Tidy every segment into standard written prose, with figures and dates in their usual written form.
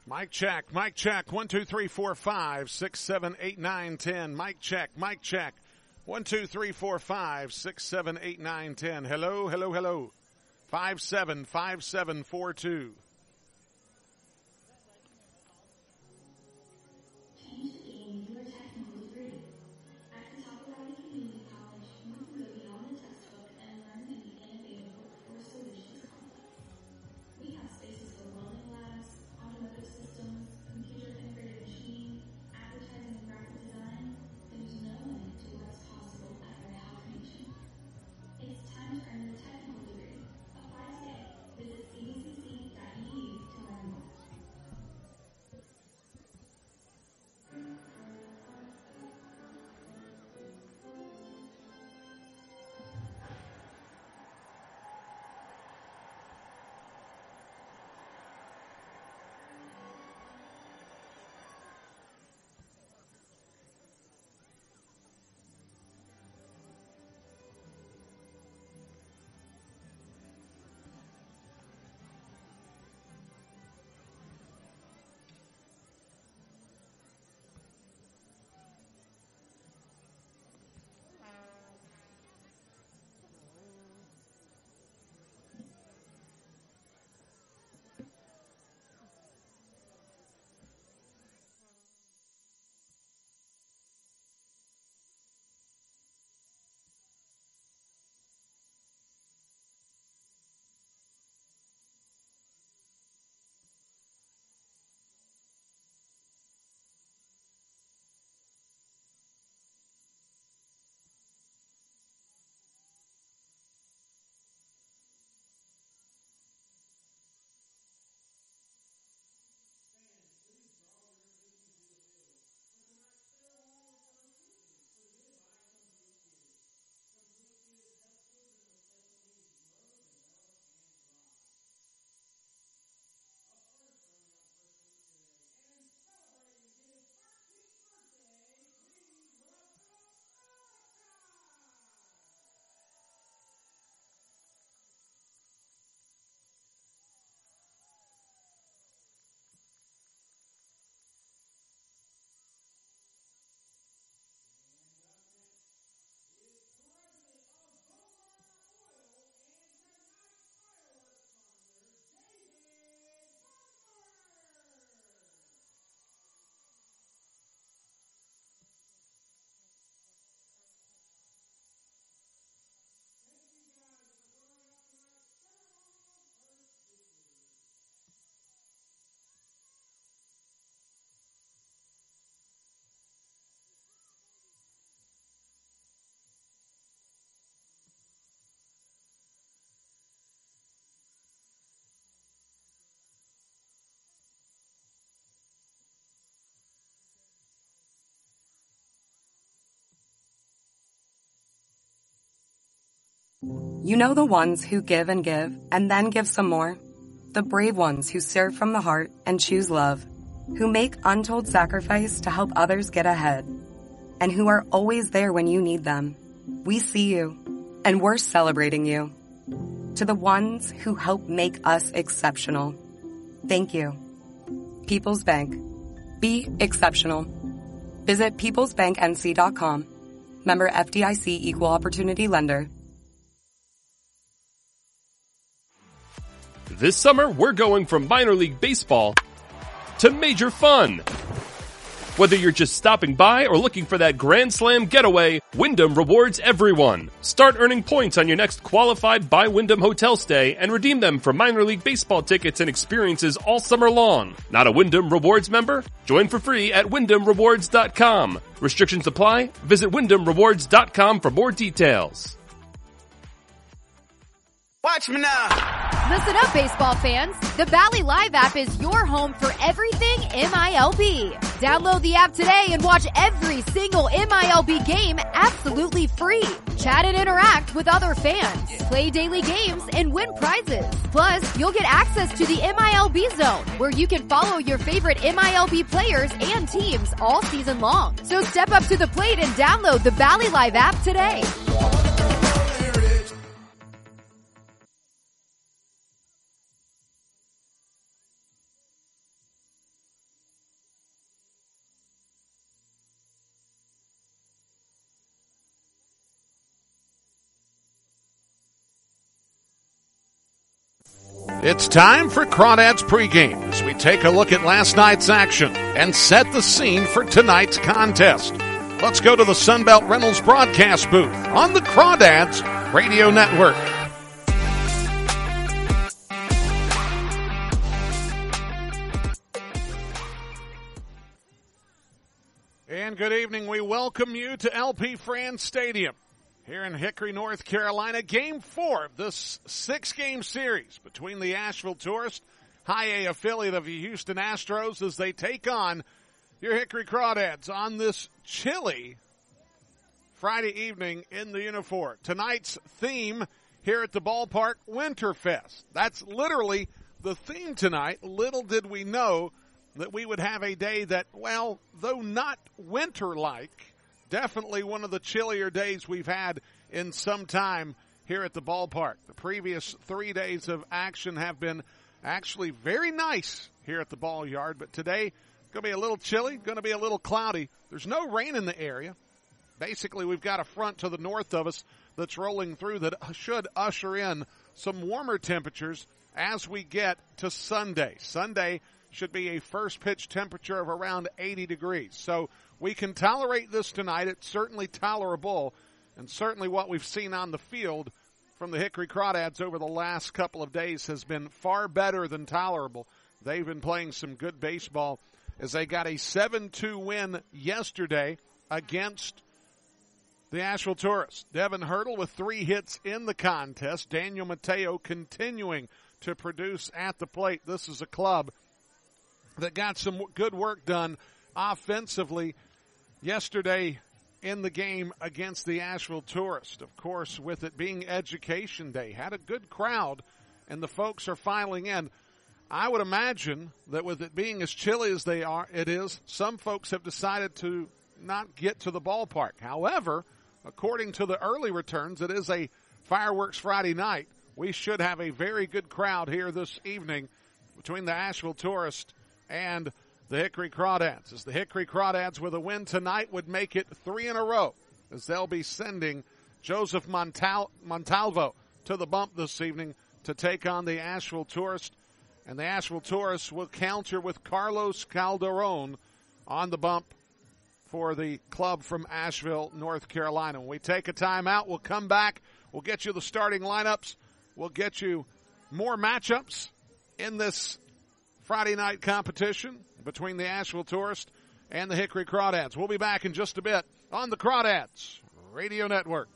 Mic check, mic check. 1, 2, 3, 4, 5, 6, 7, 8, 9, 10. Mic check, mic check. 1, 2, 3, 4, 5, 6, 7, 8, 9, 10. Hello, hello, hello. 575742. You know the ones who give and then give some more? The brave ones who serve from the heart and choose love, who make untold sacrifice to help others get ahead, and who are always there when you need them. We see you, and we're celebrating you. To the ones who help make us exceptional, thank you. People's Bank. Be exceptional. Visit peoplesbanknc.com. Member FDIC Equal Opportunity Lender. This summer, we're going from minor league baseball to major fun. Whether you're just stopping by or looking for that Grand Slam getaway, Wyndham rewards everyone. Start earning points on your next qualified by Wyndham hotel stay and redeem them for minor league baseball tickets and experiences all summer long. Not a Wyndham Rewards member? Join for free at WyndhamRewards.com. Restrictions apply. Visit WyndhamRewards.com for more details. Watch me now. Listen up, baseball fans. The Bally Live app is your home for everything MILB. Download the app today and watch every single MILB game absolutely free. Chat and interact with other fans. Play daily games and win prizes. Plus, you'll get access to the MILB Zone, where you can follow your favorite MILB players and teams all season long. So step up to the plate and download the Bally Live app today. It's time for Crawdads pregame as we take a look at last night's action and set the scene for tonight's contest. Let's go to the Sunbelt Rentals broadcast booth on the Crawdads Radio Network. And good evening. We welcome you to LP Franz Stadium here in Hickory, North Carolina. Game 4 of this 6-game series between the Asheville Tourist, High A affiliate of the Houston Astros, as they take on your Hickory Crawdads on this chilly Friday evening in the Unifor. Tonight's theme here at the ballpark, Winterfest. That's literally the theme tonight. Little did we know that we would have a day that, well, though not winter-like, definitely one of the chillier days we've had in some time here at the ballpark. The previous 3 days of action have been actually very nice here at the ball yard, but today going to be a little chilly, going to be a little cloudy. There's no rain in the area. Basically, we've got a front to the north of us that's rolling through that should usher in some warmer temperatures as we get to Sunday. Sunday should be a first pitch temperature of around 80 degrees. So we can tolerate this tonight. It's certainly tolerable, and certainly what we've seen on the field from the Hickory Crawdads over the last couple of days has been far better than tolerable. They've been playing some good baseball as they got a 7-2 win yesterday against the Asheville Tourists. Devin Hurdle with 3 hits in the contest. Daniel Mateo continuing to produce at the plate. This is a club that got some good work done offensively yesterday in the game against the Asheville Tourists. Of course, with it being Education Day, had a good crowd, and the folks are filing in. I would imagine that with it being as chilly as it is, some folks have decided to not get to the ballpark. However, according to the early returns, it is a Fireworks Friday night. We should have a very good crowd here this evening between the Asheville Tourists and the Hickory Crawdads. As the Hickory Crawdads with a win tonight would make it 3 in a row, as they'll be sending Joseph Montalvo to the bump this evening to take on the Asheville Tourists. And the Asheville Tourists will counter with Carlos Calderon on the bump for the club from Asheville, North Carolina. When we take a timeout, we'll come back. We'll get you the starting lineups. We'll get you more matchups in this Friday night competition between the Asheville Tourists and the Hickory Crawdads. We'll be back in just a bit on the Crawdads Radio Network.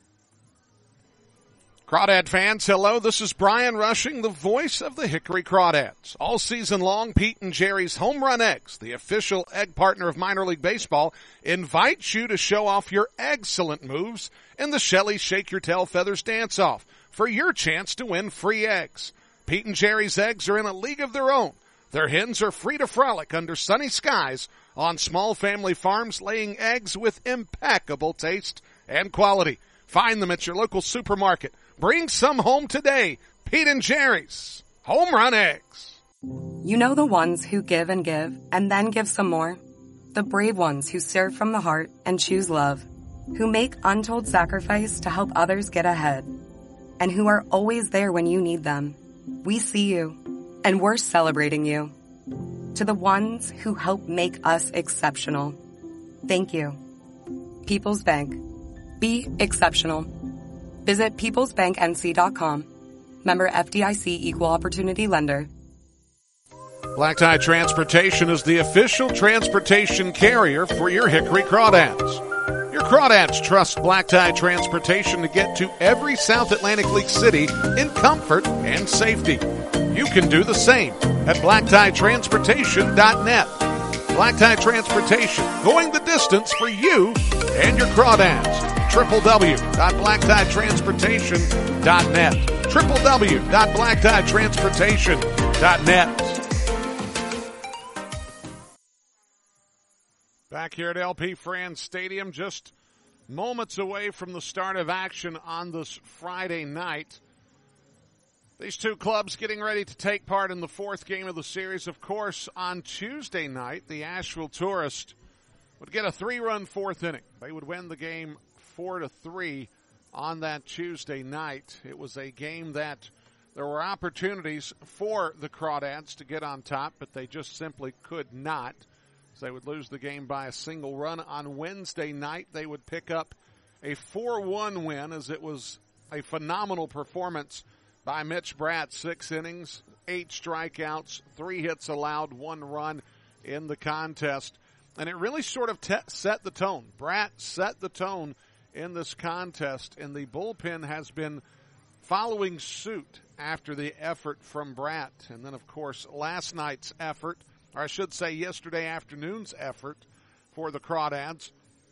Crawdad fans, hello. This is Brian Rushing, the voice of the Hickory Crawdads. All season long, Pete and Jerry's Home Run Eggs, the official egg partner of minor league baseball, invites you to show off your excellent moves in the Shelly Shake Your Tail Feathers Dance-Off for your chance to win free eggs. Pete and Jerry's eggs are in a league of their own. Their hens are free to frolic under sunny skies on small family farms, laying eggs with impeccable taste and quality. Find them at your local supermarket. Bring some home today. Pete and Jerry's Home Run Eggs. You know the ones who give and then give some more? The brave ones who serve from the heart and choose love, who make untold sacrifice to help others get ahead, and who are always there when you need them. We see you, and we're celebrating you. To the ones who help make us exceptional, thank you. People's Bank. Be exceptional. Visit peoplesbanknc.com. Member FDIC Equal Opportunity Lender. Black Tie Transportation is the official transportation carrier for your Hickory Crawdads. Your Crawdads trust Black Tie Transportation to get to every South Atlantic League city in comfort and safety. You can do the same at blacktieTransportation.net. Black Tie Transportation, going the distance for you and your Crawdads. www.blacktieTransportation.net. www.blacktieTransportation.net. Back here at LP Franz Stadium, just moments away from the start of action on this Friday night. These two clubs getting ready to take part in the 4th game of the series. Of course, on Tuesday night, the Asheville Tourists would get a 3-run 4th inning. They would win the game 4-3 on that Tuesday night. It was a game that There were opportunities for the Crawdads to get on top, but they just simply could not. So they would lose the game by a single run. On Wednesday night, they would pick up a 4-1 win, as it was a phenomenal performance by Mitch Bratt. 6 innings, 8 strikeouts, 3 hits allowed, 1 run in the contest. And it really sort of set the tone. Bratt set the tone in this contest, and the bullpen has been following suit after the effort from Bratt. And then, of course, last night's effort, or I should say yesterday afternoon's effort for the Crawdads,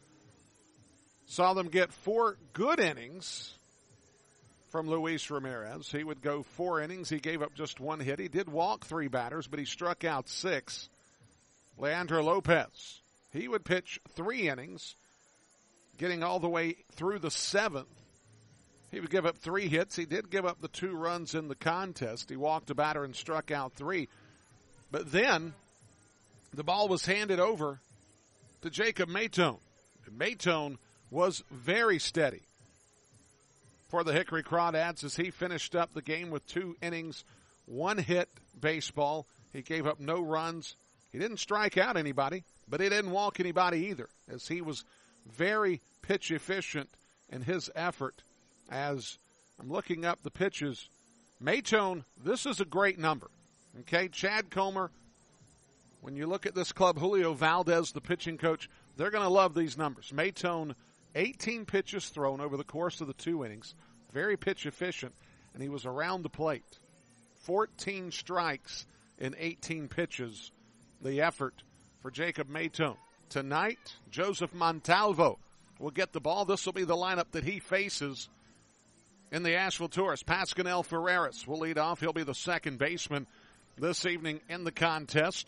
saw them get 4 good innings from Luis Ramirez. He would go 4 innings. He gave up just 1 hit. He did walk 3 batters, but he struck out 6. Leandro Lopez, he would pitch 3 innings, getting all the way through the 7th. He would give up 3 hits. He did give up the 2 runs in the contest. He walked a batter and struck out 3. But then the ball was handed over to Jacob Maytone. Maytone was very steady for the Hickory Crawdads as he finished up the game with 2 innings, 1 hit baseball. He gave up no runs. He didn't strike out anybody, but he didn't walk anybody either, as he was very pitch efficient in his effort. As I'm looking up the pitches, Maytone, this is a great number. Okay, Chad Comer, when you look at this club, Julio Valdez, the pitching coach, they're going to love these numbers. Maytone, 18 pitches thrown over the course of the 2 innings, very pitch efficient, and he was around the plate. 14 strikes in 18 pitches, the effort for Jacob Maytone. Tonight, Joseph Montalvo will get the ball. This will be the lineup that he faces in the Asheville Tourist. Pasquinel Ferreras will lead off. He'll be the second baseman this evening in the contest.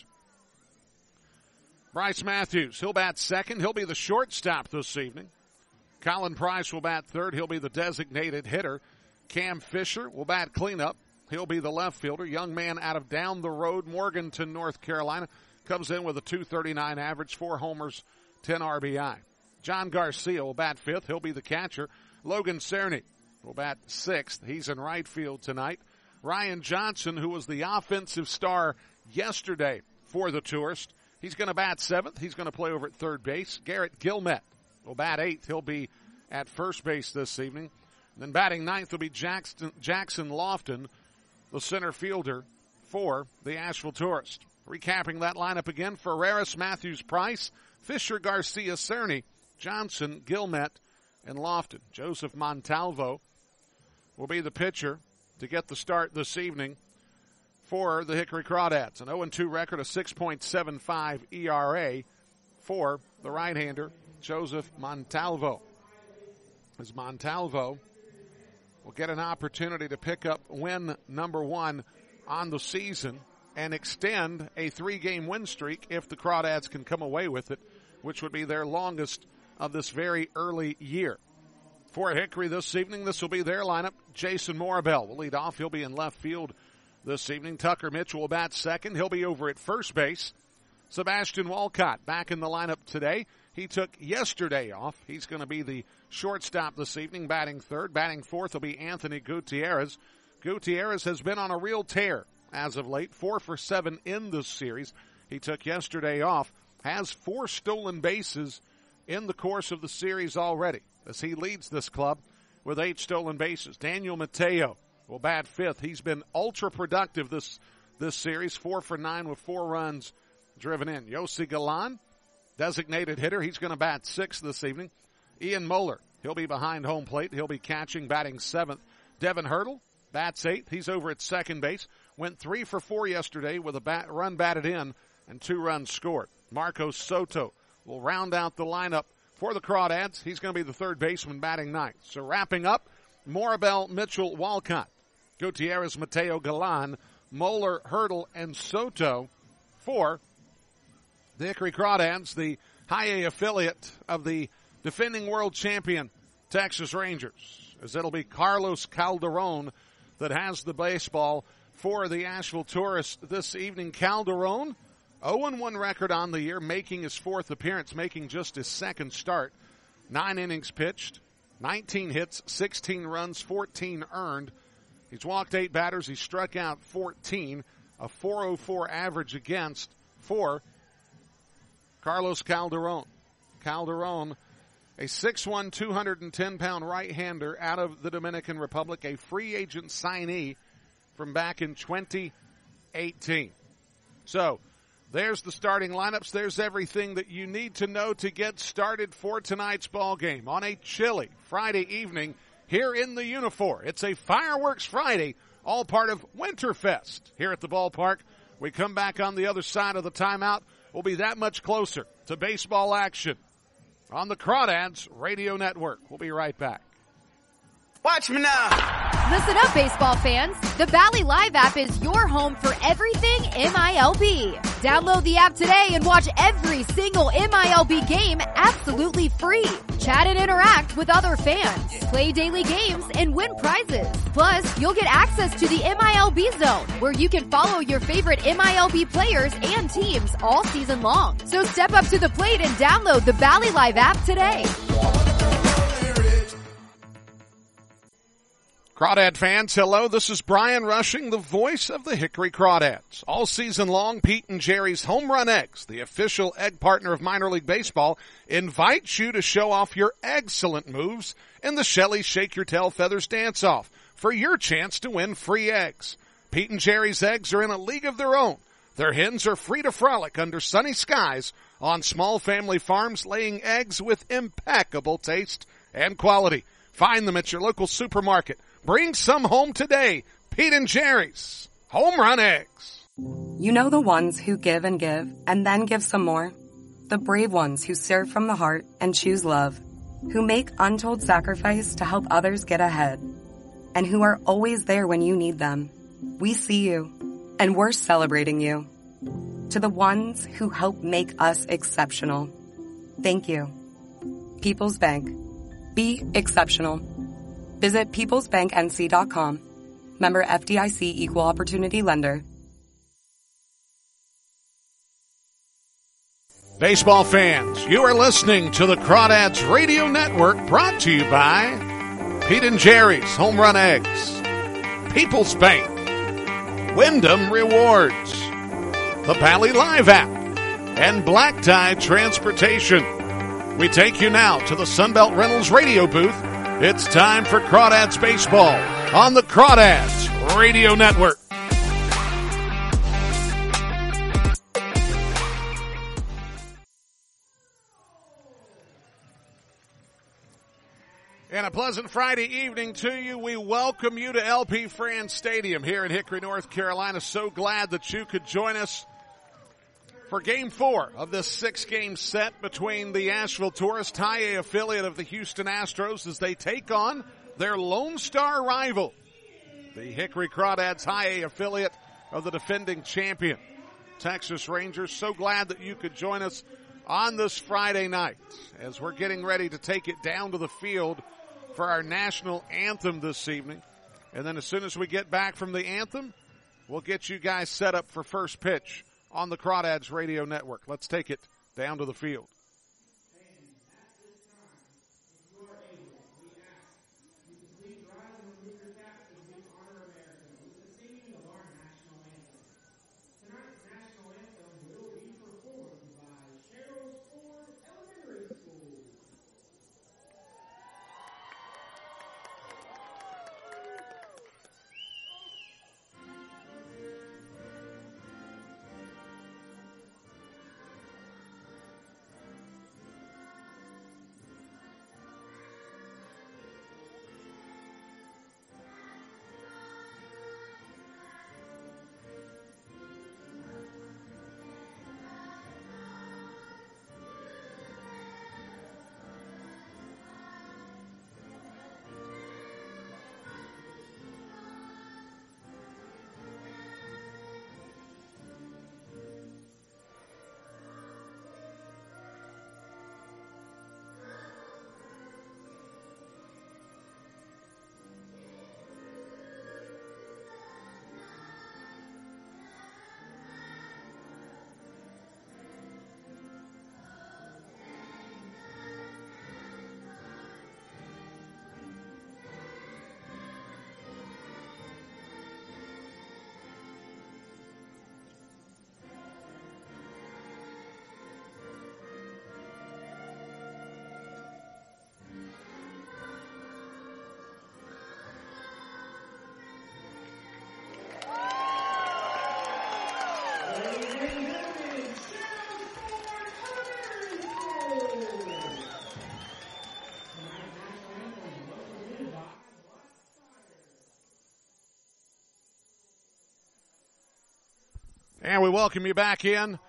Bryce Matthews, he'll bat second. He'll be the shortstop this evening. Colin Price will bat third. He'll be the designated hitter. Cam Fisher will bat cleanup. He'll be the left fielder. Young man out of down the road, Morganton, North Carolina, comes in with a .239 average, 4 homers, 10 RBI. John Garcia will bat fifth. He'll be the catcher. Logan Cerny will bat sixth. He's in right field tonight. Ryan Johnson, who was the offensive star yesterday for the Tourist, he's going to bat seventh. He's going to play over at third base. Garrett Gilmet will bat eighth. He'll be at first base this evening. And then batting ninth will be Jackson Lofton, the center fielder for the Asheville Tourist. Recapping that lineup again: Ferreras, Matthews, Price, Fisher, Garcia, Cerny, Johnson, Gilmet, and Lofton. Joseph Montalvo will be the pitcher to get the start this evening for the Hickory Crawdads. An 0-2 record, a 6.75 ERA for the right-hander, Joseph Montalvo. As Montalvo will get an opportunity to pick up win number 1 on the season and extend a 3-game win streak if the Crawdads can come away with it, which would be their longest of this very early year. For Hickory this evening, this will be their lineup. Jason Morabel will lead off. He'll be in left field this evening. Tucker Mitchell will bat second. He'll be over at first base. Sebastian Walcott back in the lineup today. He took yesterday off. He's going to be the shortstop this evening, batting third. Batting fourth will be Anthony Gutierrez. Gutierrez has been on a real tear as of late, 4 for 7 in this series. He took yesterday off, has 4 stolen bases in the course of the series already, as he leads this club with 8 stolen bases. Daniel Mateo will bat fifth. He's been ultra productive this series, 4 for 9 with 4 runs driven in. Yossi Galan, designated hitter. He's going to bat sixth this evening. Ian Moeller, he'll be behind home plate. He'll be catching, batting seventh. Devin Hurdle bats eighth. He's over at second base. Went 3 for 4 yesterday with a run batted in and 2 runs scored. Marcos Soto will round out the lineup for the Crawdads. He's going to be the third baseman, batting ninth. So wrapping up, Morabel, Mitchell, Walcott, Gutierrez, Mateo, Galan, Moeller, Hurdle, and Soto for the Hickory Crawdads, the high A affiliate of the defending world champion Texas Rangers, as it'll be Carlos Calderon that has the baseball for the Asheville Tourists this evening. Calderon, 0-1 record on the year, making his 4th appearance, making just his 2nd start. 9 innings pitched, 19 hits, 16 runs, 14 earned, He's walked 8 batters. He struck out 14, a .404 average against for Carlos Calderon. Calderon, a 6'1", 210-pound right-hander out of the Dominican Republic, a free agent signee from back in 2018. So, there's the starting lineups. There's everything that you need to know to get started for tonight's ball game on a chilly Friday evening here in the Unifor. It's a Fireworks Friday, all part of Winterfest here at the ballpark. We come back on the other side of the timeout. We'll be that much closer to baseball action on the Crawdads Radio Network. We'll be right back. Watch me now. Listen up, baseball fans. The Valley Live app is your home for everything MILB. Download the app today and watch every single MILB game absolutely free. Chat and interact with other fans. Play daily games and win prizes. Plus, you'll get access to the MILB Zone, where you can follow your favorite MILB players and teams all season long. So step up to the plate and download the Valley Live app today. Crawdad fans, hello. This is Brian Rushing, the voice of the Hickory Crawdads. All season long, Pete and Jerry's Home Run Eggs, the official egg partner of minor league baseball, invites you to show off your excellent moves in the Shelly Shake Your Tail Feathers Dance-Off for your chance to win free eggs. Pete and Jerry's eggs are in a league of their own. Their hens are free to frolic under sunny skies on small family farms, laying eggs with impeccable taste and quality. Find them at your local supermarket. Bring some home today. Pete and Jerry's Home Run Eggs. You know the ones who give and then give some more? The brave ones who serve from the heart and choose love, who make untold sacrifice to help others get ahead, and who are always there when you need them. We see you, and we're celebrating you. To the ones who help make us exceptional, thank you. People's Bank. Be exceptional. Visit peoplesbanknc.com. Member FDIC Equal Opportunity Lender. Baseball fans, you are listening to the Crawdads Radio Network, brought to you by Pete and Jerry's Home Run Eggs, People's Bank, Wyndham Rewards, the Valley Live app, and Black Tie Transportation. We take you now to the Sunbelt Rentals radio booth. It's time for Crawdads Baseball on the Crawdads Radio Network. And a pleasant Friday evening to you. We welcome you to LP Franz Stadium here in Hickory, North Carolina. So glad that you could join us for Game 4 of this 6-game set between the Asheville Tourist, High A affiliate of the Houston Astros, as they take on their Lone Star rival, the Hickory Crawdads High A affiliate of the defending champion, Texas Rangers. So glad that you could join us on this Friday night as we're getting ready to take it down to the field for our national anthem this evening. And then as soon as we get back from the anthem, we'll get you guys set up for first pitch on the Crawdads Radio Network. Let's take it down to the field. And we welcome you back in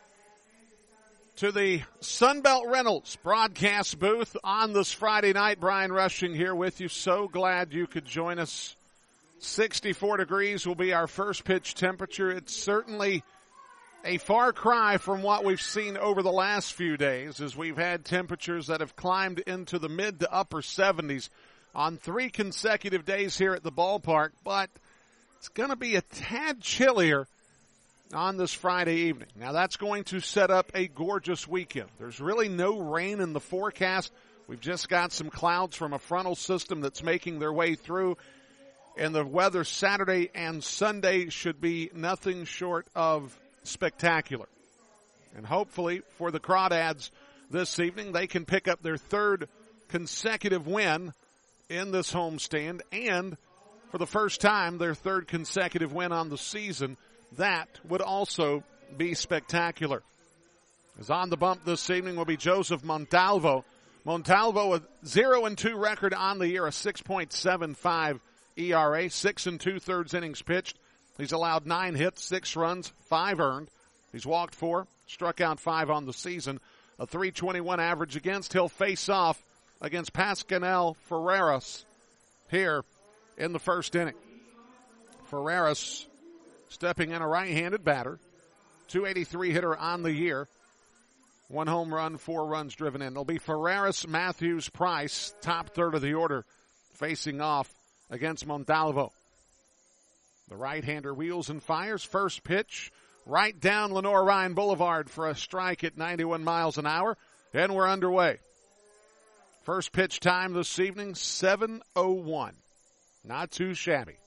to the Sunbelt Rentals broadcast booth on this Friday night. Brian Rushing here with you. So glad you could join us. 64 degrees will be our first pitch temperature. It's certainly a far cry from what we've seen over the last few days, as we've had temperatures that have climbed into the mid to upper 70s on 3 consecutive days here at the ballpark. But it's going to be a tad chillier on this Friday evening. Now that's going to set up a gorgeous weekend. There's really no rain in the forecast. We've just got some clouds from a frontal system that's making their way through. And the weather Saturday and Sunday should be nothing short of spectacular. And hopefully for the Crawdads this evening, they can pick up their 3rd consecutive win in this homestand. And for the first time, their 3rd consecutive win on the season. That would also be spectacular. As on the bump this evening will be Joseph Montalvo. Montalvo, a 0-2 record on the year, a 6.75 ERA, 6 2/3 innings pitched. He's allowed 9 hits, 6 runs, 5 earned. He's walked 4, struck out 5 on the season, a 3.21 average against. He'll face off against Pascanel Ferreras here in the first inning. Ferreras stepping in, a right-handed batter, 283 hitter on the year, 1 home run, 4 runs driven in. It'll be Ferreras, Matthews, Price, top third of the order, facing off against Montalvo. The right-hander wheels and fires. First pitch, right down Lenore Ryan Boulevard for a strike at 91 miles an hour, and we're underway. First pitch time this evening, 7:01. Not too shabby.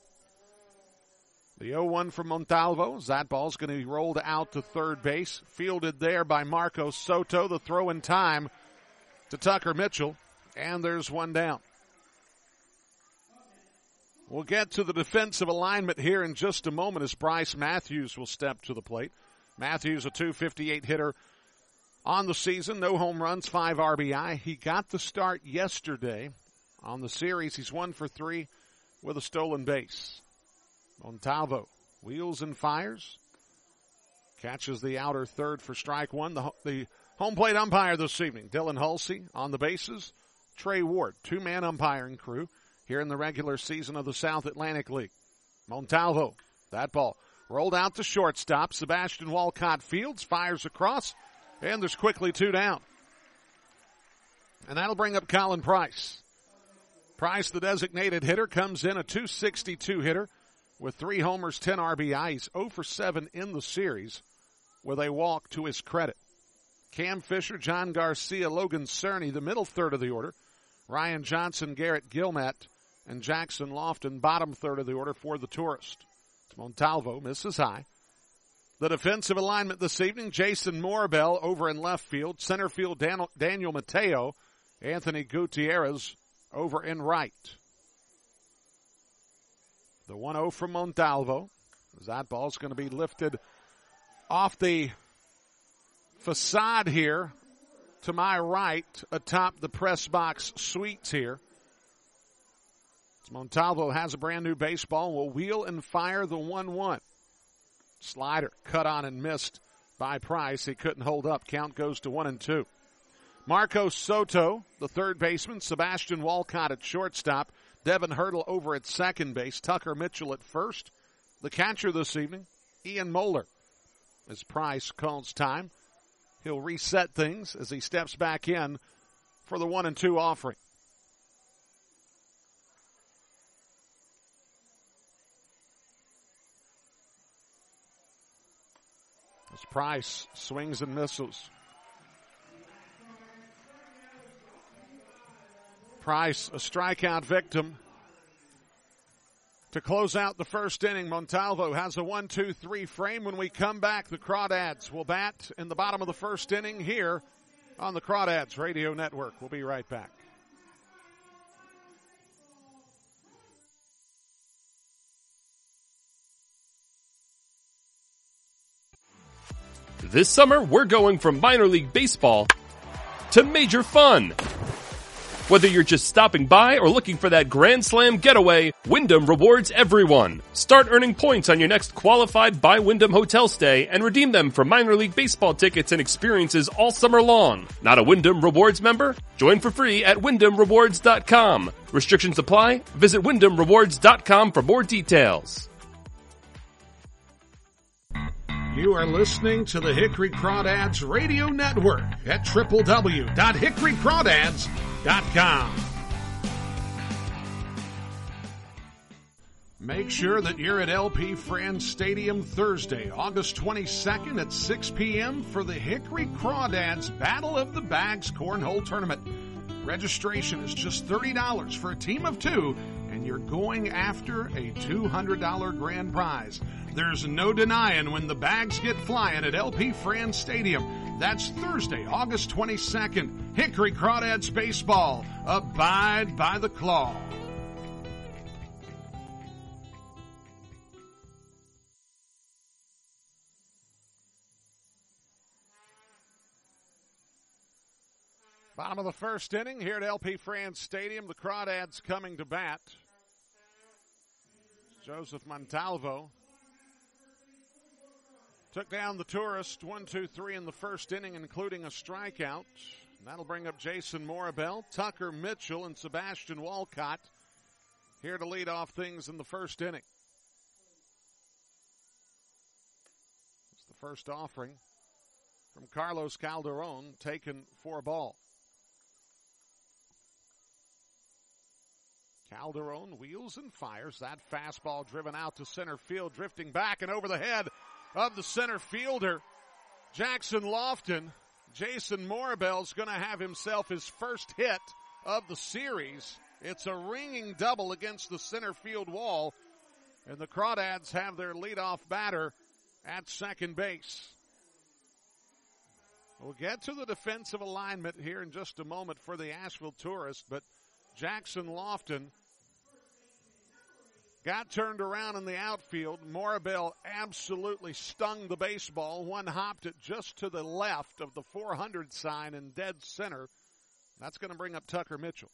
The 0-1 from Montalvo. That ball's going to be rolled out to third base. Fielded there by Marco Soto. The throw in time to Tucker Mitchell. And there's one down. We'll get to the defensive alignment here in just a moment as Bryce Matthews will step to the plate. Matthews, a .258 hitter on the season. No home runs, 5 RBI. He got the start yesterday on the series. He's 1 for 3 with a stolen base. Montalvo wheels and fires. Catches the outer third for strike 1. The home plate umpire this evening, Dylan Hulsey on the bases. Trey Ward, 2-man umpiring crew here in the regular season of the South Atlantic League. Montalvo, that ball rolled out to shortstop. Sebastian Walcott fields, fires across, and there's quickly 2 down. And that'll bring up Colin Price. Price, the designated hitter, comes in a .262 hitter. With 3 homers, 10 RBI. He's 0 for 7 in the series with a walk to his credit. Cam Fisher, John Garcia, Logan Cerny, the middle third of the order. Ryan Johnson, Garrett Gilmet, and Jackson Lofton, bottom third of the order for the Tourist. Montalvo misses high. The defensive alignment this evening, Jason Morabel over in left field. Center field, Daniel Mateo. Anthony Gutierrez over in right. The 1-0 from Montalvo. That ball's going to be lifted off the facade here to my right atop the press box suites here. Montalvo has a brand new baseball and will wheel and fire the 1-1. Slider cut on and missed by Price. He couldn't hold up. Count goes to 1-2. Marco Soto, the third baseman. Sebastian Walcott at shortstop. Devin Hurdle over at second base. Tucker Mitchell at first. The catcher this evening, Ian Moeller. As Price calls time, he'll reset things as he steps back in for the 1-2 offering. As Price swings and misses. Price, a strikeout victim. To close out the first inning, Montalvo has a 1-2-3 frame. When we come back, the Crawdads will bat in the bottom of the first inning here on the Crawdads Radio Network. We'll be right back. This summer, we're going from minor league baseball to major fun. Whether you're just stopping by or looking for that Grand Slam getaway, Wyndham rewards everyone. Start earning points on your next qualified by Wyndham hotel stay and redeem them for minor league baseball tickets and experiences all summer long. Not a Wyndham Rewards member? Join for free at WyndhamRewards.com. Restrictions apply. Visit WyndhamRewards.com for more details. You are listening to the Hickory Crawdads Radio Network at www.hickorycrawdads.com. Make sure that you're at LP Friends Stadium Thursday, August 22nd at 6 p.m. for the Hickory Crawdads Battle of the Bags Cornhole Tournament. Registration is just $30 for a team of two, and you're going after a $200 grand prize. There's no denying when the bags get flying at LP Friends Stadium. That's Thursday, August 22nd. Hickory Crawdads Baseball. Abide by the claw. Bottom of the first inning here at LP Friends Stadium. The Crawdads coming to bat. Joseph Montalvo took down the Tourist 1-2-3 in the first inning, including a strikeout. That'll bring up Jason Morabel, Tucker Mitchell, and Sebastian Walcott here to lead off things in the first inning. It's the first offering from Carlos Calderon, taken for a ball. Calderon wheels and fires. That fastball driven out to center field, drifting back and over the head of the center fielder, Jackson Lofton. Jason Morabel's going to have himself his first hit of the series. It's a ringing double against the center field wall, and the Crawdads have their leadoff batter at second base. We'll get to the defensive alignment here in just a moment for the Asheville Tourists, but Jackson Lofton got turned around in the outfield. Morabel absolutely stung the baseball. One hopped it just to the left of the 400 sign in dead center. That's going to bring up Tucker Mitchell.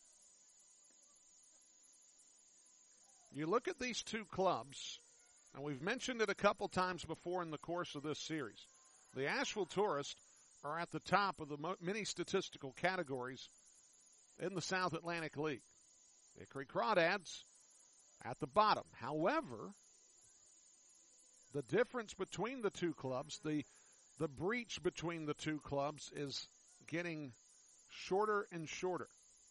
You look at these two clubs, and we've mentioned it a couple times before in the course of this series. The Asheville Tourists are at the top of the many statistical categories in the South Atlantic League. Hickory Crawdads at the bottom. However, the difference between the two clubs, the breach between the two clubs is getting shorter and shorter.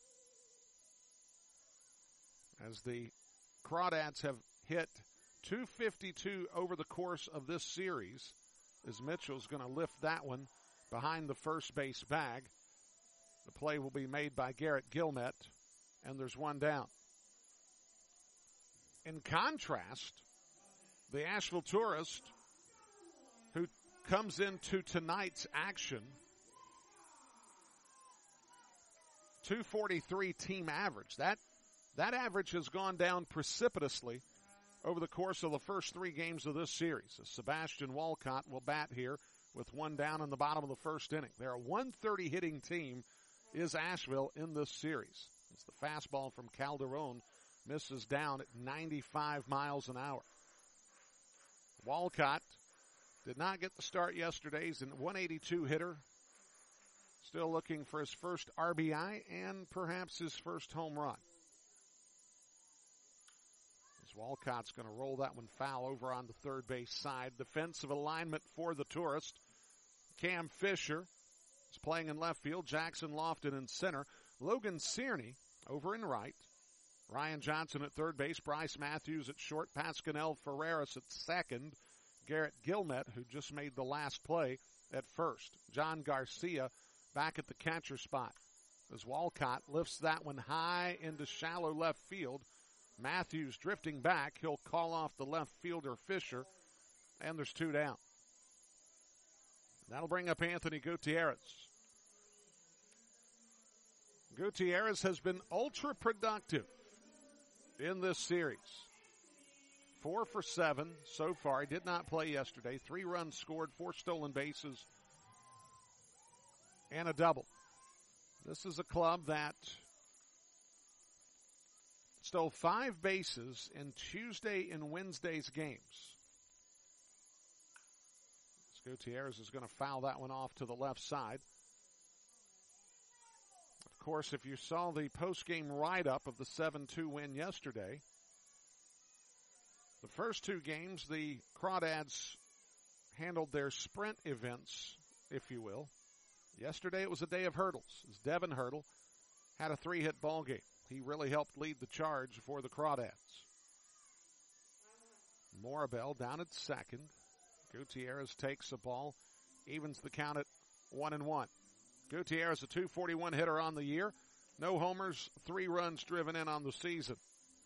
As the Crawdads have hit .252 over the course of this series, as Mitchell's going to lift that one behind the first base bag. The play will be made by Garrett Gilmet, and there's one down. In contrast, the Asheville Tourist, who comes into tonight's action, .243 team average. That average has gone down precipitously over the course of the first three games of this series. Sebastian Walcott will bat here with one down in the bottom of the first inning. They're a 130 hitting team is Asheville in this series. It's the fastball from Calderon misses down at 95 miles an hour. Walcott did not get the start yesterday. He's a 182 hitter. Still looking for his first RBI and perhaps his first home run. As Walcott's going to roll that one foul over on the third base side. Defensive alignment for the Tourist. Cam Fisher is playing in left field. Jackson Lofton in center. Logan Cierney over in right. Ryan Johnson at third base. Bryce Matthews at short. Pascanel Ferreras at second. Garrett Gilmet, who just made the last play, at first. John Garcia back at the catcher spot. As Walcott lifts that one high into shallow left field. Matthews drifting back. He'll call off the left fielder Fisher. And there's two down. That'll bring up Anthony Gutierrez. Gutierrez has been ultra productive in this series. 4 for 7 so far. He did not play yesterday. 3 runs scored, 4 stolen bases, and a double. This is a club that stole 5 bases in Tuesday and Wednesday's games. Gutierrez is going to foul that one off to the left side. Of course, if you saw the post-game write-up of the 7-2 win yesterday, the first 2 games, the Crawdads handled their sprint events, if you will. Yesterday it was a day of hurdles, as Devin Hurdle had a 3-hit ball game. He really helped lead the charge for the Crawdads. Morabel down at second. Gutierrez takes the ball, evens the count at 1-1. Gutierrez, a .241 hitter on the year. No homers, 3 runs driven in on the season.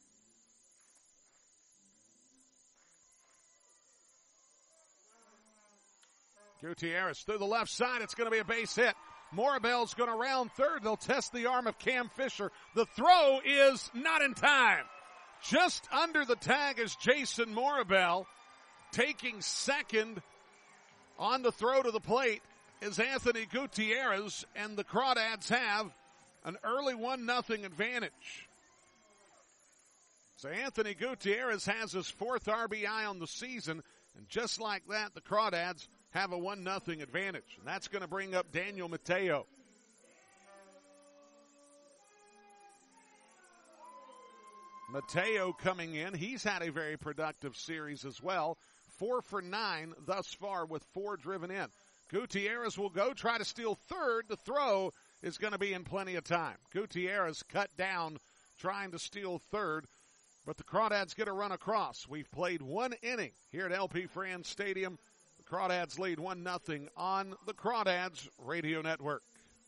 Gutierrez through the left side. It's going to be a base hit. Morabel's going to round third. They'll test the arm of Cam Fisher. The throw is not in time. Just under the tag is Jason Morabel. Taking second on the throw to the plate is Anthony Gutierrez, and the Crawdads have an early 1-0 advantage. So Anthony Gutierrez has his 4th RBI on the season, and just like that, the Crawdads have a 1-0 advantage. And that's going to bring up Daniel Mateo. Mateo coming in. He's had a very productive series as well. 4 for 9 thus far with 4 driven in. Gutierrez will go try to steal third. The throw is going to be in plenty of time. Gutierrez cut down trying to steal third, but the Crawdads get a run across. We've played 1 inning here at LP Franz Stadium. The Crawdads lead 1-0 on the Crawdads Radio Network.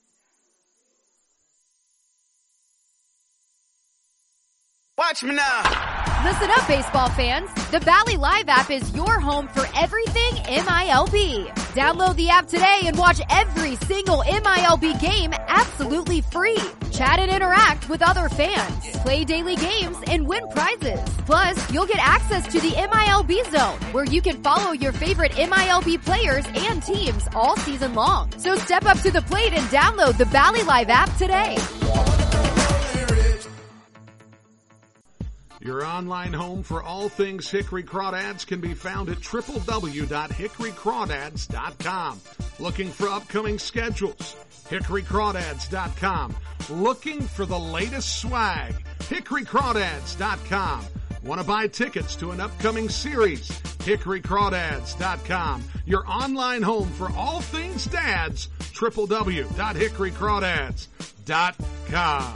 Watch me now. Listen up, baseball fans. The Valley Live app is your home for everything MILB. Download the app today and watch every single MILB game absolutely free. Chat and interact with other fans. Play daily games and win prizes. Plus, you'll get access to the MILB Zone, where you can follow your favorite MILB players and teams all season long. So step up to the plate and download the Valley Live app today. Your online home for all things Hickory Crawdads can be found at www.hickorycrawdads.com. Looking for upcoming schedules? hickorycrawdads.com. Looking for the latest swag? hickorycrawdads.com. Want to buy tickets to an upcoming series? hickorycrawdads.com. Your online home for all things dads? www.hickorycrawdads.com.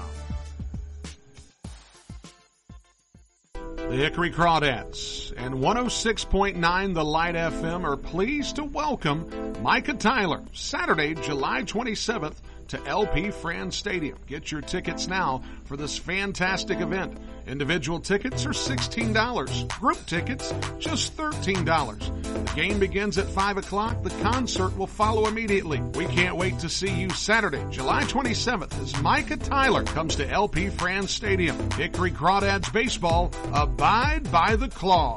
The Hickory Crawdads and 106.9 The Light FM are pleased to welcome Micah Tyler Saturday, July 27th to LP Franz Stadium. Get your tickets now for this fantastic event. Individual tickets are $16. Group tickets, just $13. The game begins at 5 o'clock. The concert will follow immediately. We can't wait to see you Saturday, July 27th, as Micah Tyler comes to LP Franz Stadium. Hickory Crawdads baseball, abide by the claw.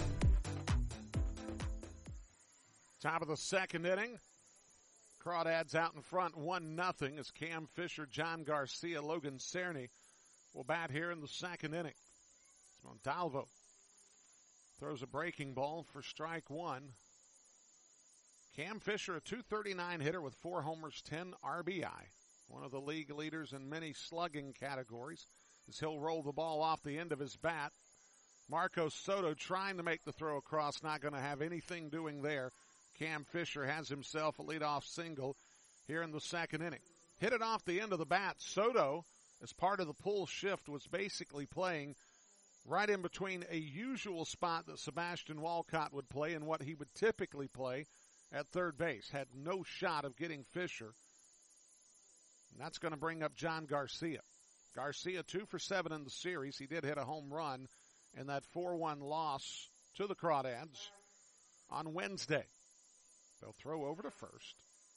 Top of the second inning. Crawdads out in front 1-0 as Cam Fisher, John Garcia, Logan Cerny will bat here in the second inning. Montalvo throws a breaking ball for strike 1. Cam Fisher, a .239 hitter with 4 homers, 10 RBI. One of the league leaders in many slugging categories as he'll roll the ball off the end of his bat. Marcos Soto trying to make the throw across, not going to have anything doing there. Cam Fisher has himself a leadoff single here in the second inning. Hit it off the end of the bat. Soto, as part of the pull shift, was basically playing right in between a usual spot that Sebastian Walcott would play and what he would typically play at third base. Had no shot of getting Fisher. And that's going to bring up John Garcia. Garcia 2 for 7 in the series. He did hit a home run in that 4-1 loss to the Crawdads on Wednesday. They'll throw over to first.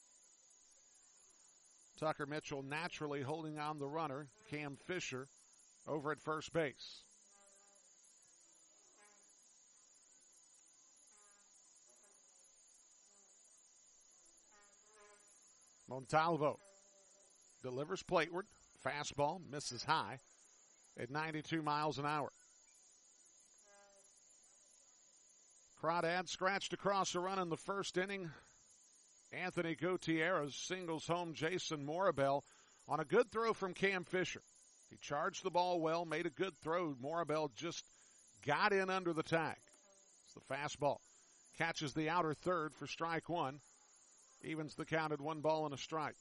Tucker Mitchell naturally holding on the runner. Cam Fisher over at first base. Montalvo delivers plateward. Fastball misses high at 92 miles an hour. Crawdad scratched across a run in the first inning. Anthony Gutierrez singles home Jason Morabel on a good throw from Cam Fisher. He charged the ball well, made a good throw. Morabel just got in under the tag. It's the fastball. Catches the outer third for strike one. Evens the count at 1 strike.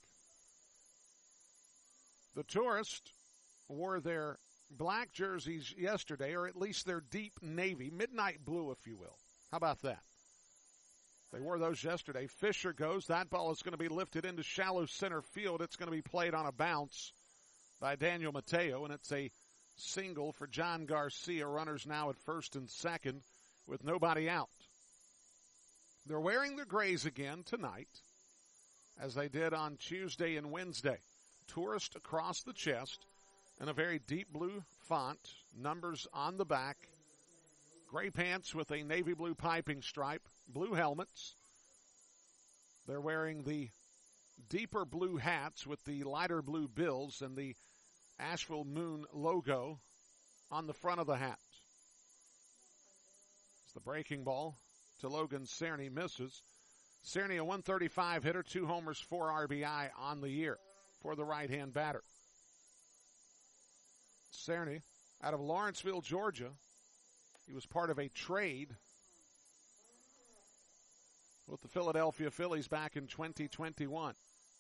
The Tourists wore their black jerseys yesterday, or at least their deep navy, midnight blue, if you will. How about that? They wore those yesterday. Fisher goes. That ball is going to be lifted into shallow center field. It's going to be played on a bounce by Daniel Mateo, and it's a single for John Garcia. Runners now at first and second with nobody out. They're wearing their grays again tonight, as they did on Tuesday and Wednesday. Tourist across the chest in a very deep blue font, numbers on the back, gray pants with a navy blue piping stripe, blue helmets. They're wearing the deeper blue hats with the lighter blue bills and the Asheville Moon logo on the front of the hat. It's the breaking ball to Logan Cerny, misses. Cerny, a 135 hitter, 2 homers, 4 RBI on the year for the right-hand batter. Cerny, out of Lawrenceville, Georgia. He was part of a trade with the Philadelphia Phillies back in 2021.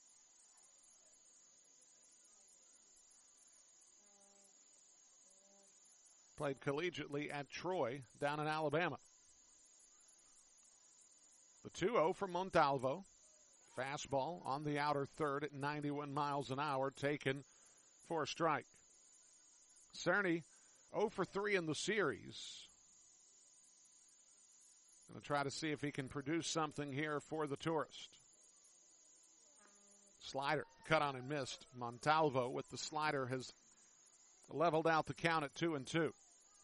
Played collegiately at Troy down in Alabama. The 2-0 from Montalvo. Fastball on the outer third at 91 miles an hour, taken for a strike. Cerny 0 for 3 in the series. Going to try to see if he can produce something here for the Tourist. Slider cut on and missed. Montalvo with the slider has leveled out the count at 2-2.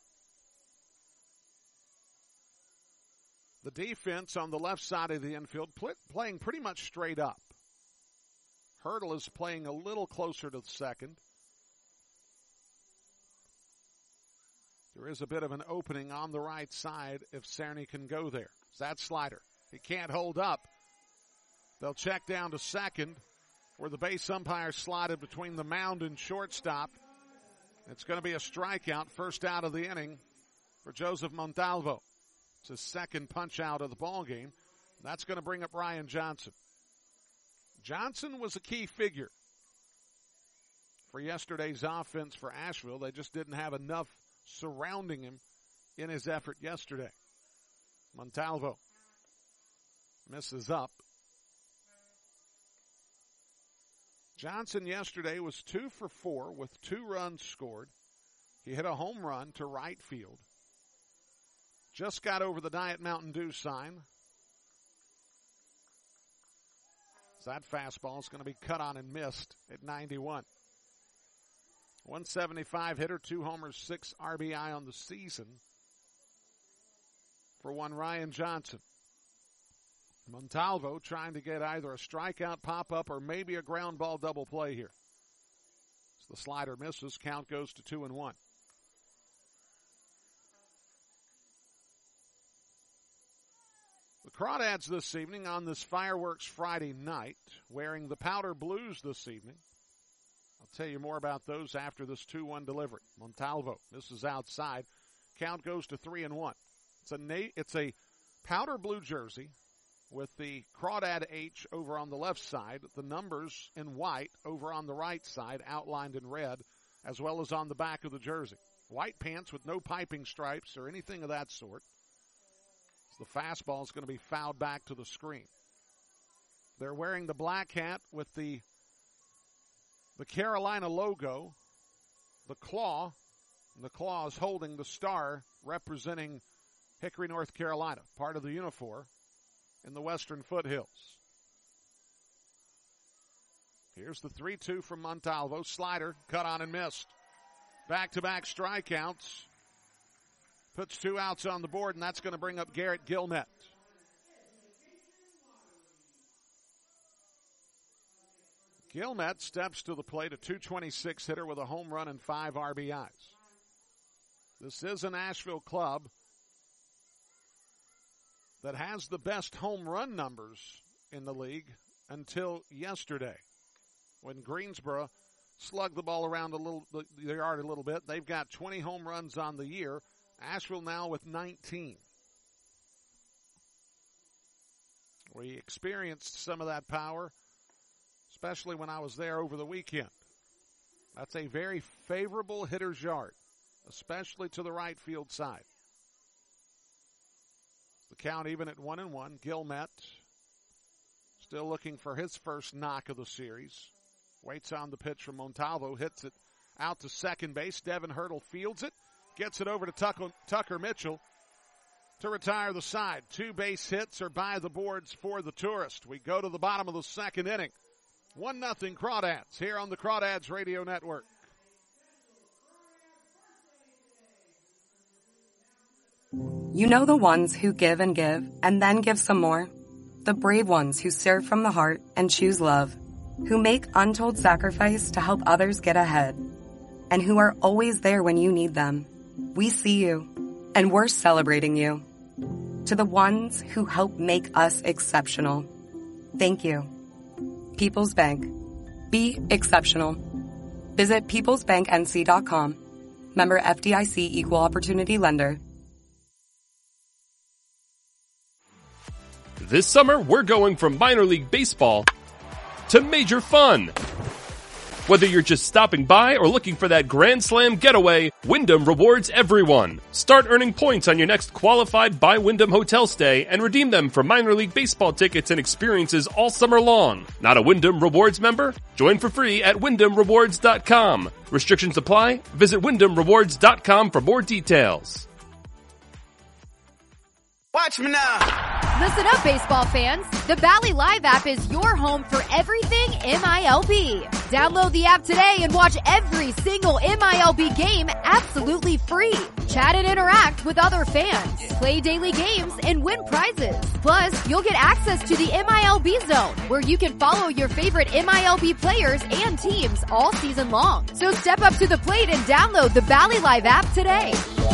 The defense on the left side of the infield playing pretty much straight up. Hurdle is playing a little closer to the second. There is a bit of an opening on the right side if Cerny can go there. It's that slider. He can't hold up. They'll check down to second, where the base umpire slotted between the mound and shortstop. It's going to be a strikeout, first out of the inning for Joseph Montalvo. It's his second punch out of the ball game. That's going to bring up Ryan Johnson. Johnson was a key figure for yesterday's offense for Asheville. They just didn't have enough surrounding him in his effort yesterday. Montalvo misses up. Johnson yesterday was 2 for 4 with 2 runs scored. He hit a home run to right field. Just got over the Diet Mountain Dew sign. So that fastball is going to be cut on and missed at 91. 175 hitter, 2 homers, 6 RBI on the season for one Ryan Johnson. Montalvo trying to get either a strikeout pop-up or maybe a ground ball double play here. So the slider misses. Count goes to 2-1. The Crawdads this evening on this Fireworks Friday night, wearing the powder blues this evening. I'll tell you more about those after this 2-1 delivery. Montalvo misses outside. Count goes to 3-1. It's a powder blue jersey with the Crawdad H over on the left side, the numbers in white over on the right side, outlined in red, as well as on the back of the jersey. White pants with no piping stripes or anything of that sort. The fastball is going to be fouled back to the screen. They're wearing the black hat with the Carolina logo, the claw, and the claw is holding the star representing Hickory, North Carolina, part of the uniform in the Western Foothills. Here's the 3-2 from Montalvo. Slider, cut on and missed. Back-to-back strikeouts. Puts 2 outs on the board, and that's going to bring up Garrett Gilmet. Gilmet steps to the plate, a .226 hitter with a home run and 5 RBIs. This is an Asheville club that has the best home run numbers in the league until yesterday, when Greensboro slugged the ball around the yard a little bit. They've got 20 home runs on the year. Asheville now with 19. We experienced some of that power, especially when I was there over the weekend. That's a very favorable hitter's yard, especially to the right field side. The count even at 1-1. Gilmet still looking for his first knock of the series. Waits on the pitch from Montalvo, hits it out to second base. Devin Hurdle fields it, gets it over to Tucker Mitchell to retire the side. 2 base hits are by the boards for the Tourist. We go to the bottom of the second inning. 1-0 Crawdads here on the Crawdads Radio Network. You know the ones who give and then give some more. The brave ones who serve from the heart and choose love. Who make untold sacrifice to help others get ahead. And who are always there when you need them. We see you, and we're celebrating you. To the ones who help make us exceptional. Thank you. People's Bank. Be exceptional. Visit peoplesbanknc.com. Member FDIC Equal Opportunity Lender. This summer, we're going from minor league baseball to major fun. Whether you're just stopping by or looking for that Grand Slam getaway, Wyndham rewards everyone. Start earning points on your next qualified by Wyndham hotel stay and redeem them for minor league baseball tickets and experiences all summer long. Not a Wyndham Rewards member? Join for free at WyndhamRewards.com. Restrictions apply. Visit WyndhamRewards.com for more details. Watch me now. Listen up, baseball fans. The Bally Live app is your home for everything MILB. Download the app today and watch every single MILB game absolutely free. Chat and interact with other fans. Play daily games and win prizes. Plus, you'll get access to the MILB Zone, where you can follow your favorite MILB players and teams all season long. So step up to the plate and download the Bally Live app today.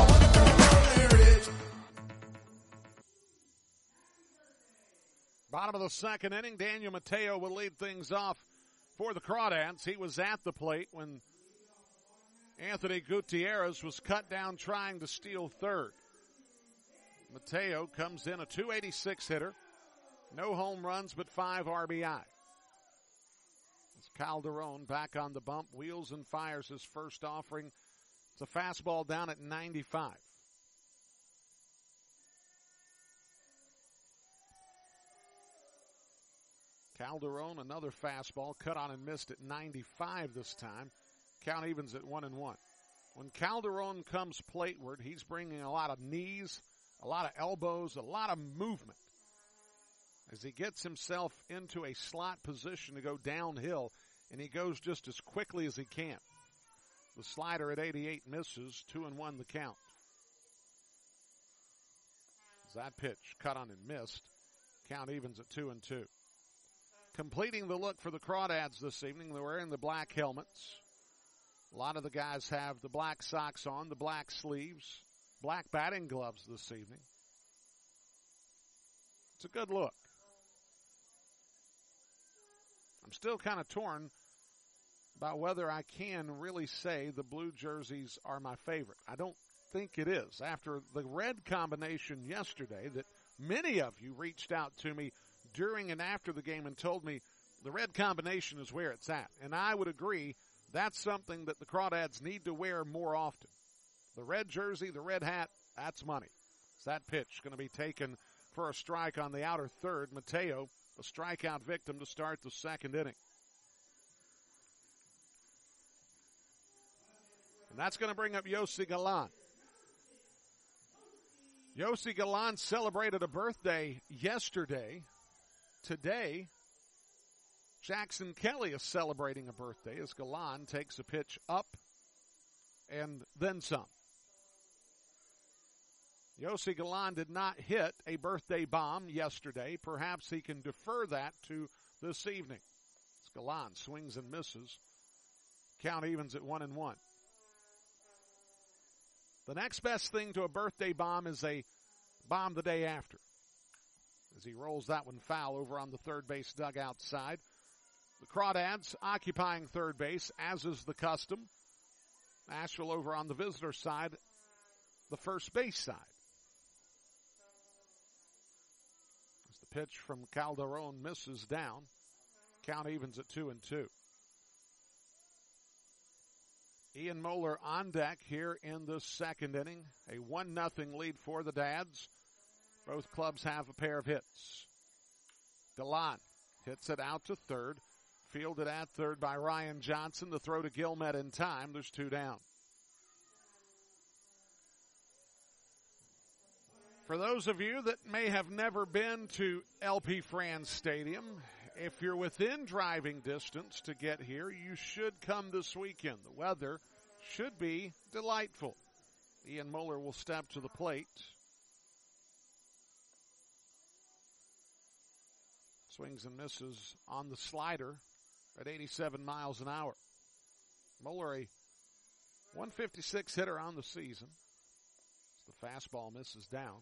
Bottom of the second inning, Daniel Mateo will lead things off for the Crawdads. He was at the plate when Anthony Gutierrez was cut down trying to steal third. Mateo comes in a .286 hitter. No home runs, but 5 RBI. It's Calderon back on the bump, wheels and fires his first offering. It's a fastball down at 95. Calderon, another fastball, cut on and missed at 95 this time. Count evens at 1-1. When Calderon comes plateward, he's bringing a lot of knees, a lot of elbows, a lot of movement as he gets himself into a slot position to go downhill, and he goes just as quickly as he can. The slider at 88 misses, 2-1 the count. As that pitch cut on and missed, count evens at 2-2. Completing the look for the Crawdads this evening, they're wearing the black helmets. A lot of the guys have the black socks on, the black sleeves, black batting gloves this evening. It's a good look. I'm still kind of torn about whether I can really say the blue jerseys are my favorite. I don't think it is. After the red combination yesterday that many of you reached out to me during and after the game and told me the red combination is where it's at. And I would agree that's something that the Crawdads need to wear more often. The red jersey, the red hat, that's money. So that pitch going to be taken for a strike on the outer third. Mateo, a strikeout victim to start the second inning. And that's going to bring up Yossi Galan. Yossi Galan celebrated a birthday yesterday. Today, Jackson Kelly is celebrating a birthday as Galan takes a pitch up and then some. Yossi Galan did not hit a birthday bomb yesterday. Perhaps he can defer that to this evening. Galan swings and misses. Count evens at 1-1. The next best thing to a birthday bomb is a bomb the day after, as he rolls that one foul over on the third base dugout side. The Crawdads occupying third base, as is the custom. Asheville over on the visitor side, the first base side. As the pitch from Calderon misses down, count evens at 2-2. Ian Moeller on deck here in the second inning. A 1-0 lead for the Dads. Both clubs have a pair of hits. Galan hits it out to third. Fielded at third by Ryan Johnson. The throw to Gilmet in time. There's 2 down. For those of you that may have never been to LP Franz Stadium, if you're within driving distance to get here, you should come this weekend. The weather should be delightful. Ian Moeller will step to the plate. Swings and misses on the slider at 87 miles an hour. Moeller, a 156 hitter on the season. The fastball misses down.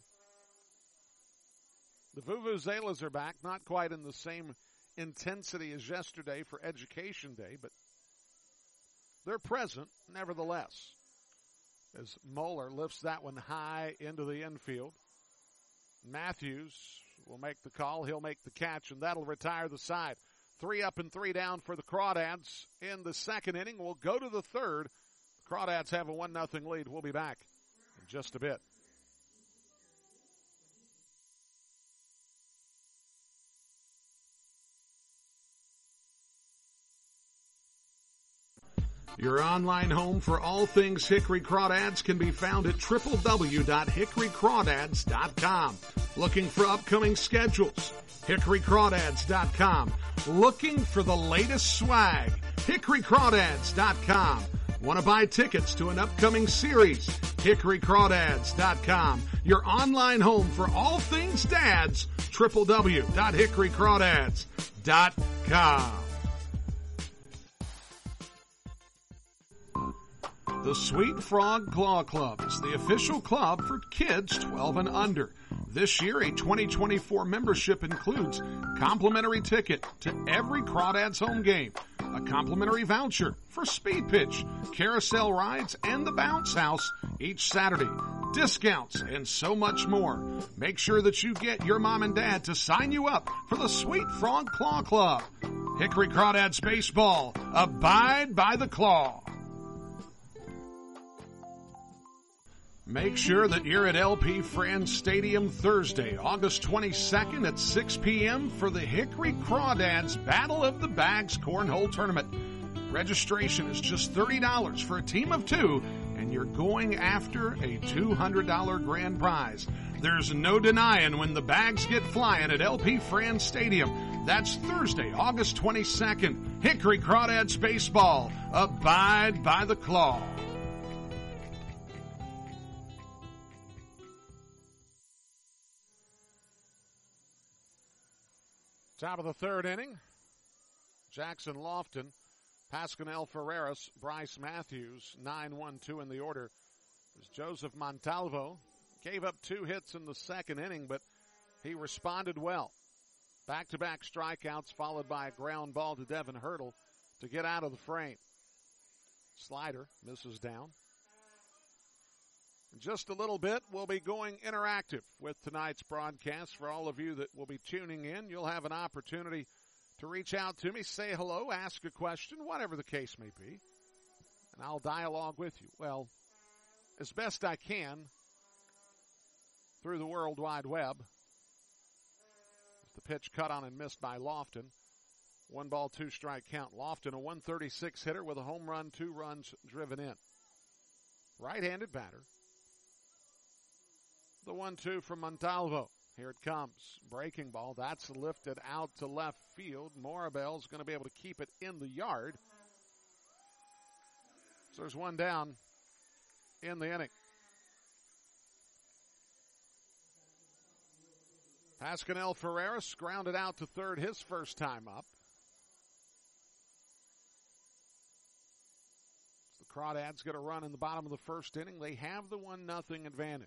The Vuvuzelas are back, not quite in the same intensity as yesterday for Education Day, but they're present nevertheless. As Moeller lifts that one high into the infield. Matthews will make the call. He'll make the catch, and that'll retire the side. 3 up and 3 down for the Crawdads in the second inning. We'll go to the third. The Crawdads have a 1-0 lead. We'll be back in just a bit. Your online home for all things Hickory Crawdads can be found at www.hickorycrawdads.com. Looking for upcoming schedules? hickorycrawdads.com. Looking for the latest swag? hickorycrawdads.com. Want to buy tickets to an upcoming series? hickorycrawdads.com. Your online home for all things dads? www.hickorycrawdads.com. The Sweet Frog Claw Club is the official club for kids 12 and under. This year, a 2024 membership includes complimentary ticket to every Crawdads home game, a complimentary voucher for Speed Pitch, carousel rides, and the Bounce House each Saturday, discounts, and so much more. Make sure that you get your mom and dad to sign you up for the Sweet Frog Claw Club. Hickory Crawdads Baseball, abide by the claw. Make sure that you're at LP Franz Stadium Thursday, August 22nd at 6 p.m. for the Hickory Crawdads Battle of the Bags Cornhole Tournament. Registration is just $30 for a team of 2, and you're going after a $200 grand prize. There's no denying when the bags get flying at LP Franz Stadium. That's Thursday, August 22nd. Hickory Crawdads Baseball, abide by the claw. Top of the third inning, Jackson Lofton, Pascanel Ferreras, Bryce Matthews, 9-1-2 in the order. As Joseph Montalvo gave up 2 hits in the second inning, but he responded well. Back-to-back strikeouts followed by a ground ball to Devin Hurdle to get out of the frame. Slider misses down. In just a little bit, we'll be going interactive with tonight's broadcast. For all of you that will be tuning in, you'll have an opportunity to reach out to me, say hello, ask a question, whatever the case may be, and I'll dialogue with you. Well, as best I can through the World Wide Web. The pitch cut on and missed by Lofton. 1 ball, 2 strike count. Lofton, a 136 hitter with a home run, 2 runs driven in. Right-handed batter. The 1-2 from Montalvo. Here it comes. Breaking ball. That's lifted out to left field. Morabel's going to be able to keep it in the yard. So there's 1 down in the inning. Pascanel Ferreras grounded out to third his first time up. Crawdads get a run in the bottom of the first inning. They have the 1-0 advantage.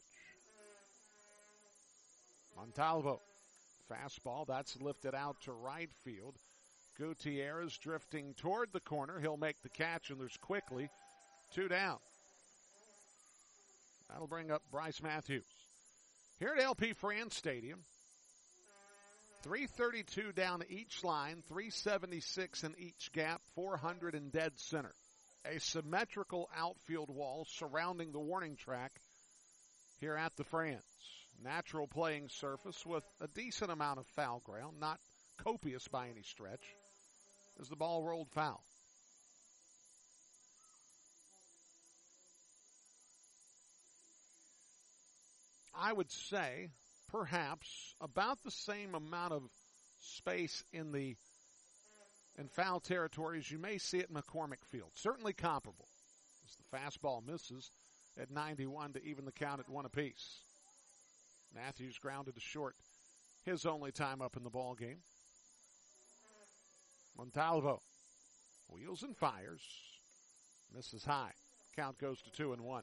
Montalvo, fastball, that's lifted out to right field. Gutierrez drifting toward the corner. He'll make the catch, and there's quickly 2 down. That'll bring up Bryce Matthews. Here at LP France Stadium, 332 down each line, 376 in each gap, 400 in dead center. A symmetrical outfield wall surrounding the warning track here at the France. Natural playing surface with a decent amount of foul ground, not copious by any stretch, as the ball rolled foul. I would say perhaps about the same amount of space in foul territory as you may see at McCormick Field. Certainly comparable, as the fastball misses at 91 to even the count at 1 apiece. Matthews grounded to short, his only time up in the ball game. Montalvo wheels and fires, misses high. Count goes to 2-1.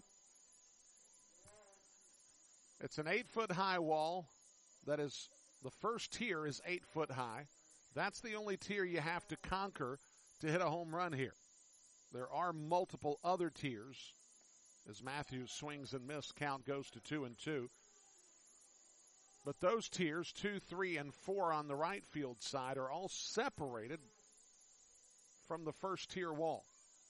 It's an 8-foot high wall. That is, the first tier is 8 foot high. That's the only tier you have to conquer to hit a home run here. There are multiple other tiers. As Matthews swings and misses, count goes to 2-2. But those tiers, 2, 3, and 4 on the right field side, are all separated from the first tier wall.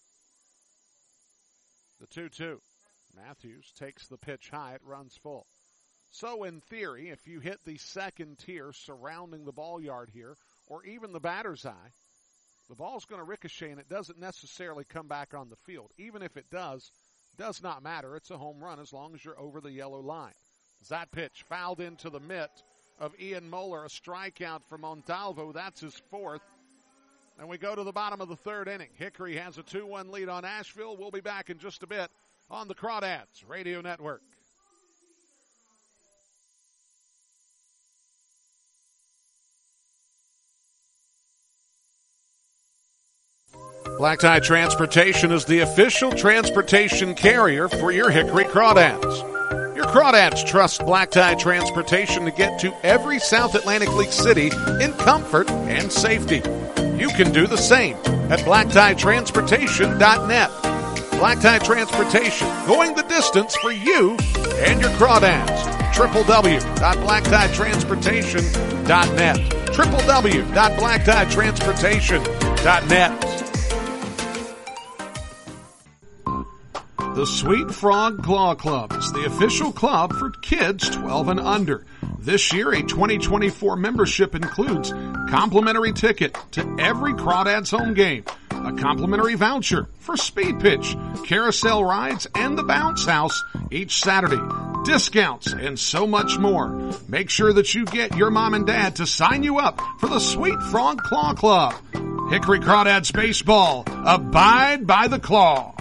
The 2-2. Matthews takes the pitch high. It runs full. So in theory, if you hit the second tier surrounding the ball yard here, or even the batter's eye, the ball's going to ricochet and it doesn't necessarily come back on the field. Even if it does not matter. It's a home run as long as you're over the yellow line. That pitch fouled into the mitt of Ian Moeller, a strikeout for Montalvo. That's his 4th. And we go to the bottom of the 3rd inning. Hickory has a 2-1 lead on Asheville. We'll be back in just a bit on the Crawdads Radio Network. Black Tie Transportation is the official transportation carrier for your Hickory Crawdads. Your Crawdads trust Black Tie Transportation to get to every South Atlantic League city in comfort and safety. You can do the same at BlackTieTransportation.net. Black Tie Transportation, going the distance for you and your Crawdads. www.BlackTieTransportation.net. www.BlackTieTransportation.net. The Sweet Frog Claw Club is the official club for kids 12 and under. This year, a 2024 membership includes complimentary ticket to every Crawdads home game, a complimentary voucher for Speed Pitch, carousel rides, and the Bounce House each Saturday, discounts, and so much more. Make sure that you get your mom and dad to sign you up for the Sweet Frog Claw Club. Hickory Crawdads Baseball, abide by the claw.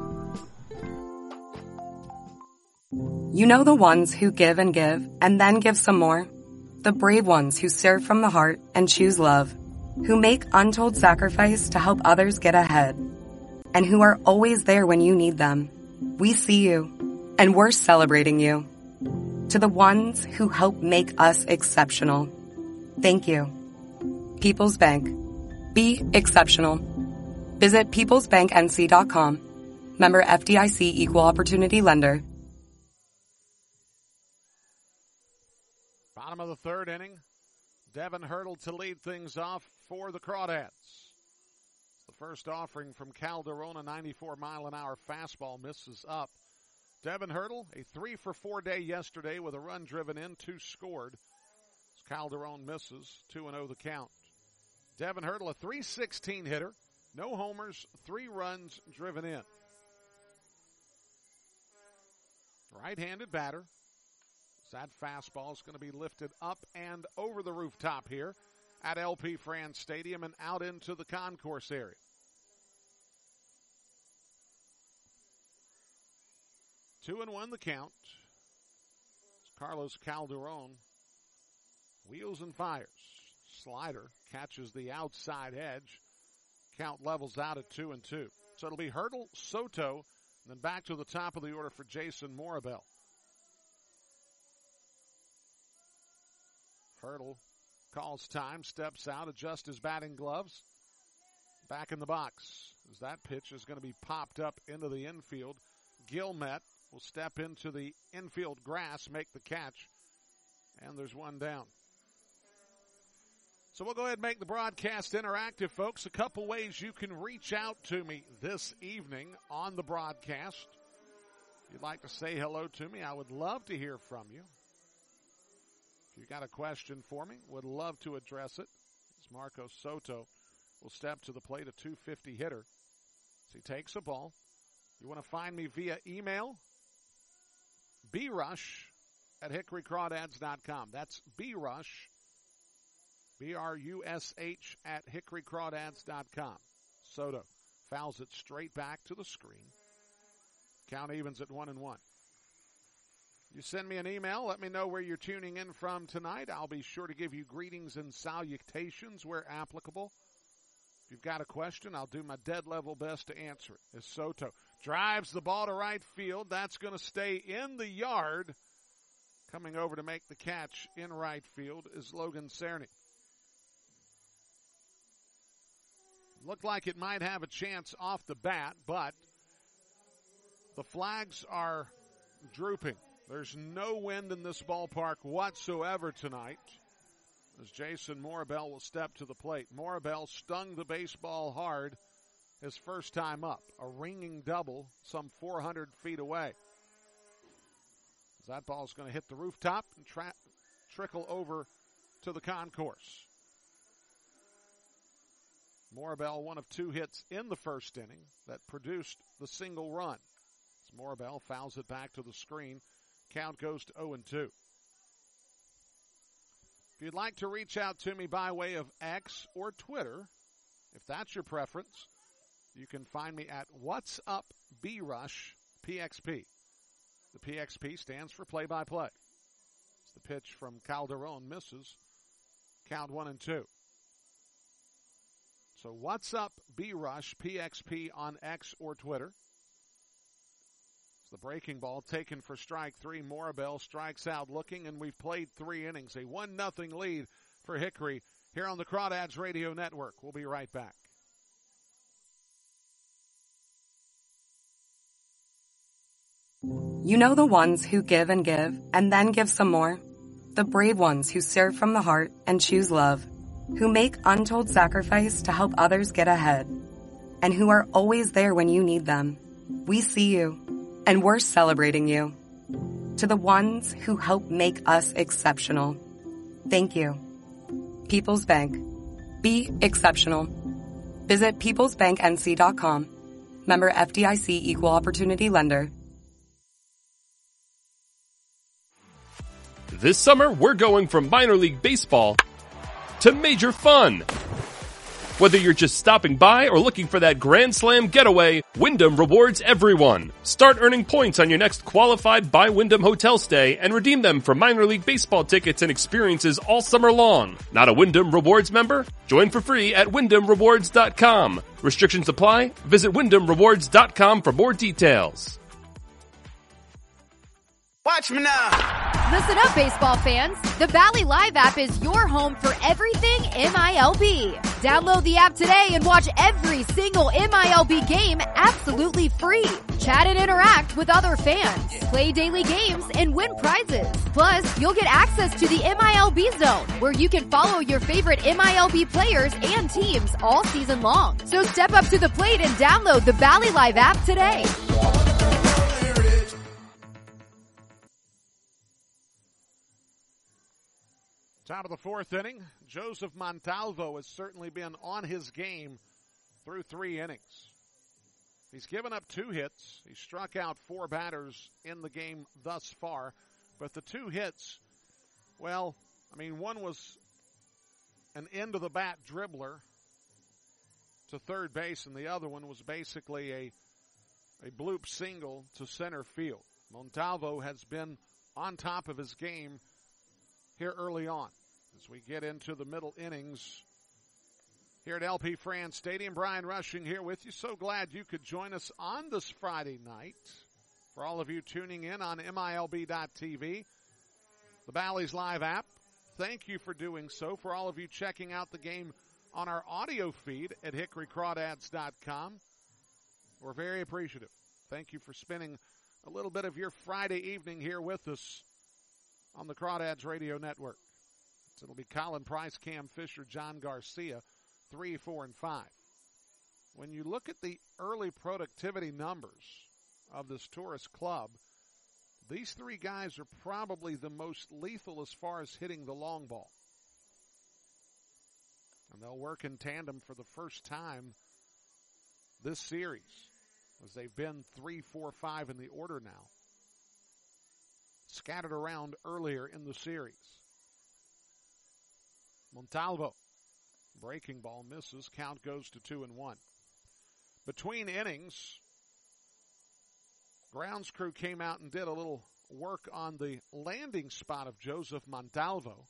You know the ones who give and then give some more? The brave ones who serve from the heart and choose love, who make untold sacrifice to help others get ahead, and who are always there when you need them. We see you, and we're celebrating you. To the ones who help make us exceptional, thank you. People's Bank. Be exceptional. Visit peoplesbanknc.com. Member FDIC Equal Opportunity Lender. Bottom of the 3rd inning. Devin Hurdle to lead things off for the Crawdads. The first offering from Calderon, a 94-mile-an-hour fastball, misses up. Devin Hurdle, a 3-for-4 day yesterday with a run driven in, 2 scored. As Calderon misses, 2-0 the count. Devin Hurdle, a .316 hitter, no homers, 3 runs driven in. Right-handed batter. That fastball is going to be lifted up and over the rooftop here at LP France Stadium and out into the concourse area. Two and one the count. Carlos Calderon wheels and fires. Slider catches the outside edge. Count levels out at 2-2. So it'll be Hurdle, Soto, and then back to the top of the order for Jason Morabel. Hurdle calls time, steps out, adjusts his batting gloves. Back in the box as that pitch is going to be popped up into the infield. Gilmet will step into the infield grass, make the catch, and there's one down. So we'll go ahead and make the broadcast interactive, folks. A couple ways you can reach out to me this evening on the broadcast. If you'd like to say hello to me, I would love to hear from you. If you've got a question for me, would love to address it. As Marco Soto will step to the plate, a .250 hitter. As he takes a ball. You want to find me via email? BRush@HickoryCrawdads.com. That's BRush, BRUSH @HickoryCrawdads.com. Soto fouls it straight back to the screen. Count evens at 1-1. You send me an email. Let me know where you're tuning in from tonight. I'll be sure to give you greetings and salutations where applicable. If you've got a question, I'll do my dead level best to answer it. As Soto drives the ball to right field, that's going to stay in the yard. Coming over to make the catch in right field is Logan Cerny. Looked like it might have a chance off the bat, but the flags are drooping. There's no wind in this ballpark whatsoever tonight, as Jason Morabel will step to the plate. Morabel stung the baseball hard his first time up. A ringing double some 400 feet away. As that ball's going to hit the rooftop and trickle over to the concourse. Morabel, one of 2 hits in the first inning that produced the single run. As Morabel fouls it back to the screen, count goes to 0-2. If you'd like to reach out to me by way of X or Twitter, if that's your preference, you can find me at What's Up BRush PXP. The PXP stands for play-by-play. It's the pitch from Calderon misses. Count 1-2. So What's Up BRush PXP on X or Twitter. It's the breaking ball taken for strike 3. Morabel strikes out looking, and we've played 3 innings. A 1-0 lead for Hickory here on the Crawdads Radio Network. We'll be right back. You know the ones who give and then give some more? The brave ones who serve from the heart and choose love, who make untold sacrifice to help others get ahead, and who are always there when you need them. We see you, and we're celebrating you. To the ones who help make us exceptional, thank you. People's Bank. Be exceptional. Visit peoplesbanknc.com. Member FDIC Equal Opportunity Lender. This summer, we're going from minor league baseball to major fun. Whether you're just stopping by or looking for that Grand Slam getaway, Wyndham rewards everyone. Start earning points on your next qualified by Wyndham hotel stay and redeem them for minor league baseball tickets and experiences all summer long. Not a Wyndham Rewards member? Join for free at WyndhamRewards.com. Restrictions apply. Visit WyndhamRewards.com for more details. Watch me now. Listen up, baseball fans. The Valley Live app is your home for everything MILB. Download the app today and watch every single MILB game absolutely free. Chat and interact with other fans. Play daily games and win prizes. Plus, you'll get access to the MILB Zone, where you can follow your favorite MILB players and teams all season long. So step up to the plate and download the Valley Live app today. Top of the 4th inning, Joseph Montalvo has certainly been on his game through 3 innings. He's given up 2 hits. He struck out 4 batters in the game thus far. But the 2 hits, well, I mean, one was an end-of-the-bat dribbler to third base, and the other one was basically a bloop single to center field. Montalvo has been on top of his game here early on. As we get into the middle innings here at LP France Stadium. Brian Rushing here with you. So glad you could join us on this Friday night. For all of you tuning in on MILB.TV, the Bally's Live app, thank you for doing so. For all of you checking out the game on our audio feed at HickoryCrawdads.com, we're very appreciative. Thank you for spending a little bit of your Friday evening here with us on the Crawdads Radio Network. So it'll be Colin Price, Cam Fisher, John Garcia, 3, 4, and 5. When you look at the early productivity numbers of this Tourist club, these three guys are probably the most lethal as far as hitting the long ball. And they'll work in tandem for the first time this series, as they've been 3, 4, 5 in the order now, scattered around earlier in the series. Montalvo, breaking ball misses. Count goes to 2-1. Between innings, grounds crew came out and did a little work on the landing spot of Joseph Montalvo.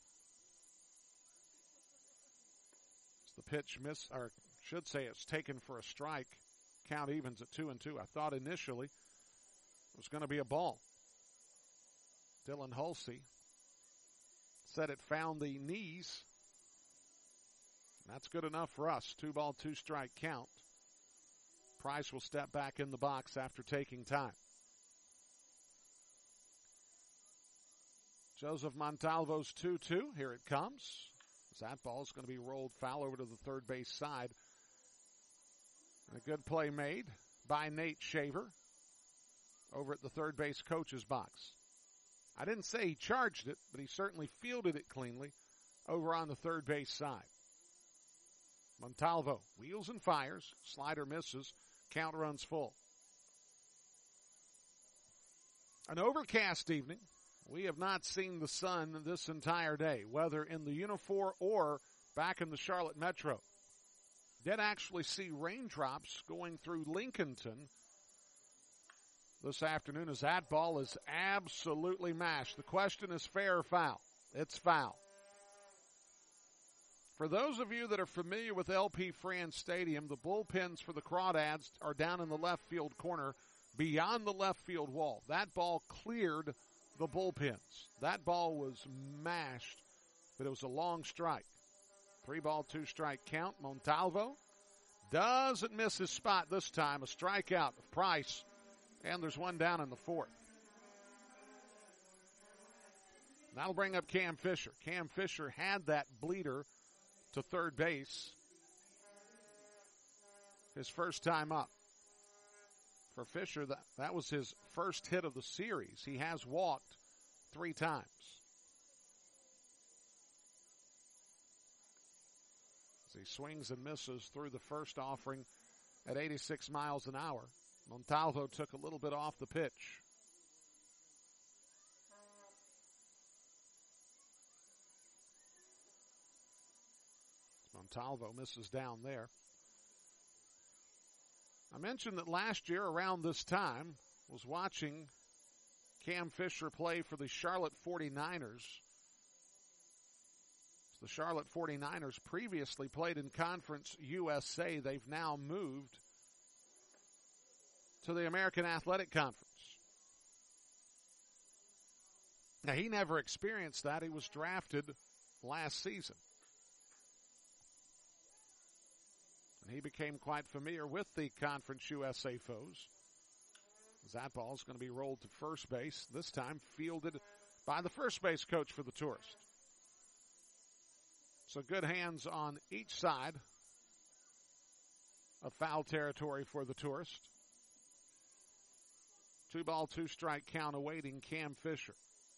The pitch or should say it's taken for a strike. Count evens at 2-2. I thought initially it was going to be a ball. Dylan Hulsey said it found the knees. That's good enough for us. 2-ball, 2-strike count. Price will step back in the box after taking time. Joseph Montalvo's 2-2. Here it comes. That ball is going to be rolled foul over to the third base side. And a good play made by Nate Shaver over at the third base coach's box. I didn't say he charged it, but he certainly fielded it cleanly over on the third base side. Montalvo wheels and fires. Slider misses. Count runs full. An overcast evening. We have not seen the sun this entire day, whether in the Unifor or back in the Charlotte Metro. Did actually see raindrops going through Lincolnton this afternoon, as that ball is absolutely mashed. The question is fair or foul? It's foul. For those of you that are familiar with LP France Stadium, the bullpens for the Crawdads are down in the left field corner beyond the left field wall. That ball cleared the bullpens. That ball was mashed, but it was a long strike. 3-ball, 2-strike count. Montalvo doesn't miss his spot this time. A strikeout of Price, and there's one down in the fourth. That'll bring up Cam Fisher. Cam Fisher had that bleeder to third base his first time up. For Fisher, that was his first hit of the series. He has walked 3 times. As he swings and misses through the first offering at 86 miles an hour. Montalvo took a little bit off the pitch. Montalvo misses down there. I mentioned that last year around this time was watching Cam Fisher play for the Charlotte 49ers. The Charlotte 49ers previously played in Conference USA. They've now moved to the American Athletic Conference. Now, he never experienced that. He was drafted last season. And he became quite familiar with the Conference USA foes. That ball is going to be rolled to first base, this time fielded by the first base coach for the Tourist. So good hands on each side of foul territory for the Tourist. 2-ball, 2-strike count awaiting Cam Fisher.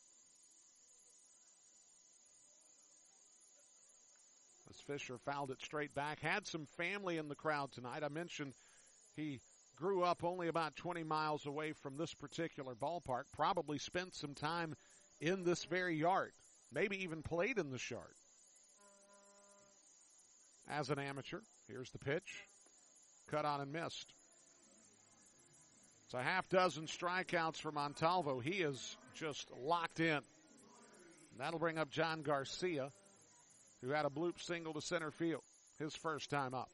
As Fisher fouled it straight back. Had some family in the crowd tonight. I mentioned he grew up only about 20 miles away from this particular ballpark. Probably spent some time in this very yard. Maybe even played in this yard as an amateur. Here's the pitch. Cut on and missed. It's a half dozen strikeouts for Montalvo. He is just locked in. And that'll bring up John Garcia, who had a bloop single to center field. his first time up.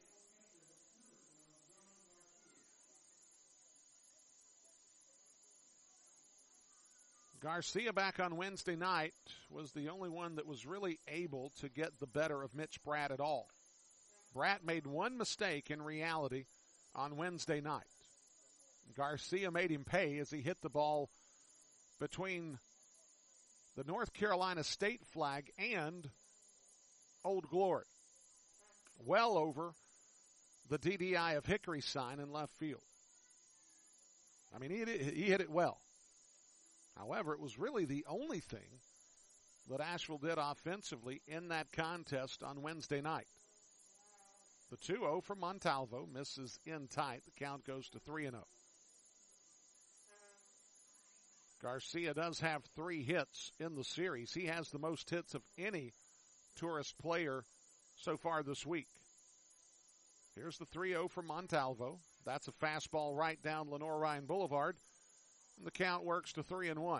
Garcia back on Wednesday night was the only one that was really able to get the better of Mitch Bratt at all. Bratt made one mistake in reality on Wednesday night. Garcia made him pay as he hit the ball between the North Carolina State flag and Old Glory. Well over the DDI of Hickory sign in left field. I mean, he hit it well. However, it was really the only thing that Asheville did offensively in that contest on Wednesday night. The 2-0 from Montalvo misses in tight. The count goes to 3-0. Garcia does have 3 hits in the series. He has the most hits of any Tourist player so far this week. Here's the 3-0 from Montalvo. That's a fastball right down Lenore Ryan Boulevard. And the count works to 3-1.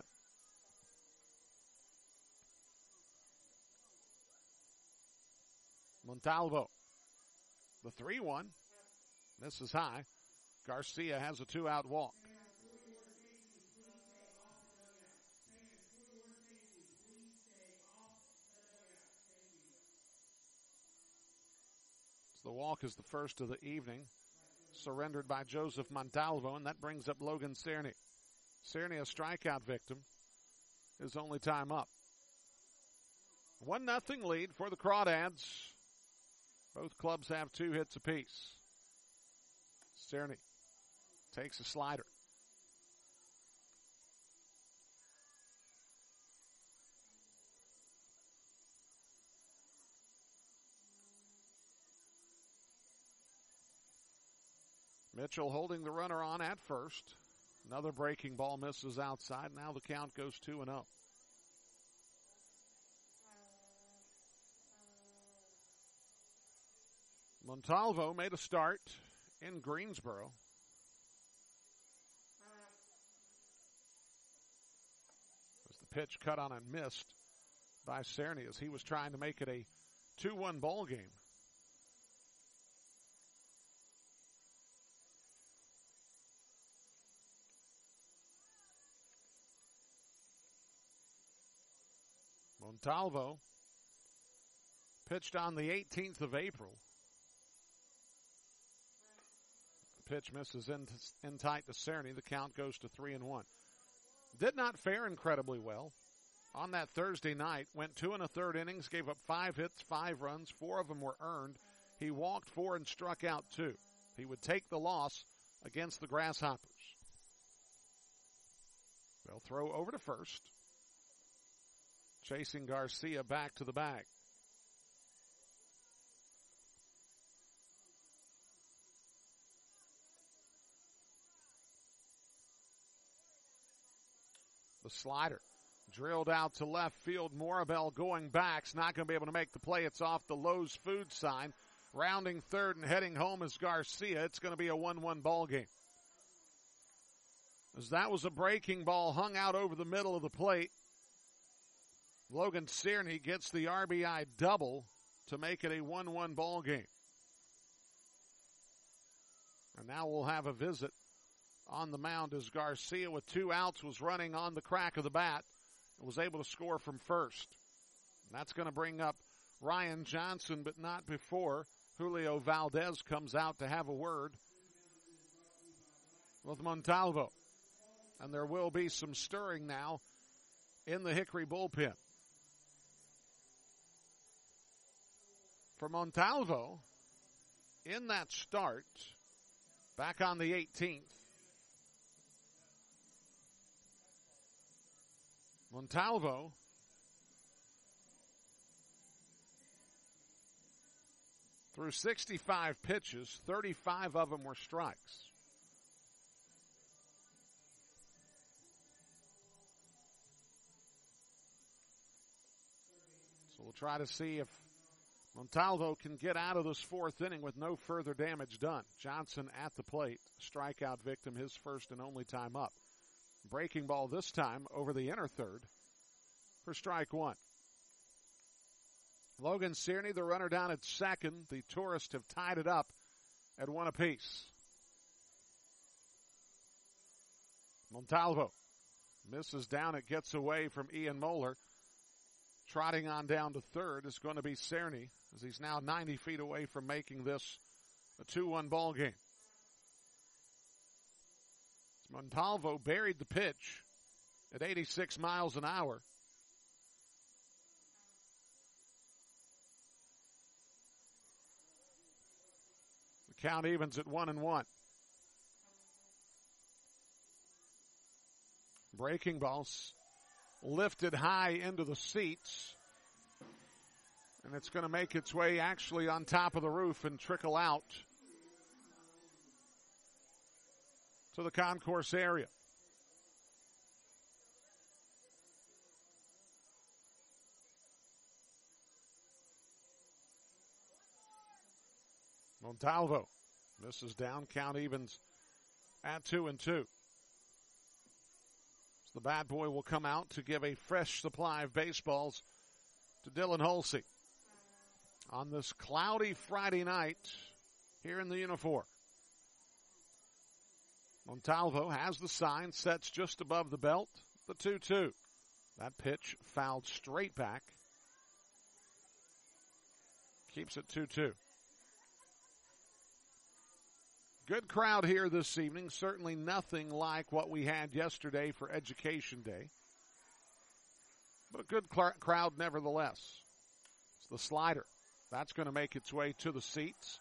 Montalvo. The 3-1. This is high. Garcia has a 2-out walk. The walk is the first of the evening, surrendered by Joseph Montalvo, and that brings up Logan Cerny. Cerny, a strikeout victim, his only time up. 1-0 lead for the Crawdads. Both clubs have 2 hits apiece. Cerny takes a slider. Mitchell holding the runner on at first. Another breaking ball misses outside. Now the count goes 2-0. Montalvo made a start in Greensboro. As the pitch cut on and missed by Cerny as he was trying to make it a 2-1 ball game. Montalvo pitched on the 18th of April. The pitch misses in tight to Cerny. The count goes to 3-1. Did not fare incredibly well on that Thursday night. Went 2 1/3 innings, gave up 5 hits, 5 runs. 4 of them were earned. He walked 4 and struck out 2. He would take the loss against the Grasshoppers. They'll throw over to first. Chasing Garcia back to the bag. The slider drilled out to left field. Morabel going back. It's not going to be able to make the play. It's off the Lowe's food sign. Rounding third and heading home is Garcia. It's going to be a 1-1 ball game. As that was a breaking ball hung out over the middle of the plate. Logan Cerny gets the RBI double to make it a 1-1 ball game. And now we'll have a visit on the mound as Garcia with 2 outs was running on the crack of the bat and was able to score from first. And that's going to bring up Ryan Johnson, but not before Julio Valdez comes out to have a word with Montalvo. And there will be some stirring now in the Hickory bullpen. For Montalvo, in that start, back on the 18th, Montalvo threw 65 pitches, 35 of them were strikes. So we'll try to see if Montalvo can get out of this 4th inning with no further damage done. Johnson at the plate, strikeout victim, his first and only time up. Breaking ball this time over the inner third for strike 1. Logan Searney, the runner down at second. The Tourists have tied it up at 1 apiece. Montalvo misses down. It gets away from Ian Moeller. Trotting on down to third is going to be Searney, as he's now 90 feet away from making this a 2-1 ball game. Montalvo buried the pitch at 86 miles an hour. The count evens at 1-1. Breaking balls lifted high into the seats, and it's going to make its way actually on top of the roof and trickle out to the concourse area. Montalvo misses down, count evens at 2-2. The bad boy will come out to give a fresh supply of baseballs to Dylan Holsey on this cloudy Friday night here in the Unifor. Montalvo has the sign, sets just above the belt, the 2-2. That pitch fouled straight back. Keeps it 2-2. Good crowd here this evening. Certainly nothing like what we had yesterday for Education Day. But a good crowd nevertheless. It's the slider. That's going to make its way to the seats.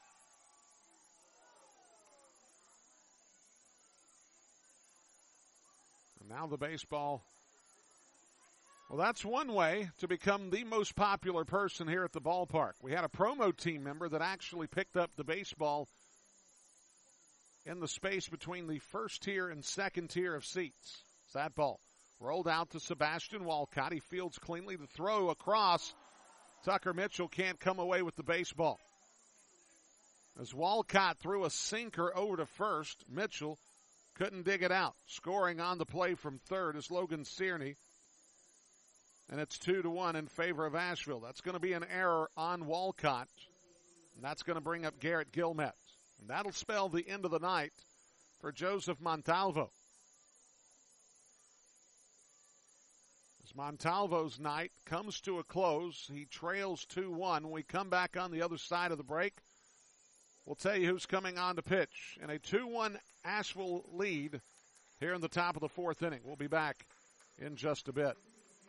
And now the baseball. Well, that's one way to become the most popular person here at the ballpark. We had a promo team member that actually picked up the baseball in the space between the first tier and second tier of seats. That ball rolled out to Sebastian Walcott. He fields cleanly. The throw across. Tucker Mitchell can't come away with the baseball. As Walcott threw a sinker over to first, Mitchell couldn't dig it out. Scoring on the play from third is Logan Searney. And it's 2-1 in favor of Asheville. That's going to be an error on Walcott. And that's going to bring up Garrett Gilmet. And that'll spell the end of the night for Joseph Montalvo. As Montalvo's night comes to a close, he trails 2-1. When we come back on the other side of the break, we'll tell you who's coming on to pitch. In a 2-1 Asheville lead here in the top of the fourth inning. We'll be back in just a bit.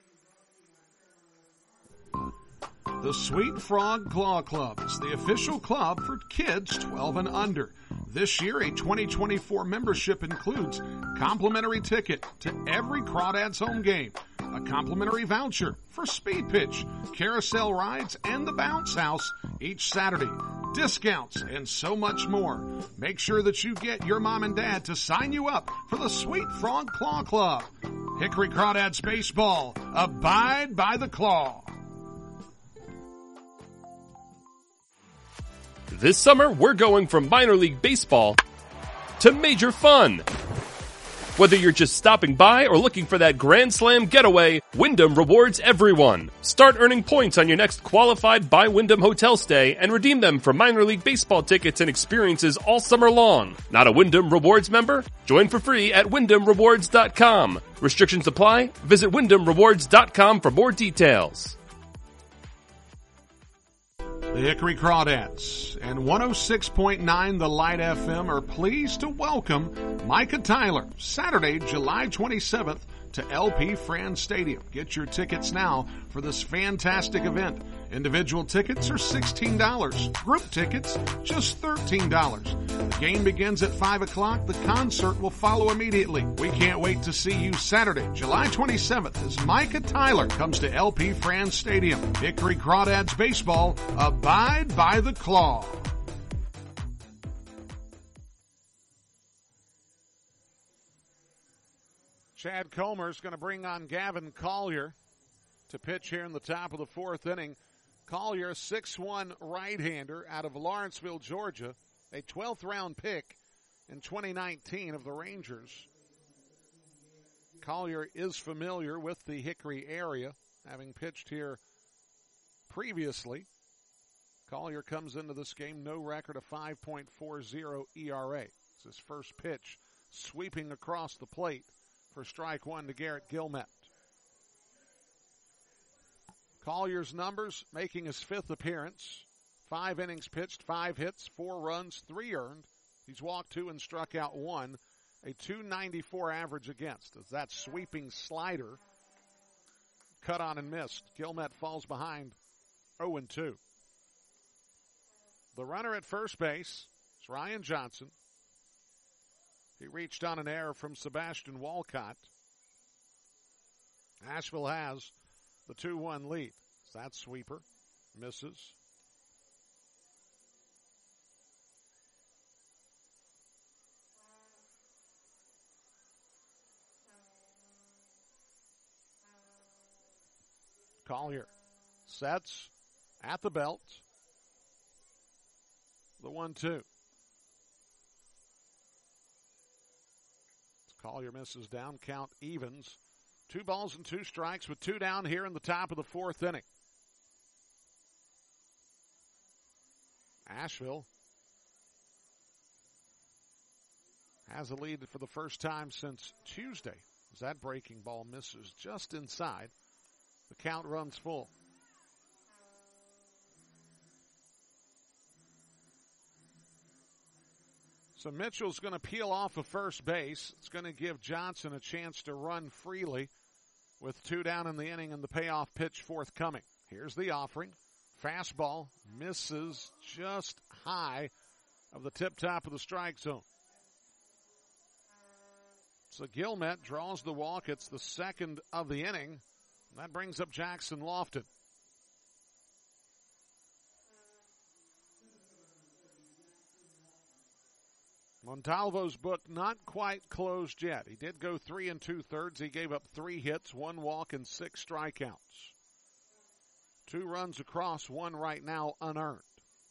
The Sweet Frog Claw Club is the official club for kids 12 and under. This year, a 2024 membership includes complimentary ticket to every Crawdads home game, a complimentary voucher for Speed Pitch, carousel rides, and the Bounce House each Saturday, discounts, and so much more. Make sure that you get your mom and dad to sign you up for the Sweet Frog Claw Club. Hickory Crawdads Baseball, abide by the claw. This summer, we're going from minor league baseball to major fun. Whether you're just stopping by or looking for that Grand Slam getaway, Wyndham rewards everyone. Start earning points on your next qualified by Wyndham hotel stay and redeem them for minor league baseball tickets and experiences all summer long. Not a Wyndham Rewards member? Join for free at WyndhamRewards.com. Restrictions apply. Visit WyndhamRewards.com for more details. The Hickory Crawdads and 106.9 The Light FM are pleased to welcome Micah Tyler Saturday, July 27th to LP Franz Stadium. Get your tickets now for this fantastic event. Individual tickets are $16. Group tickets, just $13. The game begins at 5 o'clock. The concert will follow immediately. We can't wait to see you Saturday, July 27th, as Micah Tyler comes to LP Franz Stadium. Hickory Crawdads Baseball, abide by the claw. Chad Comer's going to bring on Gavin Collier to pitch here in the top of the fourth inning. Collier, 6'1" right-hander out of Lawrenceville, Georgia, a 12th round pick in 2019 of the Rangers. Collier is familiar with the Hickory area, having pitched here previously. Collier comes into this game, no record, of 5.40 ERA. It's his first pitch, sweeping across the plate for strike one to Garrett Guillemette. Collier's numbers, making his fifth appearance. 5 innings pitched, 5 hits, 4 runs, 3 earned. He's walked 2 and struck out 1. A .294 average against. As that sweeping slider cut on and missed. Guillemette falls behind 0-2. The runner at first base is Ryan Johnson. He reached on an error from Sebastian Walcott. Asheville has the 2-1 lead. That sweeper misses. Collier sets at the belt. The 1-2. Collier misses, down, count evens. 2 balls and 2 strikes with 2 down here in the top of the 4th inning. Asheville has a lead for the first time since Tuesday, as that breaking ball misses just inside. The count runs full. So Mitchell's going to peel off of first base. It's going to give Johnson a chance to run freely with 2 down in the inning and the payoff pitch forthcoming. Here's the offering. Fastball misses just high of the tip top of the strike zone. So Guillemette draws the walk. It's the second of the inning. That brings up Jackson Lofton. Montalvo's book not quite closed yet. He did go 3 2/3. He gave up 3 hits, 1 walk, and 6 strikeouts. 2 runs across, 1 right now unearned.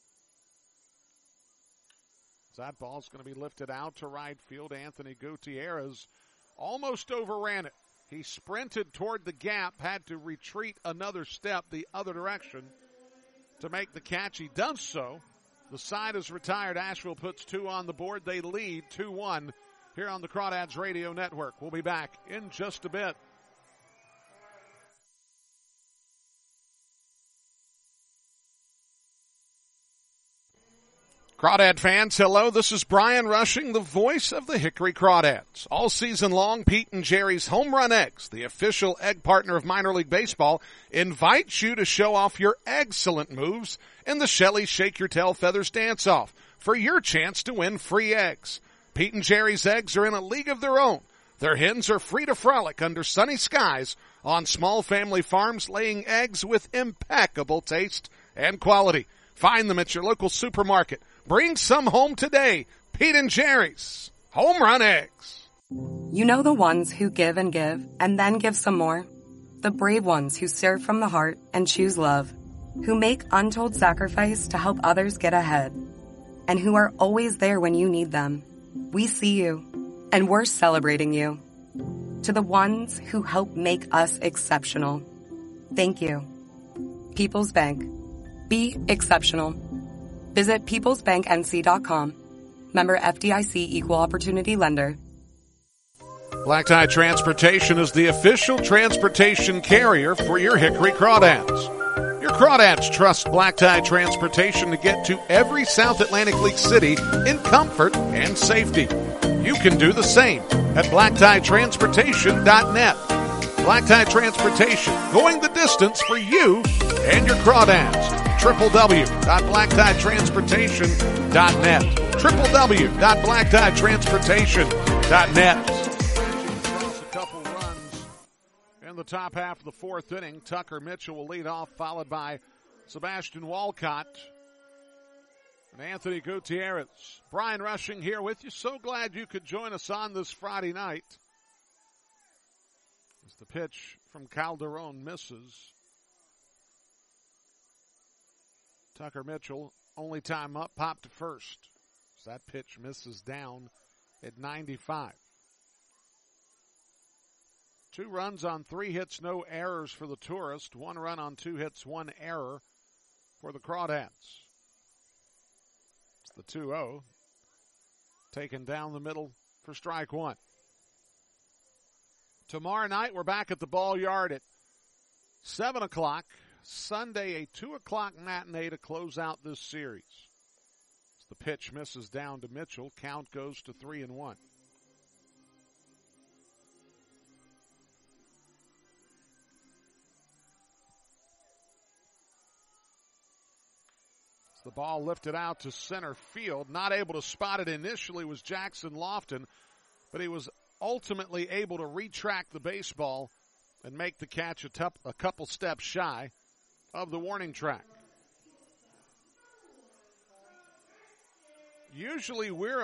That ball's going to be lifted out to right field. Anthony Gutierrez almost overran it. He sprinted toward the gap, had to retreat another step the other direction to make the catch. He does so. The side is retired. Asheville puts 2 on the board. They lead 2-1 here on the Crawdads Radio Network. We'll be back in just a bit. Crawdad fans, hello. This is Brian Rushing, the voice of the Hickory Crawdads. All season long, Pete and Jerry's Home Run Eggs, the official egg partner of minor league baseball, invites you to show off your excellent moves in the Shelley Shake Your Tail Feathers Dance-Off for your chance to win free eggs. Pete and Jerry's eggs are in a league of their own. Their hens are free to frolic under sunny skies on small family farms, laying eggs with impeccable taste and quality. Find them at your local supermarket. Bring some home today. Pete and Jerry's Home Run Eggs. You know the ones who give and then give some more? The brave ones who serve from the heart and choose love, who make untold sacrifice to help others get ahead, and who are always there when you need them. We see you, and we're celebrating you. To the ones who help make us exceptional, thank you. People's Bank. Be exceptional. Visit peoplesbanknc.com. Member FDIC Equal Opportunity Lender. Black Tie Transportation is the official transportation carrier for your Hickory Crawdads. Your Crawdads trust Black Tie Transportation to get to every South Atlantic League city in comfort and safety. You can do the same at blacktieTransportation.net. Black Tie Transportation, going the distance for you and your Crawdads. www.blacktieTransportation.net. www.blacktieTransportation.net. A couple runs in the top half of the 4th inning. Tucker Mitchell will lead off, followed by Sebastian Walcott and Anthony Gutierrez. Brian Rushing here with you. So glad you could join us on this Friday night. As the pitch from Calderon misses. Tucker Mitchell, only time up, popped to first. So that pitch misses down at 95. 2 runs on 3 hits, no errors for the Tourist. 1 run on 2 hits, 1 error for the Crawdads. It's the 2-0. Taken down the middle for strike one. Tomorrow night, we're back at the Ball Yard at 7 o'clock. Sunday, a 2 o'clock matinee to close out this series. As the pitch misses down to Mitchell, count goes to 3-1. The ball lifted out to center field. Not able to spot it initially was Jackson Lofton, but he was ultimately able to retract the baseball and make the catch a couple steps shy of the warning track. Usually we're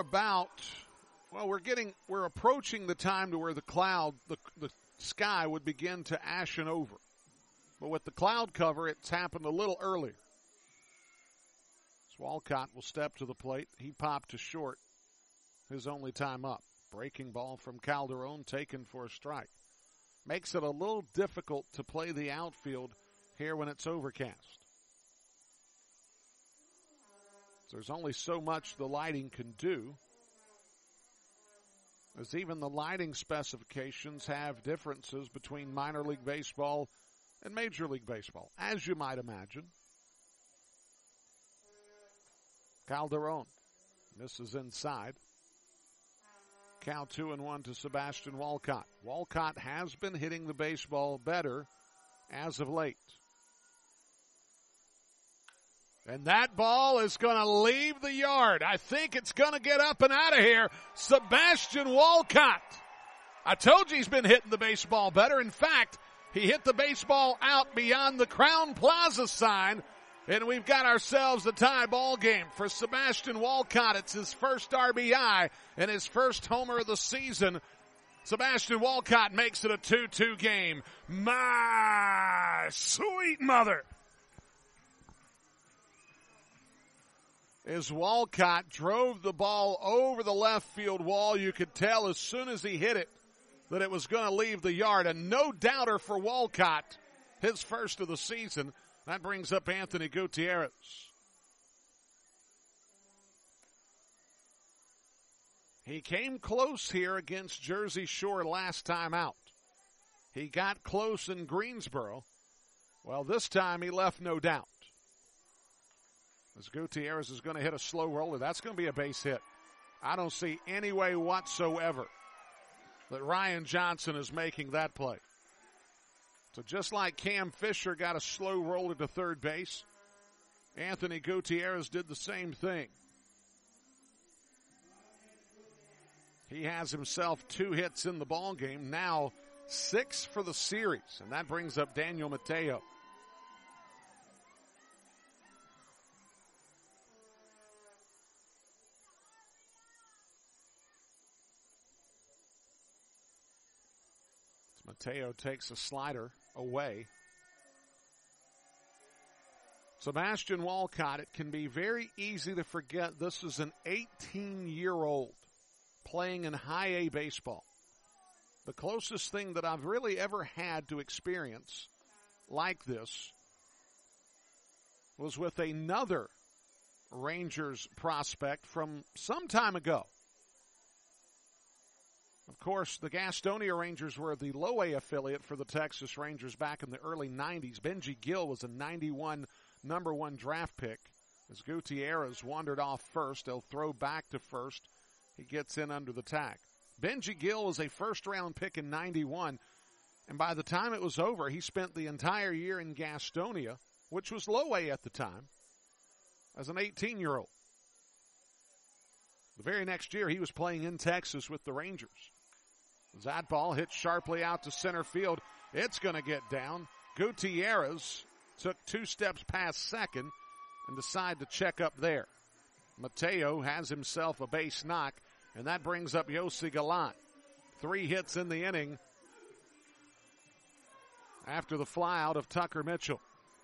approaching the time to where the sky would begin to ashen over. But with the cloud cover, it's happened a little earlier. Walcott will step to the plate. He popped to short, his only time up. Breaking ball from Calderon, taken for a strike. Makes it a little difficult to play the outfield here when it's overcast. There's only so much the lighting can do, as even the lighting specifications have differences between minor league baseball and Major League Baseball, as you might imagine. Calderon misses inside. Count 2-1 to Sebastian Walcott. Walcott has been hitting the baseball better as of late. And that ball is going to leave the yard. I think it's going to get up and out of here. Sebastian Walcott. I told you he's been hitting the baseball better. In fact, he hit the baseball out beyond the Crown Plaza sign. And we've got ourselves a tie ball game for Sebastian Walcott. It's his first RBI and his first homer of the season. Sebastian Walcott makes it a 2-2 game. My sweet mother. As Walcott drove the ball over the left field wall, you could tell as soon as he hit it that it was going to leave the yard. A no-doubter for Walcott, his first of the season. That brings up Anthony Gutierrez. He came close here against Jersey Shore last time out. He got close in Greensboro. Well, this time he left no doubt. As Gutierrez is going to hit a slow roller, that's going to be a base hit. I don't see any way whatsoever that Ryan Johnson is making that play. So just like Cam Fisher got a slow roller to third base, Anthony Gutierrez did the same thing. He has himself 2 hits in the ballgame, now 6 for the series, and that brings up Daniel Mateo. Mateo takes a slider away. Sebastian Walcott, it can be very easy to forget this is an 18-year-old playing in high A baseball. The closest thing that I've really ever had to experience like this was with another Rangers prospect from some time ago. Of course, the Gastonia Rangers were the low A affiliate for the Texas Rangers back in the early 90s. Benji Gill was a 91 number 1 draft pick. As Gutierrez wandered off first, they'll throw back to first. He gets in under the tag. Benji Gill was a first-round pick in 91, and by the time it was over, he spent the entire year in Gastonia, which was low A at the time, as an 18-year-old. The very next year, he was playing in Texas with the Rangers. That ball hit sharply out to center field. It's going to get down. Gutierrez took 2 steps past second and decided to check up there. Mateo has himself a base knock, and that brings up Yossi Gallant. 3 hits in the inning after the flyout of Tucker Mitchell.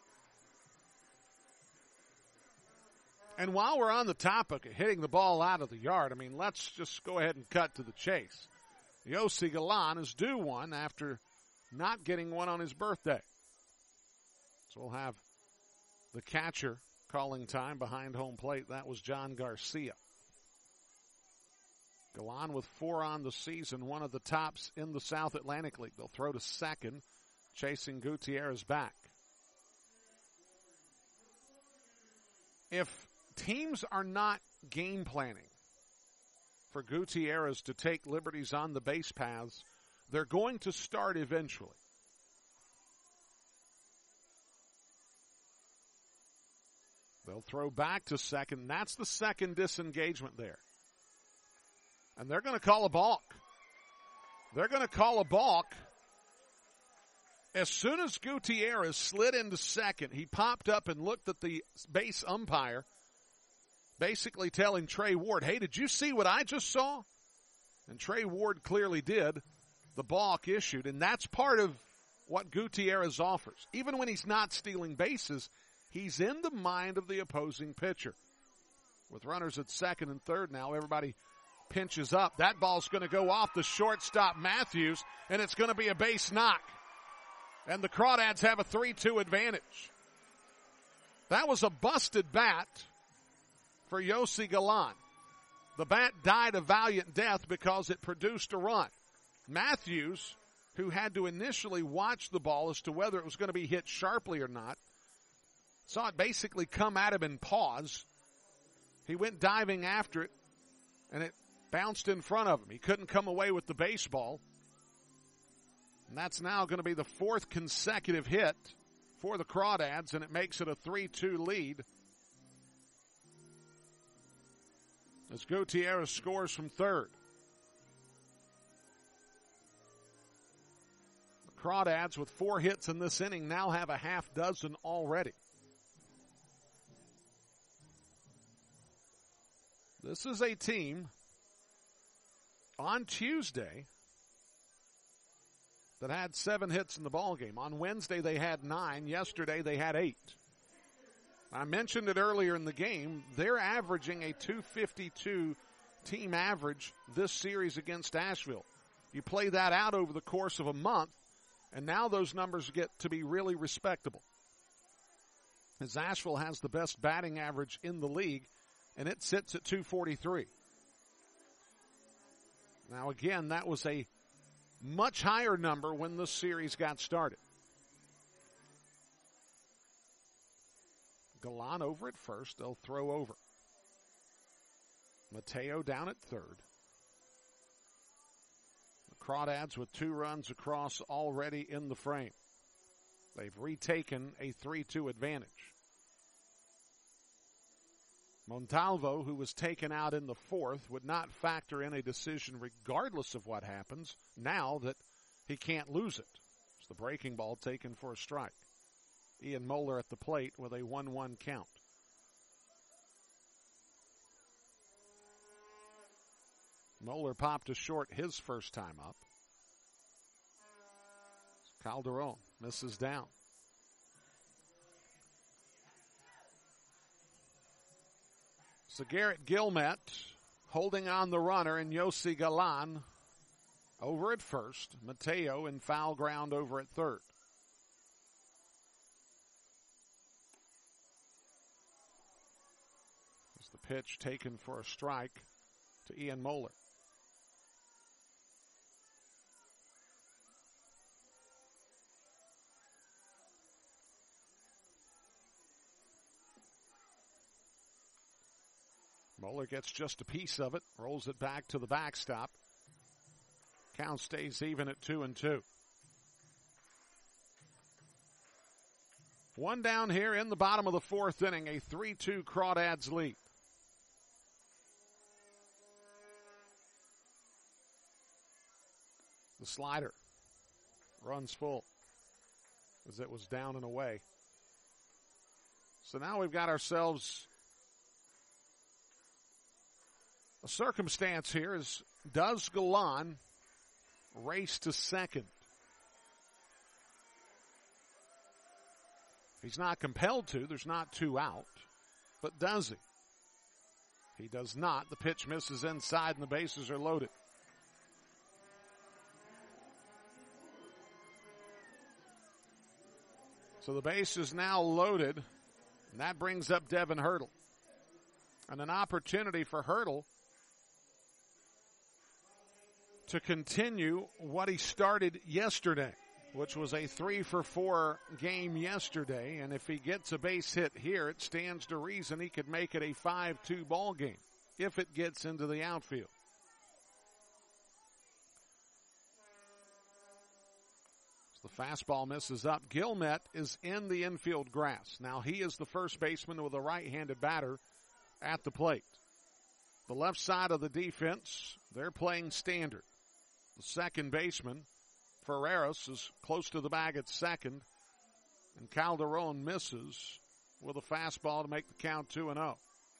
And while we're on the topic of hitting the ball out of the yard, let's just go ahead and cut to the chase. Yossi Gallant is due one after not getting one on his birthday. So we'll have The catcher calling time behind home plate, that was John Garcia. Galan with 4 on the season, one of the tops in the South Atlantic League. They'll throw to second, chasing Gutierrez back. If teams are not game planning for Gutierrez to take liberties on the base paths, they're going to start eventually. They'll throw back to second. That's the second disengagement there. And they're going to call a balk. They're going to call a balk. As soon as Gutierrez slid into second, he popped up and looked at the base umpire, basically telling Trey Ward, hey, did you see what I just saw? And Trey Ward clearly did. The balk issued, and that's part of what Gutierrez offers. Even when he's not stealing bases, he's in the mind of the opposing pitcher. With runners at second and third now, everybody pinches up. That ball's going to go off the shortstop Matthews, and it's going to be a base knock. And the Crawdads have a 3-2 advantage. That was a busted bat for Yossi Galan. The bat died a valiant death because it produced a run. Matthews, who had to initially watch the ball as to whether it was going to be hit sharply or not, saw it basically come at him and pause. He went diving after it, and it bounced in front of him. He couldn't come away with the baseball. And that's now going to be the 4th consecutive hit for the Crawdads, and it makes it a 3-2 lead. As Gutierrez scores from third. The Crawdads, with 4 hits in this inning, now have a half dozen already. This is a team on Tuesday that had 7 hits in the ballgame. On Wednesday they had 9. Yesterday they had 8. I mentioned it earlier in the game. They're averaging a .252 team average this series against Asheville. You play that out over the course of a month, and now those numbers get to be really respectable. As Asheville has the best batting average in the league, and it sits at .243. Now again, that was a much higher number when this series got started. Galan over at first. They'll throw over. Mateo down at third. The Crawdads with 2 runs across already in the frame. They've retaken a 3-2 advantage. Montalvo, who was taken out in the 4th, would not factor in a decision regardless of what happens now that he can't lose it. It's the breaking ball taken for a strike. Ian Moeller at the plate with a 1-1 count. Moeller popped to short his first time up. Calderon misses down. So Garrett Gilmet holding on the runner, and Yossi Galan over at first. Mateo in foul ground over at third. As the pitch taken for a strike to Ian Moeller. Moeller gets just a piece of it, rolls it back to the backstop. Count stays even at 2-2. 1 down here in the bottom of the 4th inning, a 3-2 Crawdads lead. The slider runs full as it was down and away. So now we've got ourselves a circumstance here. Is does Galan race to second? He's not compelled to. There's not 2 out. But does he? He does not. The pitch misses inside and the bases are loaded. So the base is now loaded And that brings up Devin Hurdle. And an opportunity for Hurdle to continue what he started yesterday, which was a 3-for-4 game yesterday. And if he gets a base hit here, it stands to reason he could make it a 5-2 ball game if it gets into the outfield. The fastball misses up. Gilmet is in the infield grass. Now he is the first baseman with a right-handed batter at the plate. The left side of the defense, they're playing standard. The second baseman, Ferreras, is close to the bag at second, and Calderon misses with a fastball to make the count 2-0.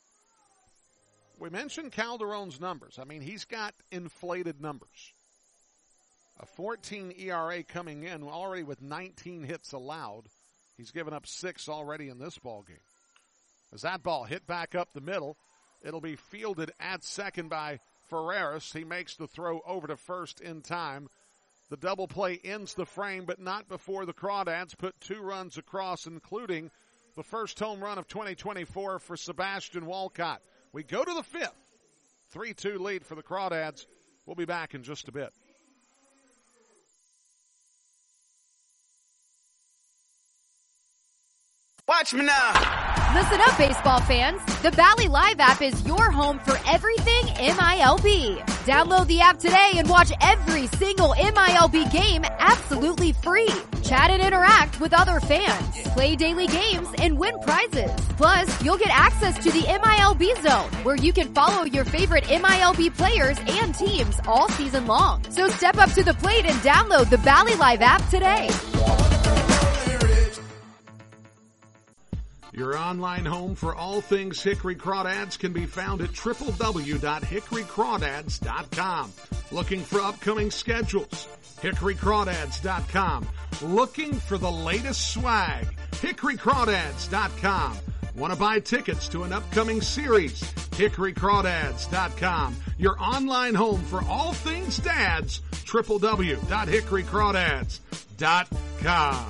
We mentioned Calderon's numbers. I mean, he's got inflated numbers. A 14 ERA coming in, already with 19 hits allowed. He's given up 6 already in this ball game. As that ball hit back up the middle, it'll be fielded at second by Ferreras. He makes the throw over to first in time. The double play ends the frame, but not before the Crawdads put 2 runs across, including the first home run of 2024 for Sebastian Walcott. We go to the 5th. 3-2 lead for the Crawdads. We'll be back in just a bit. Watch me now. Listen up, baseball fans. The Bally Live app is your home for everything MILB. Download the app today and watch every single MILB game absolutely free. Chat and interact with other fans. Play daily games and win prizes. Plus, you'll get access to the MILB Zone, where you can follow your favorite MILB players and teams all season long. So step up to the plate and download the Bally Live app today. Your online home for all things Hickory Crawdads can be found at www.hickorycrawdads.com. Looking for upcoming schedules? hickorycrawdads.com. Looking for the latest swag? hickorycrawdads.com. Want to buy tickets to an upcoming series? hickorycrawdads.com. Your online home for all things dads, www.hickorycrawdads.com.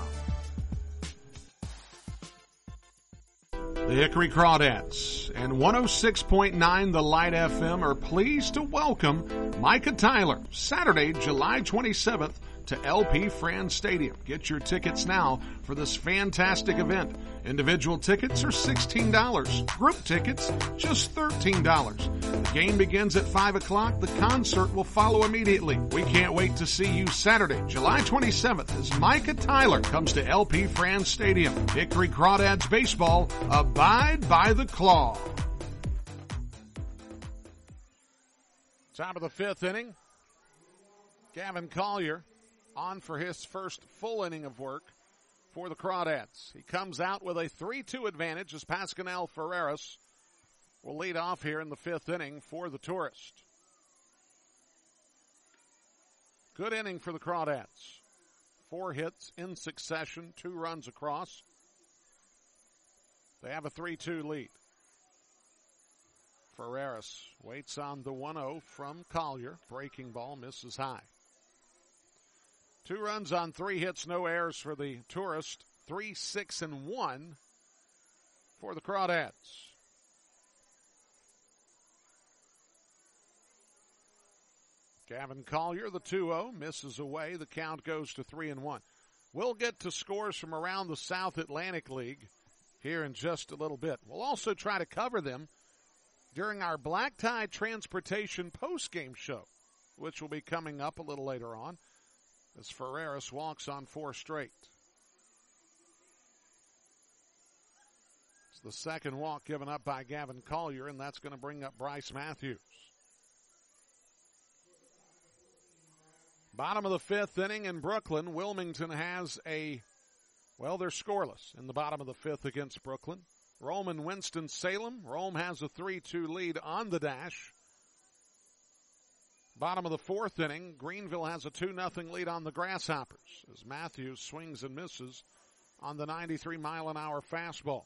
The Hickory Crawdads and 106.9 The Light FM are pleased to welcome Micah Tyler Saturday, July 27th to LP Franz Stadium. Get your tickets now for this fantastic event. Individual tickets are $16. Group tickets, just $13. The game begins at 5 o'clock. The concert will follow immediately. We can't wait to see you Saturday, July 27th, as Micah Tyler comes to LP Franz Stadium. Hickory Crawdads baseball, abide by the claw. Top of the 5th inning. Gavin Collier on for his first full inning of work for the Crawdads. He comes out with a 3-2 advantage as Pascanel Ferreras will lead off here in the 5th inning for the Tourist. Good inning for the Crawdads. 4 hits in succession, 2 runs across. They have a 3-2 lead. Ferreras waits on the 1-0 from Collier. Breaking ball misses high. 2 runs on 3 hits, no errors for the Tourist. 3-6-1 for the Crawdads. Gavin Collier, the 2-0, misses away. The count goes to 3-1. We'll get to scores from around the South Atlantic League here in just a little bit. We'll also try to cover them during our Black Tie Transportation postgame show, which will be coming up a little later on, as Ferreras walks on 4 straight. It's the second walk given up by Gavin Collier, and that's going to bring up Bryce Matthews. Bottom of the 5th inning in Brooklyn. Wilmington has they're scoreless in the bottom of the 5th against Brooklyn. Rome and Winston-Salem. Rome has a 3-2 lead on the dash. Bottom of the 4th inning, Greenville has a 2-0 lead on the Grasshoppers as Matthews swings and misses on the 93-mile-an-hour fastball.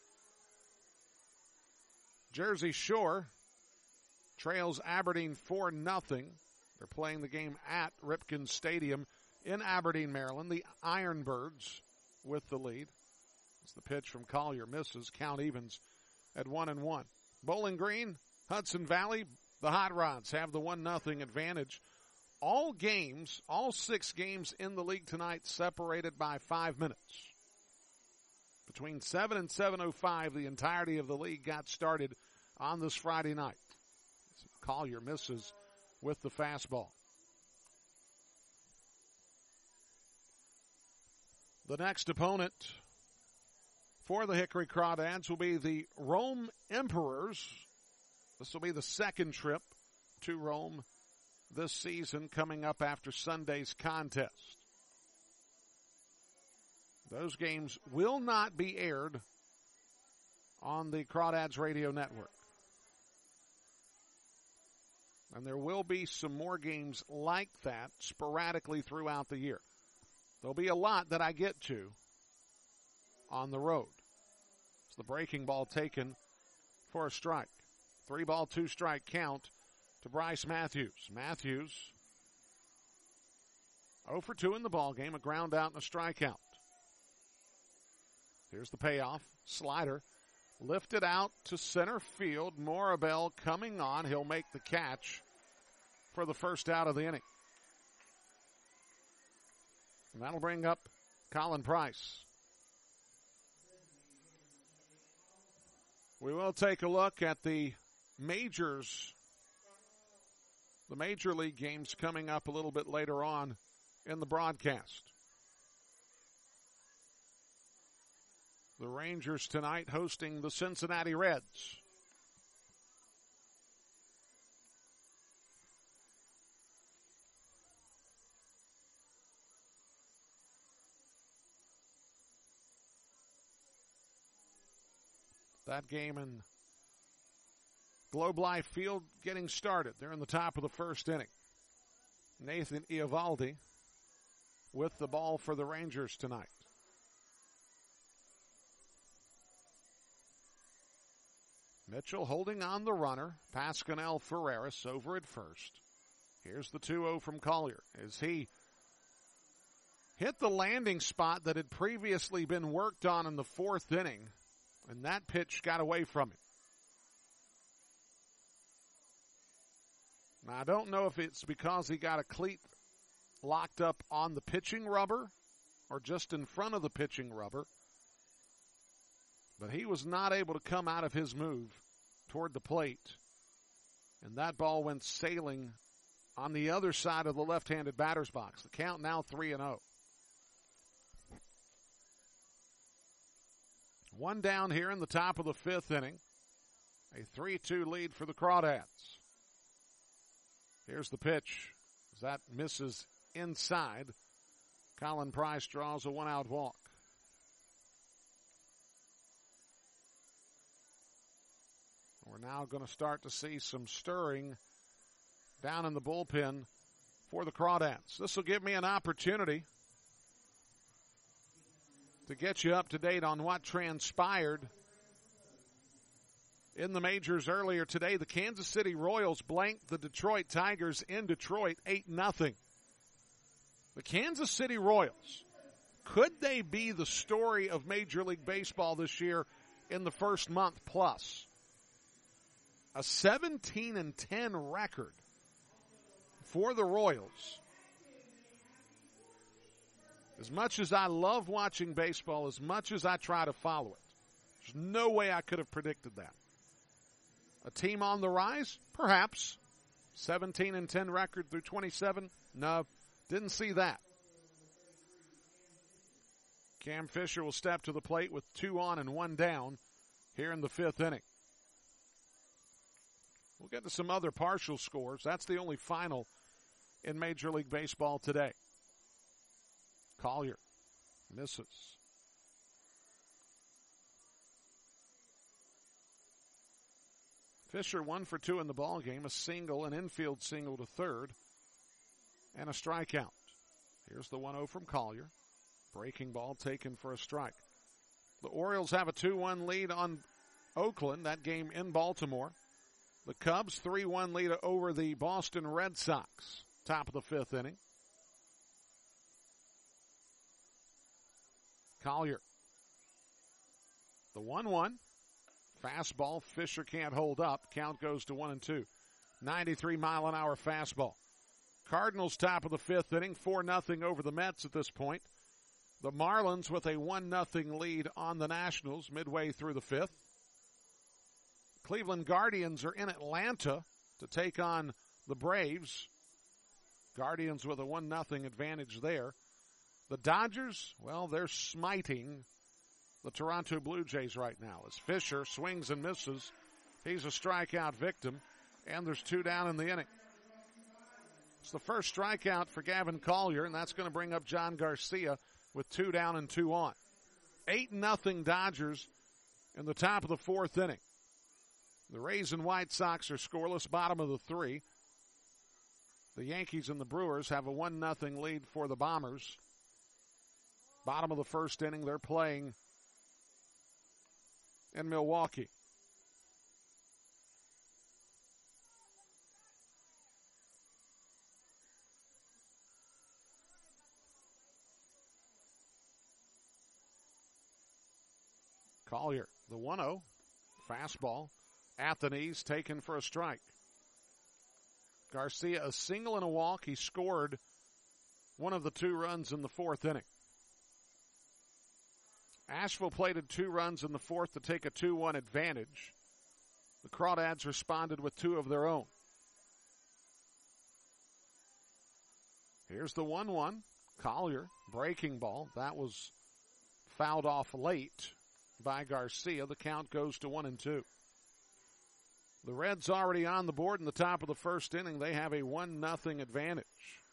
Jersey Shore trails Aberdeen 4-0. They're playing the game at Ripken Stadium in Aberdeen, Maryland. The Ironbirds with the lead. As the pitch from Collier misses, count evens at 1-1. Bowling Green, Hudson Valley, the Hot Rods have the 1-0 advantage. All games, all 6 games in the league tonight separated by 5 minutes. Between 7 and 7:05, the entirety of the league got started on this Friday night. Collier misses with the fastball. The next opponent for the Hickory Crawdads will be the Rome Emperors. This will be the second trip to Rome this season, coming up after Sunday's contest. Those games will not be aired on the Crawdads Radio Network. And there will be some more games like that sporadically throughout the year. There'll be a lot that I get to on the road. It's the breaking ball taken for a strike. 3-ball, 2-strike count to Bryce Matthews. Matthews 0 for 2 in the ballgame, a ground out and a strikeout. Here's the payoff. Slider lifted out to center field. Morabel coming on. He'll make the catch for the first out of the inning. And that'll bring up Colin Price. We will take a look at the majors, the major league games coming up a little bit later on in the broadcast. The Rangers tonight hosting the Cincinnati Reds. That game in Globe Life Field getting started. They're in the top of the first inning. Nathan Eovaldi with the ball for the Rangers tonight. Mitchell holding on the runner. Pascanel Ferreras over at first. Here's the 2-0 from Collier as he hit the landing spot that had previously been worked on in the 4th inning, and that pitch got away from him. Now, I don't know if it's because he got a cleat locked up on the pitching rubber or just in front of the pitching rubber, but he was not able to come out of his move toward the plate, and that ball went sailing on the other side of the left-handed batter's box. The count now 3-0. One down here in the top of the 5th inning. A 3-2 lead for the Crawdads. Here's the pitch. As that misses inside, Colin Price draws a 1-out walk. We're now going to start to see some stirring down in the bullpen for the Crawdads. This will give me an opportunity to get you up to date on what transpired in the majors earlier today. The Kansas City Royals blanked the Detroit Tigers in Detroit 8-0. The Kansas City Royals, could they be the story of Major League Baseball this year in the first month plus? A 17-10 record for the Royals. As much as I love watching baseball, as much as I try to follow it, there's no way I could have predicted that. A team on the rise? Perhaps. 17-10 record through 27? No, didn't see that. Cam Fisher will step to the plate with 2 on and 1 down here in the 5th inning. We'll get to some other partial scores. That's the only final in Major League Baseball today. Collier misses. Fisher 1 for 2 in the ballgame, a single, an infield single to third, and a strikeout. Here's the 1-0 from Collier. Breaking ball taken for a strike. The Orioles have a 2-1 lead on Oakland, that game in Baltimore. The Cubs 3-1 lead over the Boston Red Sox, top of the 5th inning. Collier The 1-1. Fastball. Fisher can't hold up. Count goes to 1-2. 93-mile-an-hour fastball. Cardinals top of the fifth inning. 4-0 over the Mets at this point. The Marlins with a 1-0 lead on the Nationals midway through the fifth. Cleveland Guardians are in Atlanta to take on the Braves. Guardians with a 1-0 advantage there. The Dodgers, well, they're smiting the Toronto Blue Jays right now as Fisher swings and misses. He's a strikeout victim, and there's 2 down in the inning. It's the first strikeout for Gavin Collier, and that's going to bring up John Garcia with 2 down and 2 on. 8-0 Dodgers in the top of the fourth inning. The Rays and White Sox are scoreless, bottom of the 3. The Yankees and the Brewers have a 1-0 lead for the Bombers. Bottom of the first inning, they're playing in Milwaukee. Collier, the 1-0, fastball, at the knees, taken for a strike. Garcia, a single and a walk. He scored one of the 2 runs in the fourth inning. Asheville plated 2 runs in the fourth to take a 2-1 advantage. The Crawdads responded with 2 of their own. Here's the 1-1. Collier, breaking ball. That was fouled off late by Garcia. The count goes to 1-2. The Reds already on the board in the top of the first inning. They have a 1-0 advantage.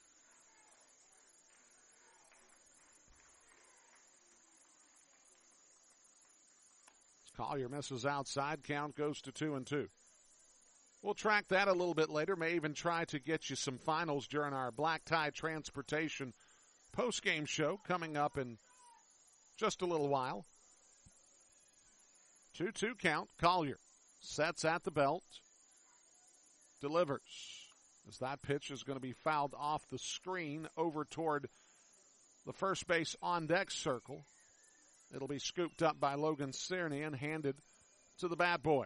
Collier misses outside. Count goes to 2-2. We'll track that a little bit later. May even try to get you some finals during our Black Tie Transportation postgame show coming up in just a little while. 2-2 count. Collier sets at the belt. Delivers. As that pitch is going to be fouled off the screen over toward the first base on deck circle. It'll be scooped up by Logan Cerny and handed to the bat boy.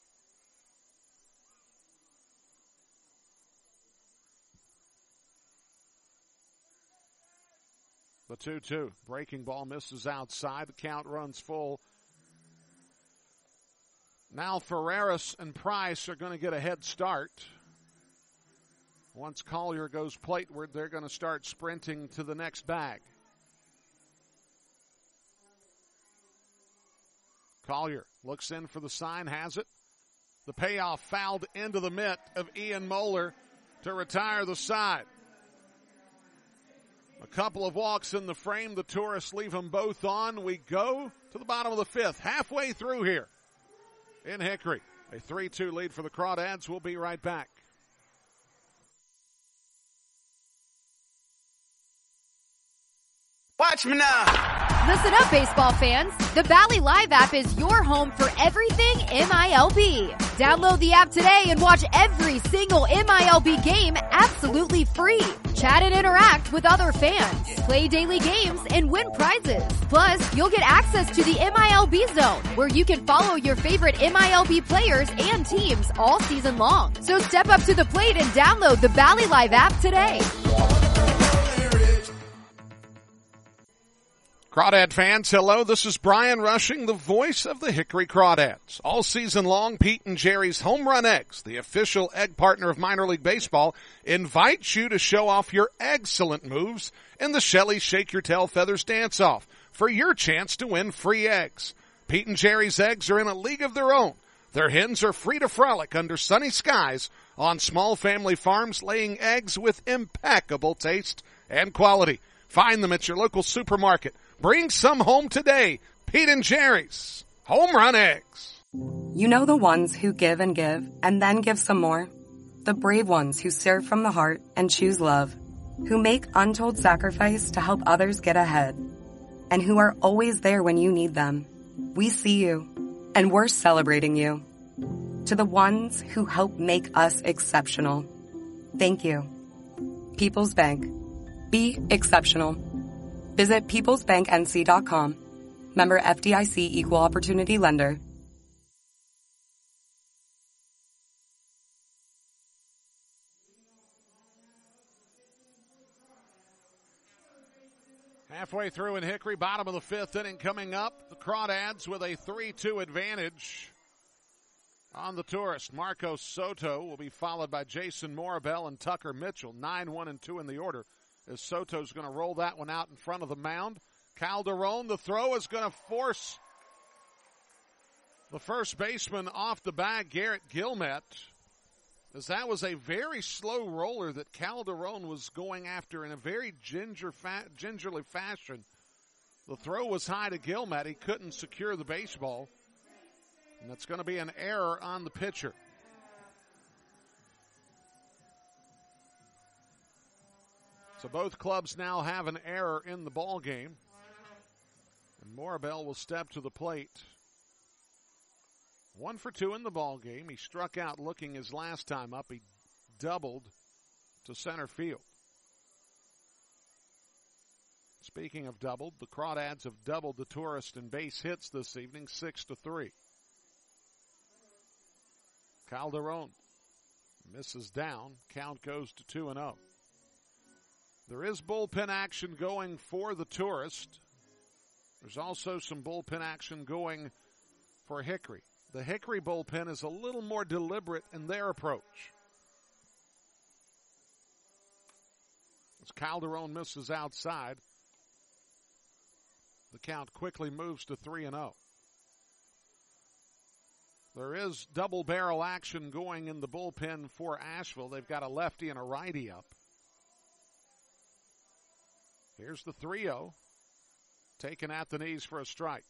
The 2-2. Breaking ball misses outside. The count runs full. Now Ferreras and Price are going to get a head start. Once Collier goes plateward, they're going to start sprinting to the next bag. Collier looks in for the sign, has it. The payoff fouled into the mitt of Ian Moeller to retire the side. A couple of walks in the frame. The Tourists leave them both on. We go to the bottom of the fifth, halfway through here in Hickory. A 3-2 lead for the Crawdads. We'll be right back. Watch me now. Listen up, baseball fans. The Bally Live app is your home for everything MILB. Download the app today and watch every single MILB game absolutely free. Chat and interact with other fans. Play daily games and win prizes. Plus, you'll get access to the MILB Zone, where you can follow your favorite MILB players and teams all season long. So step up to the plate and download the Bally Live app today. Crawdad fans, hello. This is Brian Rushing, the voice of the Hickory Crawdads. All season long, Pete and Jerry's Home Run Eggs, the official egg partner of minor league baseball, invites you to show off your excellent moves in the Shelly Shake Your Tail Feathers Dance-Off for your chance to win free eggs. Pete and Jerry's eggs are in a league of their own. Their hens are free to frolic under sunny skies on small family farms, laying eggs with impeccable taste and quality. Find them at your local supermarket. Bring some home today. Pete and Jerry's Home Run Eggs. You know the ones who give and then give some more? The brave ones who serve from the heart and choose love, who make untold sacrifice to help others get ahead, and who are always there when you need them. We see you, and we're celebrating you. To the ones who help make us exceptional, thank you. People's Bank. Be exceptional. Visit peoplesbanknc.com. Member FDIC Equal Opportunity Lender. Halfway through in Hickory, bottom of the fifth inning coming up. The Crawdads with a 3-2 advantage on the Tourist. Marco Soto will be followed by Jason Morabel and Tucker Mitchell. 9, 1, and 2 in the order as Soto's going to roll that one out in front of the mound. Calderon, the throw is going to force the first baseman off the bag, Garrett Gilmet, as that was a very slow roller that Calderon was going after in a very gingerly fashion. The throw was high to Gilmet. He couldn't secure the baseball. And that's going to be an error on the pitcher. So both clubs now have an error in the ball game. And Morabel will step to the plate. 1 for 2 in the ball game. He struck out looking his last time up. He doubled to center field. Speaking of doubled, the Crawdads have doubled the Tourist in base hits this evening, 6-3. Calderon misses down. Count goes to 2-0. There is bullpen action going for the Tourist. There's also some bullpen action going for Hickory. The Hickory bullpen is a little more deliberate in their approach. As Calderon misses outside, the count quickly moves to 3-0. There is double barrel action going in the bullpen for Asheville. They've got a lefty and a righty up. Here's the 3-0. Taken at the knees for a strike.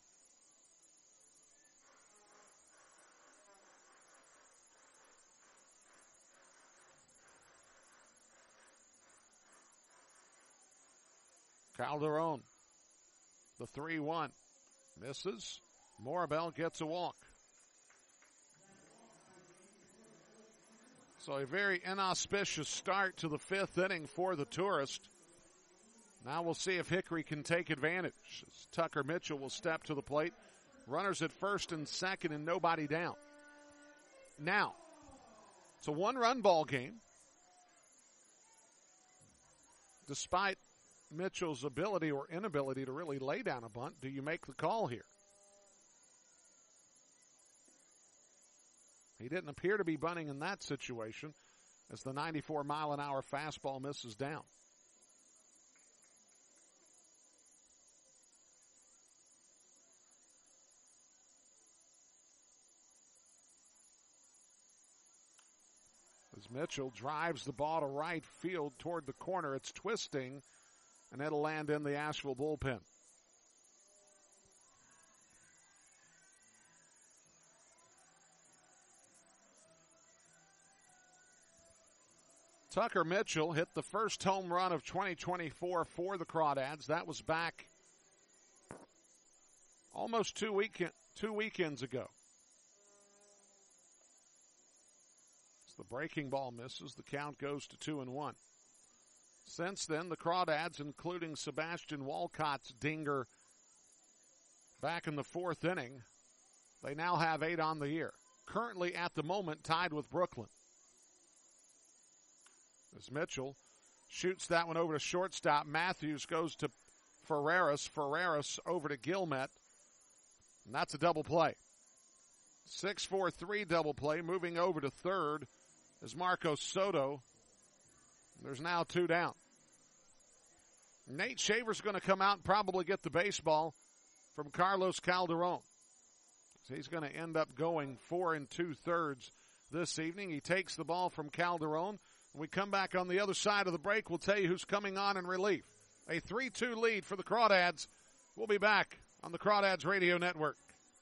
Calderon, the 3-1. Misses. Morabel gets a walk. So a very inauspicious start to the fifth inning for the Tourist. Now we'll see if Hickory can take advantage. As Tucker Mitchell will step to the plate. Runners at first and second and nobody down. Now, it's a one-run ball game. Despite Mitchell's ability or inability to really lay down a bunt, do you make the call here? He didn't appear to be bunting in that situation as the 94-mile-an-hour fastball misses down. As Mitchell drives the ball to right field toward the corner, it's twisting, and it'll land in the Asheville bullpen. Tucker Mitchell hit the first home run of 2024 for the Crawdads. That was back almost two weekends ago. As the breaking ball misses, the count goes to 2-1. Since then, the Crawdads, including Sebastian Walcott's dinger back in the fourth inning, they now have 8 on the year. Currently, at the moment, tied with Brooklyn. As Mitchell shoots that one over to shortstop, Matthews goes to Ferreras. Ferreras over to Gilmet. And that's a double play. 6-4-3 double play. Moving over to third is Marco Soto. There's now 2 down. Nate Shaver's going to come out and probably get the baseball from Carlos Calderon. So he's going to end up going 4 2/3 this evening. He takes the ball from Calderon. When we come back on the other side of the break, we'll tell you who's coming on in relief. A 3-2 lead for the Crawdads. We'll be back on the Crawdads Radio Network.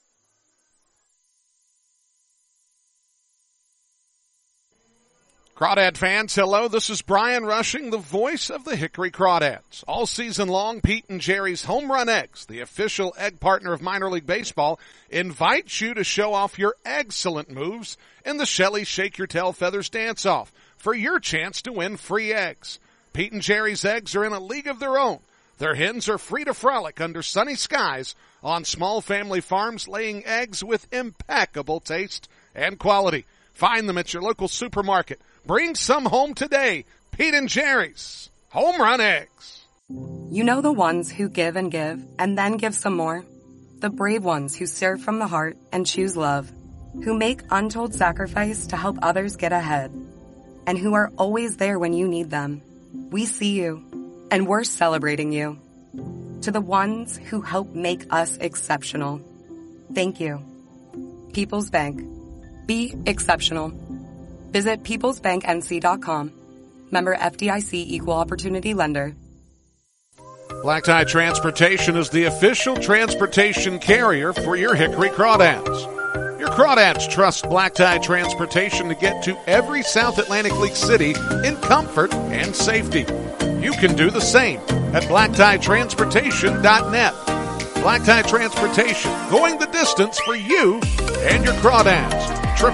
Crawdad fans, hello. This is Brian Rushing, the voice of the Hickory Crawdads. All season long, Pete and Jerry's Home Run Eggs, the official egg partner of minor league baseball, invites you to show off your excellent moves in the Shelly Shake Your Tail Feathers Dance-Off for your chance to win free eggs. Pete and Jerry's eggs are in a league of their own. Their hens are free to frolic under sunny skies on small family farms, laying eggs with impeccable taste and quality. Find them at your local supermarket. Bring some home today. Pete and Jerry's Home Run Eggs. You know the ones who give and then give some more? The brave ones who serve from the heart and choose love, who make untold sacrifice to help others get ahead, and who are always there when you need them. We see you, and we're celebrating you. To the ones who help make us exceptional, thank you. People's Bank. Be exceptional. Visit peoplesbanknc.com. Member FDIC Equal Opportunity Lender. Black Tie Transportation is the official transportation carrier for your Hickory Crawdads. Your Crawdads trust Black Tie Transportation to get to every South Atlantic League city in comfort and safety. You can do the same at blacktieTransportation.net. Black Tie Transportation, going the distance for you and your Crawdads.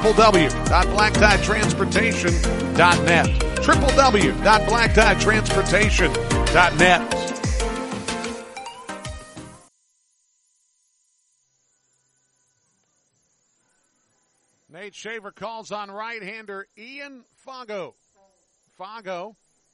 www.blacktieTransportation.net. www.blacktieTransportation.net. Nate Shaver calls on right-hander Ian Fago. Fago,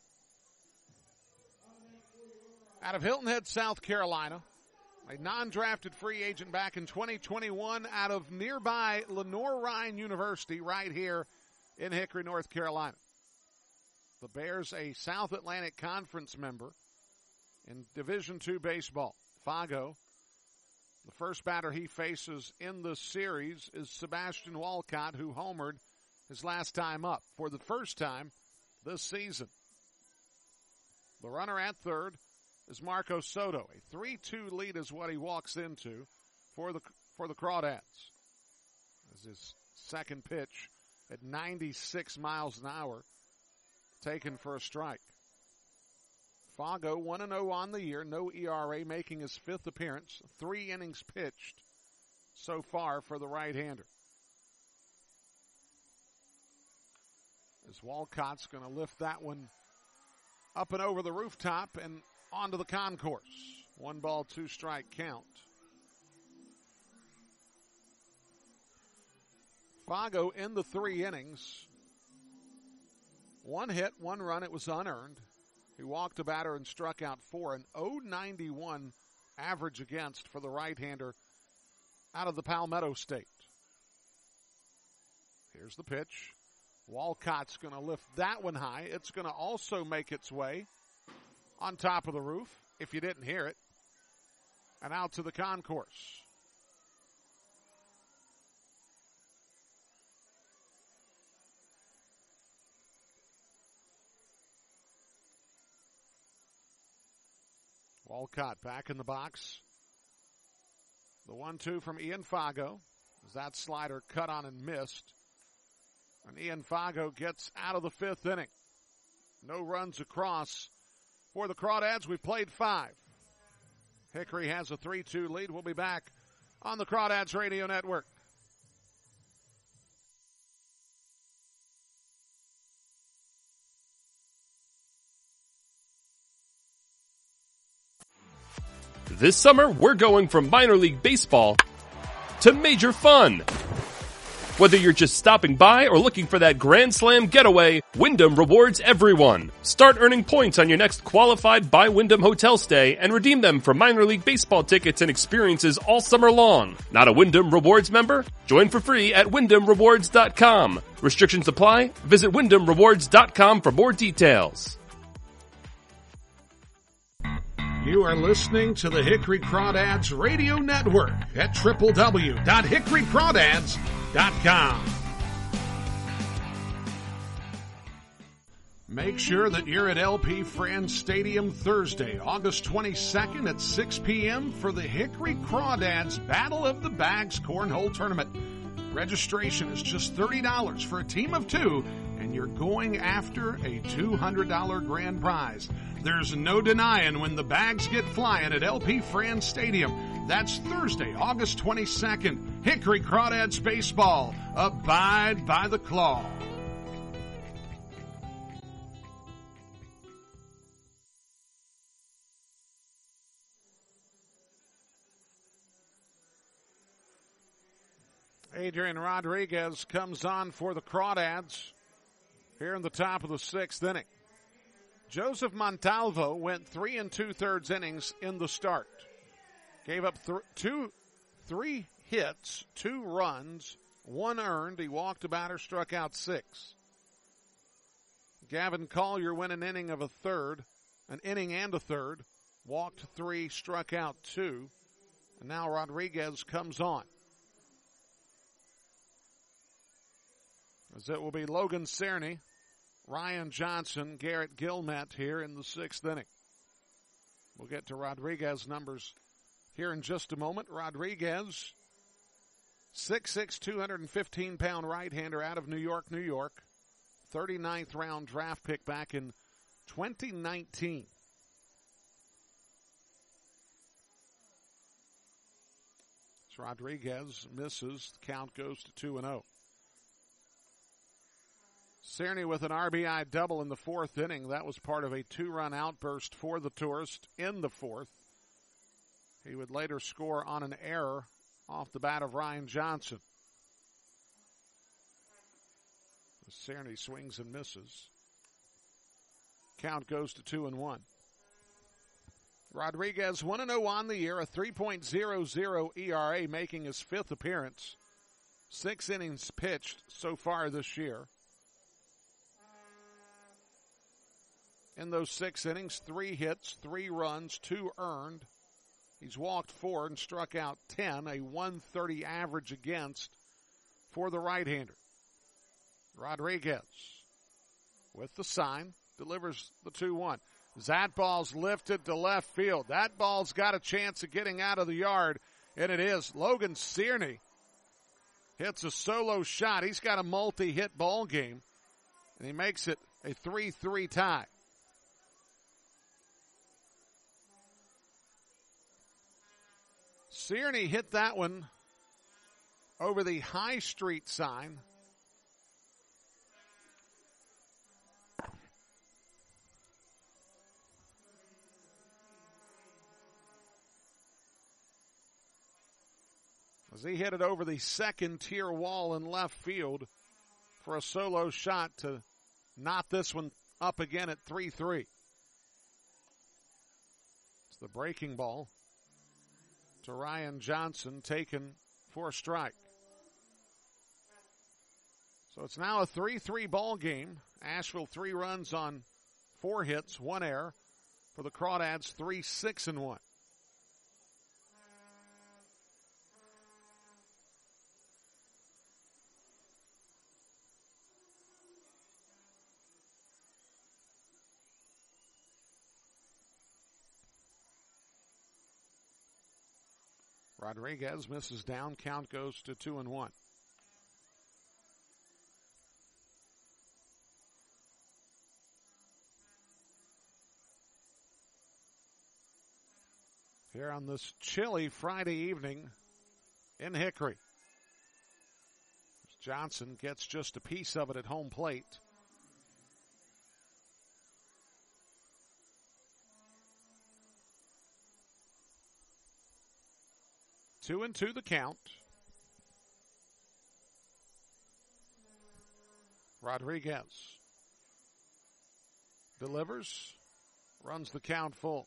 out of Hilton Head, South Carolina, a non-drafted free agent back in 2021 out of nearby Lenoir-Rhyne University right here in Hickory, North Carolina. The Bears, a South Atlantic Conference member in Division II baseball. Fago, the first batter he faces in the series is Sebastian Walcott, who homered his last time up for the first time this season. The runner at third is Marco Soto. A 3-2 lead is what he walks into for the Crawdads. As his second pitch at 96 miles an hour, taken for a strike. Fago 1-0 on the year, no ERA, making his fifth appearance, 3 innings pitched so far for the right-hander. As Walcott's going to lift that one up and over the rooftop and onto the concourse. 1 ball, 2 strike count. Fago in the 3 innings. 1 hit, 1 run. It was unearned. He walked a batter and struck out 4. An .091 average against for the right-hander out of the Palmetto State. Here's the pitch. Walcott's going to lift that one high. It's going to also make its way on top of the roof, if you didn't hear it, and out to the concourse. Walcott back in the box. The 1-2 from Ian Fago. As that slider cut on and missed. And Ian Fago gets out of the 5th inning. No runs across for the Crawdads. We've played 5. Hickory has a 3-2 lead. We'll be back on the Crawdads Radio Network. This summer, we're going from minor league baseball to major fun. Whether you're just stopping by or looking for that Grand Slam getaway, Wyndham rewards everyone. Start earning points on your next qualified by Wyndham hotel stay and redeem them for minor league baseball tickets and experiences all summer long. Not a Wyndham Rewards member? Join for free at WyndhamRewards.com. Restrictions apply. Visit WyndhamRewards.com for more details. You are listening to the Hickory Crawdads Radio Network at www.hickorycrawdads.com. Make sure that you're at LP Franz Stadium Thursday, August 22nd at 6 p.m. for the Hickory Crawdads Battle of the Bags Cornhole Tournament. Registration is just $30 for a team of 2, and you're going after a $200 grand prize. There's no denying when the bags get flying at LP Franz Stadium. That's Thursday, August 22nd. Hickory Crawdads Baseball. Abide by the claw. Adrian Rodriguez comes on for the Crawdads here in the top of the 6th inning. Joseph Montalvo went 3 2/3 innings in the start. Gave up three hits, 2 runs, 1 earned. He walked a batter, struck out 6. Gavin Collier went an inning and a third, walked 3, struck out 2. And now Rodriguez comes on. As it will be Logan Cerny, Ryan Johnson, Garrett Gilmet here in the 6th inning. We'll get to Rodriguez numbers here in just a moment. Rodriguez, 6'6", 215-pound right-hander out of New York, New York. 39th round draft pick back in 2019. As Rodriguez misses, the count goes to 2-0. Cerny with an RBI double in the 4th inning. That was part of a 2-run outburst for the Tourist in the 4th. He would later score on an error off the bat of Ryan Johnson. Cerny swings and misses. Count goes to 2-1. Rodriguez 1-0 on the year, a 3.00 ERA, making his 5th appearance. 6 innings pitched so far this year. In those 6 innings, 3 hits, 3 runs, 2 earned. He's walked 4 and struck out 10, a 130 average against for the right-hander. Rodriguez with the sign, delivers the 2-1. That ball's lifted to left field. That ball's got a chance of getting out of the yard, and it is. Logan Cerny hits a solo shot. He's got a multi-hit ball game, and he makes it a 3-3 tie. Cerny hit that one over the High Street sign. As he hit it over the 2nd tier wall in left field for a solo shot to knot this one up again at 3-3. It's the breaking ball to Ryan Johnson, taken for a strike. So it's now a 3-3 ball game. Asheville 3 runs on 4 hits, 1 error. For the Crawdads, 3-6-1. Rodriguez misses down. Count goes to 2-1. Here on this chilly Friday evening in Hickory. Johnson gets just a piece of it at home plate. Two and two the count. Rodriguez delivers, runs the count full.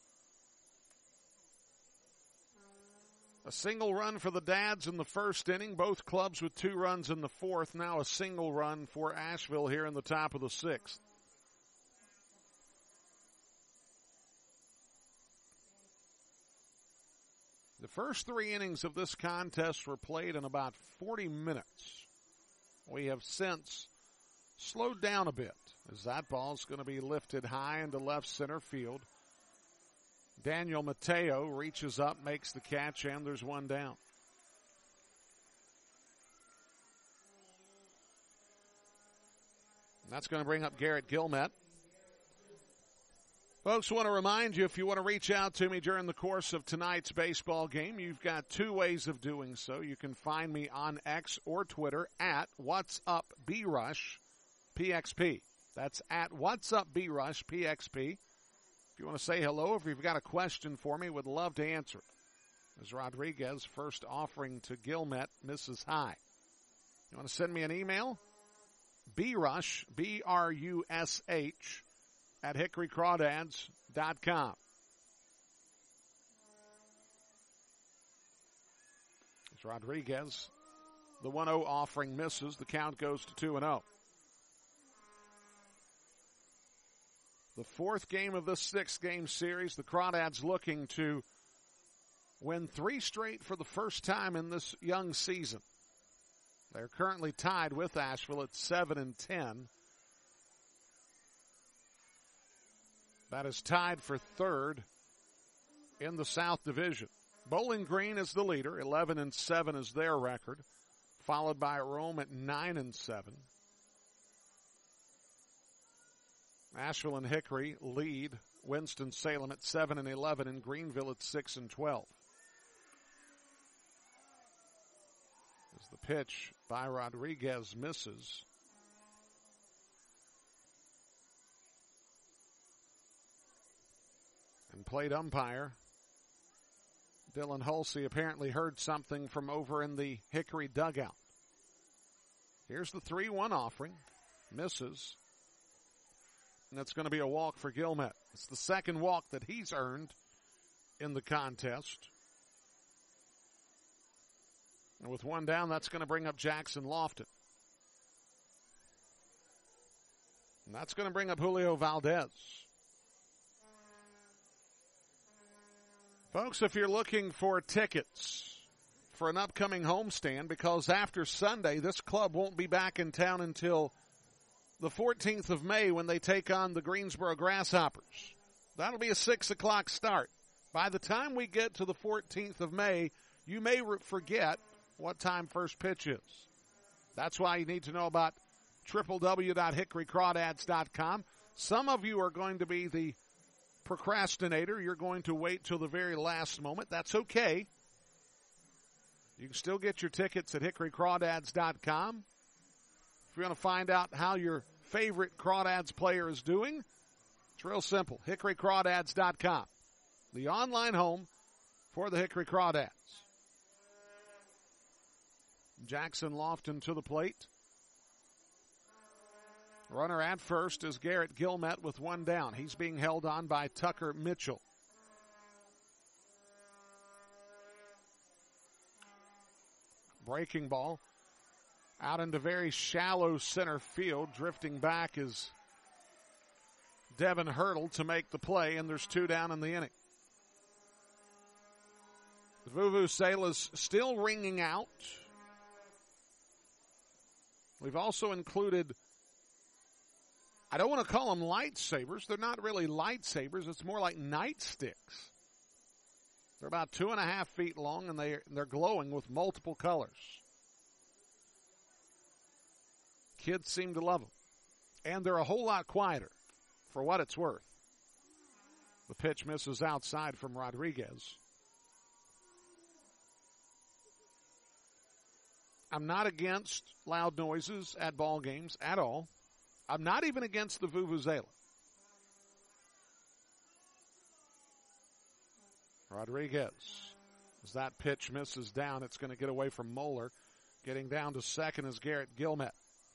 A single run for the Dads in the 1st inning. Both clubs with 2 runs in the 4th. Now a single run for Asheville here in the top of the 6th. The first 3 innings of this contest were played in about 40 minutes. We have since slowed down a bit as that ball's going to be lifted high into left center field. Daniel Mateo reaches up, makes the catch, and there's one down. And that's going to bring up Garrett Gilmet. Folks, I want to remind you, if you want to reach out to me during the course of tonight's baseball game, you've got 2 ways of doing so. You can find me on X or Twitter at WhatsUpBRush PXP. That's at WhatsUpBRush PXP. If you want to say hello, if you've got a question for me, would love to answer it. As Rodriguez, first offering to Gilmet, misses high. You want to send me an email? BRush, BRUSH, at HickoryCrawdads.com. As Rodriguez, the 1-0 offering misses. The count goes to 2-0. The fourth game of this 6-game series, the Crawdads looking to win 3 straight for the first time in this young season. They're currently tied with Asheville at 7-10. That is tied for third in the South Division. Bowling Green is the leader. 11-7 is their record, followed by Rome at 9-7. Asheville and Hickory lead Winston-Salem at 7-11 and Greenville at 6-12. As the pitch by Rodriguez misses. And plate umpire Dylan Hulsey apparently heard something from over in the Hickory dugout. Here's the 3-1 offering. Misses. And that's going to be a walk for Gilmet. It's the second walk that he's earned in the contest. And with one down, that's going to bring up Jackson Lofton. And that's going to bring up Julio Valdez. Folks, if you're looking for tickets for an upcoming homestand, because after Sunday, this club won't be back in town until the 14th of May when they take on the Greensboro Grasshoppers. That'll be a 6 o'clock start. By the time we get to the 14th of May, you may forget what time first pitch is. That's why you need to know about www.hickorycrawdads.com. Some of you are going to be the procrastinator. You're going to wait till the very last moment. That's okay. You can still get your tickets at hickorycrawdads.com. If you want to find out how your favorite Crawdads player is doing, it's real simple. hickorycrawdads.com, the online home for the Hickory Crawdads. Jackson Lofton to the plate. Runner at first is Garrett Gilmet with one down. He's being held on by Tucker Mitchell. Breaking ball out into very shallow center field. Drifting back is Devin Hurdle to make the play, and there's 2 down in the inning. The Vuvuzelas still ringing out. We've also included, I don't want to call them lightsabers. They're not really lightsabers. It's more like nightsticks. They're about 2.5 feet long, and they're glowing with multiple colors. Kids seem to love them. And they're a whole lot quieter, for what it's worth. The pitch misses outside from Rodriguez. I'm not against loud noises at ball games at all. I'm not even against the Vuvuzela. Rodriguez, as that pitch misses down, it's going to get away from Moeller. Getting down to second is Garrett Gilmet.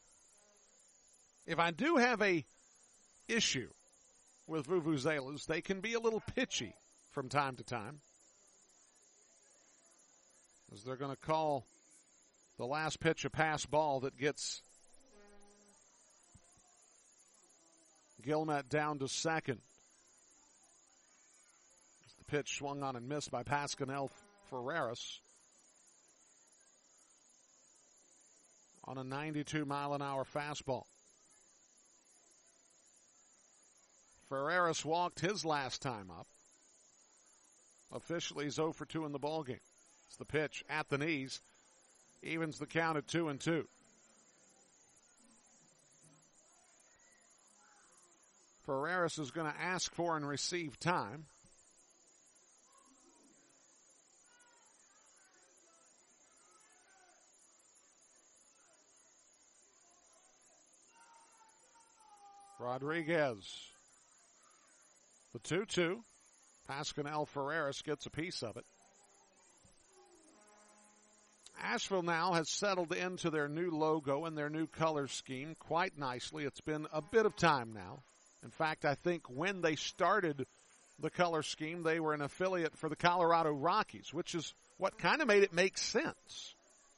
If I do have a issue with Vuvuzelas, they can be a little pitchy from time to time, as they're going to call the last pitch a pass ball that gets Gilmet down to second. As the pitch swung on and missed by Pascanel Ferreras on a 92-mile-an-hour fastball. Ferreras walked his last time up. Officially, he's 0 for 2 in the ballgame. It's the pitch at the knees. Evens the count at 2-2. Ferreras is going to ask for and receive time. Rodriguez. The 2-2. Pascanel Ferreras gets a piece of it. Asheville now has settled into their new logo and their new color scheme quite nicely. It's been a bit of time now. In fact, I think when they started the color scheme, they were an affiliate for the Colorado Rockies, which is what kind of made it make sense.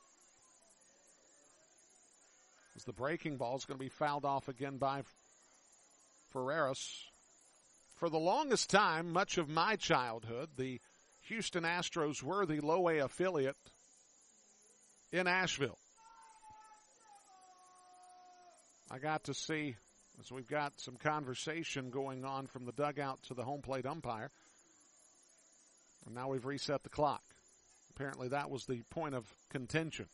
As the breaking ball is going to be fouled off again by Ferreras. For the longest time, much of my childhood, the Houston Astros were the low A affiliate in Asheville. I got to see, as we've got some conversation going on from the dugout to the home plate umpire, and now we've reset the clock. Apparently that was the point of contention.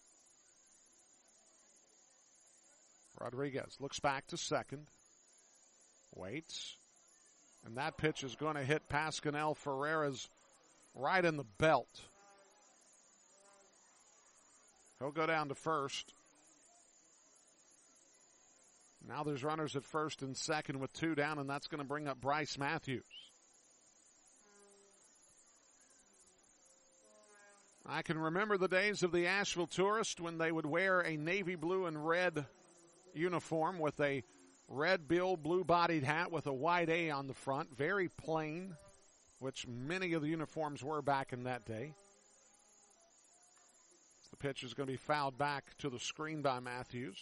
Rodriguez looks back to second, waits, and that pitch is going to hit Pasquinel Ferreras right in the belt. He'll go down to first. Now there's runners at first and second with 2 down, and that's going to bring up Bryce Matthews. I can remember the days of the Asheville Tourist when they would wear a navy blue and red uniform with a red bill, blue-bodied hat with a white A on the front. Very plain, which many of the uniforms were back in that day. The pitch is going to be fouled back to the screen by Matthews.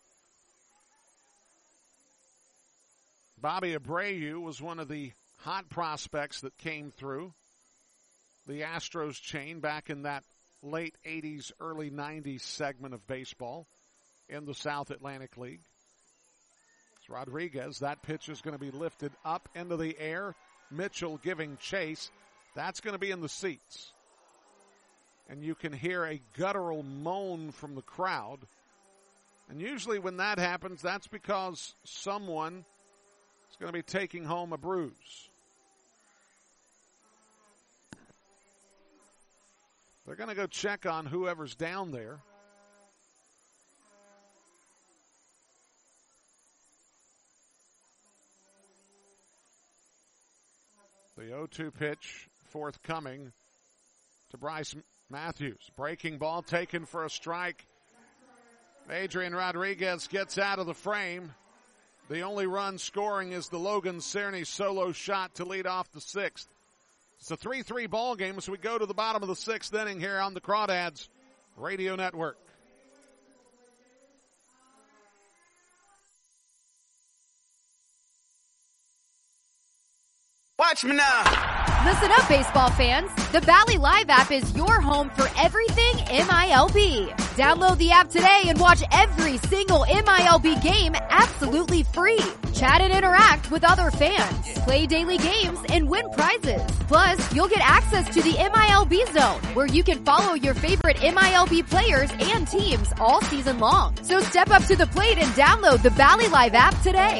Bobby Abreu was one of the hot prospects that came through the Astros chain back in that late 80s, early 90s segment of baseball in the South Atlantic League. It's Rodriguez. That pitch is going to be lifted up into the air. Mitchell giving chase. That's going to be in the seats. And you can hear a guttural moan from the crowd. And usually when that happens, that's because someone is going to be taking home a bruise. They're going to go check on whoever's down there. The 0-2 pitch forthcoming to Bryce Matthews. Breaking ball taken for a strike. Adrian Rodriguez gets out of the frame. The only run scoring is the Logan Cerny solo shot to lead off the 6th. It's a 3-3 ball game as we go to the bottom of the 6th inning here on the Crawdads Radio Network. Watch me now. Listen up, baseball fans. The Bally Live app is your home for everything MILB. Download the app today and watch every single MILB game absolutely free. Chat and interact with other fans. Play daily games and win prizes. Plus, you'll get access to the MILB Zone, where you can follow your favorite MILB players and teams all season long. So step up to the plate and download the Bally Live app today.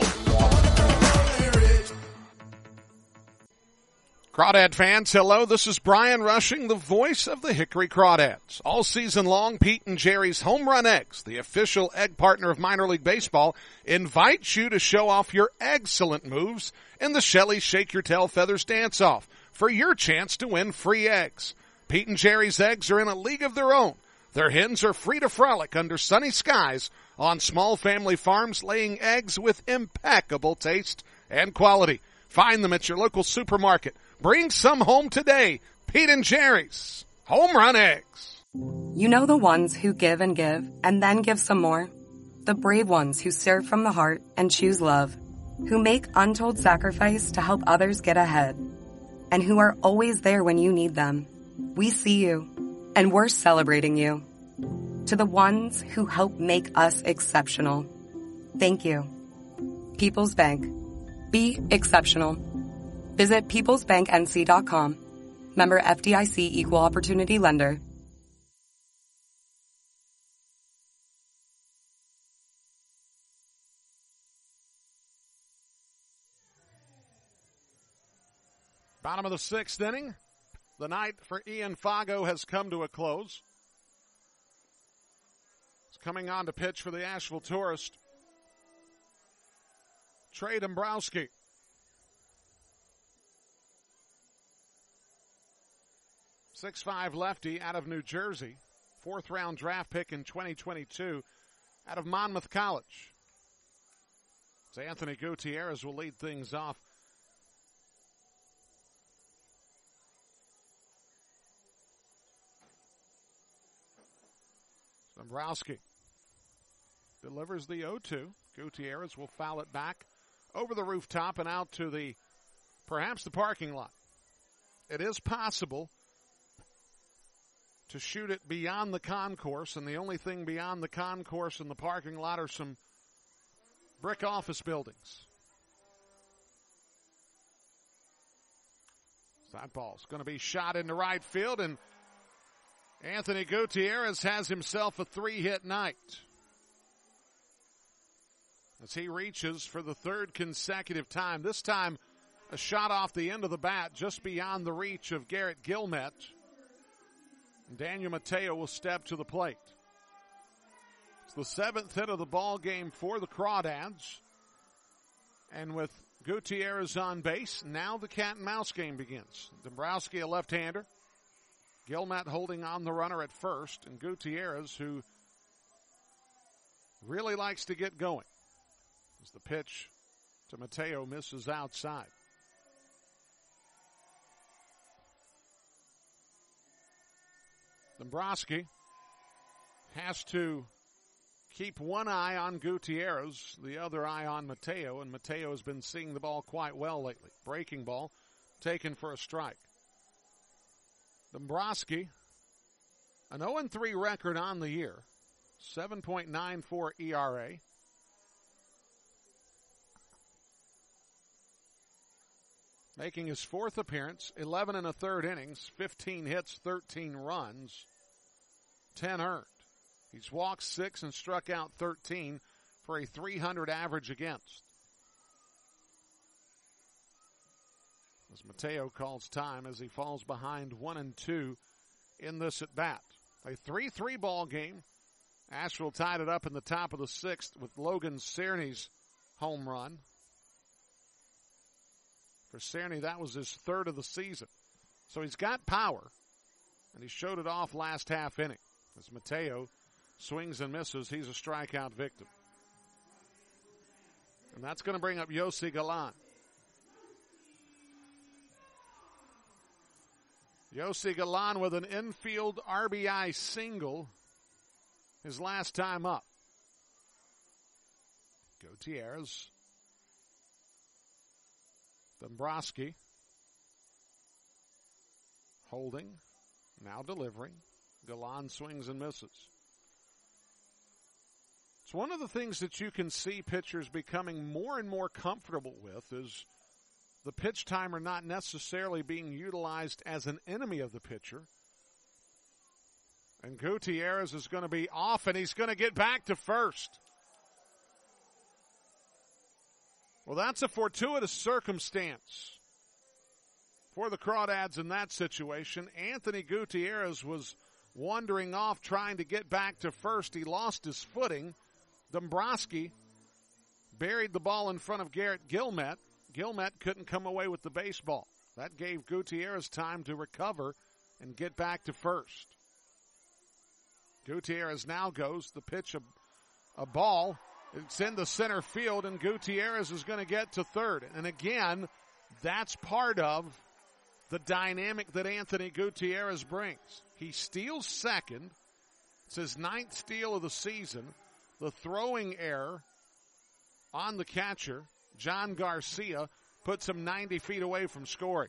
Crawdad fans, hello. This is Brian Rushing, the voice of the Hickory Crawdads. All season long, Pete and Jerry's Home Run Eggs, the official egg partner of minor league baseball, invites you to show off your excellent moves in the Shelley Shake Your Tail Feathers Dance-Off for your chance to win free eggs. Pete and Jerry's eggs are in a league of their own. Their hens are free to frolic under sunny skies on small family farms, laying eggs with impeccable taste and quality. Find them at your local supermarket. Bring some home today. Pete and Jerry's Home Run Eggs. You know the ones who give and then give some more? The brave ones who serve from the heart and choose love, who make untold sacrifice to help others get ahead, and who are always there when you need them. We see you, and we're celebrating you. To the ones who help make us exceptional, thank you. People's Bank. Be exceptional. Visit peoplesbanknc.com. Member FDIC Equal Opportunity Lender. Bottom of the 6th inning. The night for Ian Fago has come to a close. He's coming on to pitch for the Asheville Tourist, Trey Dombrowski. 6'5" lefty out of New Jersey, 4th-round draft pick in 2022 out of Monmouth College. So Anthony Gutierrez will lead things off. Dombrowski delivers the 0-2. Gutierrez will foul it back over the rooftop and out to perhaps the parking lot. It is possible to shoot it beyond the concourse, and the only thing beyond the concourse and the parking lot are some brick office buildings. That ball's going to be shot into right field, and Anthony Gutierrez has himself a 3-hit night as he reaches for the 3rd consecutive time. This time, a shot off the end of the bat just beyond the reach of Garrett Gilmet. Daniel Mateo will step to the plate. It's the 7th hit of the ball game for the Crawdads. And with Gutierrez on base, now the cat and mouse game begins. Dombrowski, a left-hander. Gilmet holding on the runner at first. And Gutierrez, who really likes to get going, as the pitch to Mateo misses outside. Dombrowski has to keep one eye on Gutierrez, the other eye on Mateo, and Mateo has been seeing the ball quite well lately. Breaking ball taken for a strike. Dombrowski, an 0-3 record on the year, 7.94 ERA. Making his 4th appearance, 11 1/3 innings, 15 hits, 13 runs, 10 earned. He's walked 6 and struck out 13 for a .300 average against. As Mateo calls time as he falls behind 1-2 in this at bat. A 3-3 ball game. Asheville tied it up in the top of the 6th with Logan Cerny's home run. For Cerny, that was his 3rd of the season. So he's got power, and he showed it off last half inning. As Mateo swings and misses, he's a strikeout victim. And that's going to bring up Yossi Galan. Yossi Galan with an infield RBI single his last time up. Gutierrez. Dombrowski. Holding. Now delivering. Galan swings and misses. It's one of the things that you can see pitchers becoming more and more comfortable with is the pitch timer not necessarily being utilized as an enemy of the pitcher. And Gutierrez is going to be off, and he's going to get back to first. Well, that's a fortuitous circumstance for the Crawdads in that situation. Anthony Gutierrez was wandering off trying to get back to first. He lost his footing. Dombrowski buried the ball in front of Garrett Gilmet. Gilmet couldn't come away with the baseball. That gave Gutierrez time to recover and get back to first. Gutierrez now goes, the pitch a ball. It's in the center field, and Gutierrez is going to get to third. And again, that's part of the dynamic that Anthony Gutierrez brings. He steals second. It's his 9th steal of the season. The throwing error on the catcher, John Garcia, puts him 90 feet away from scoring.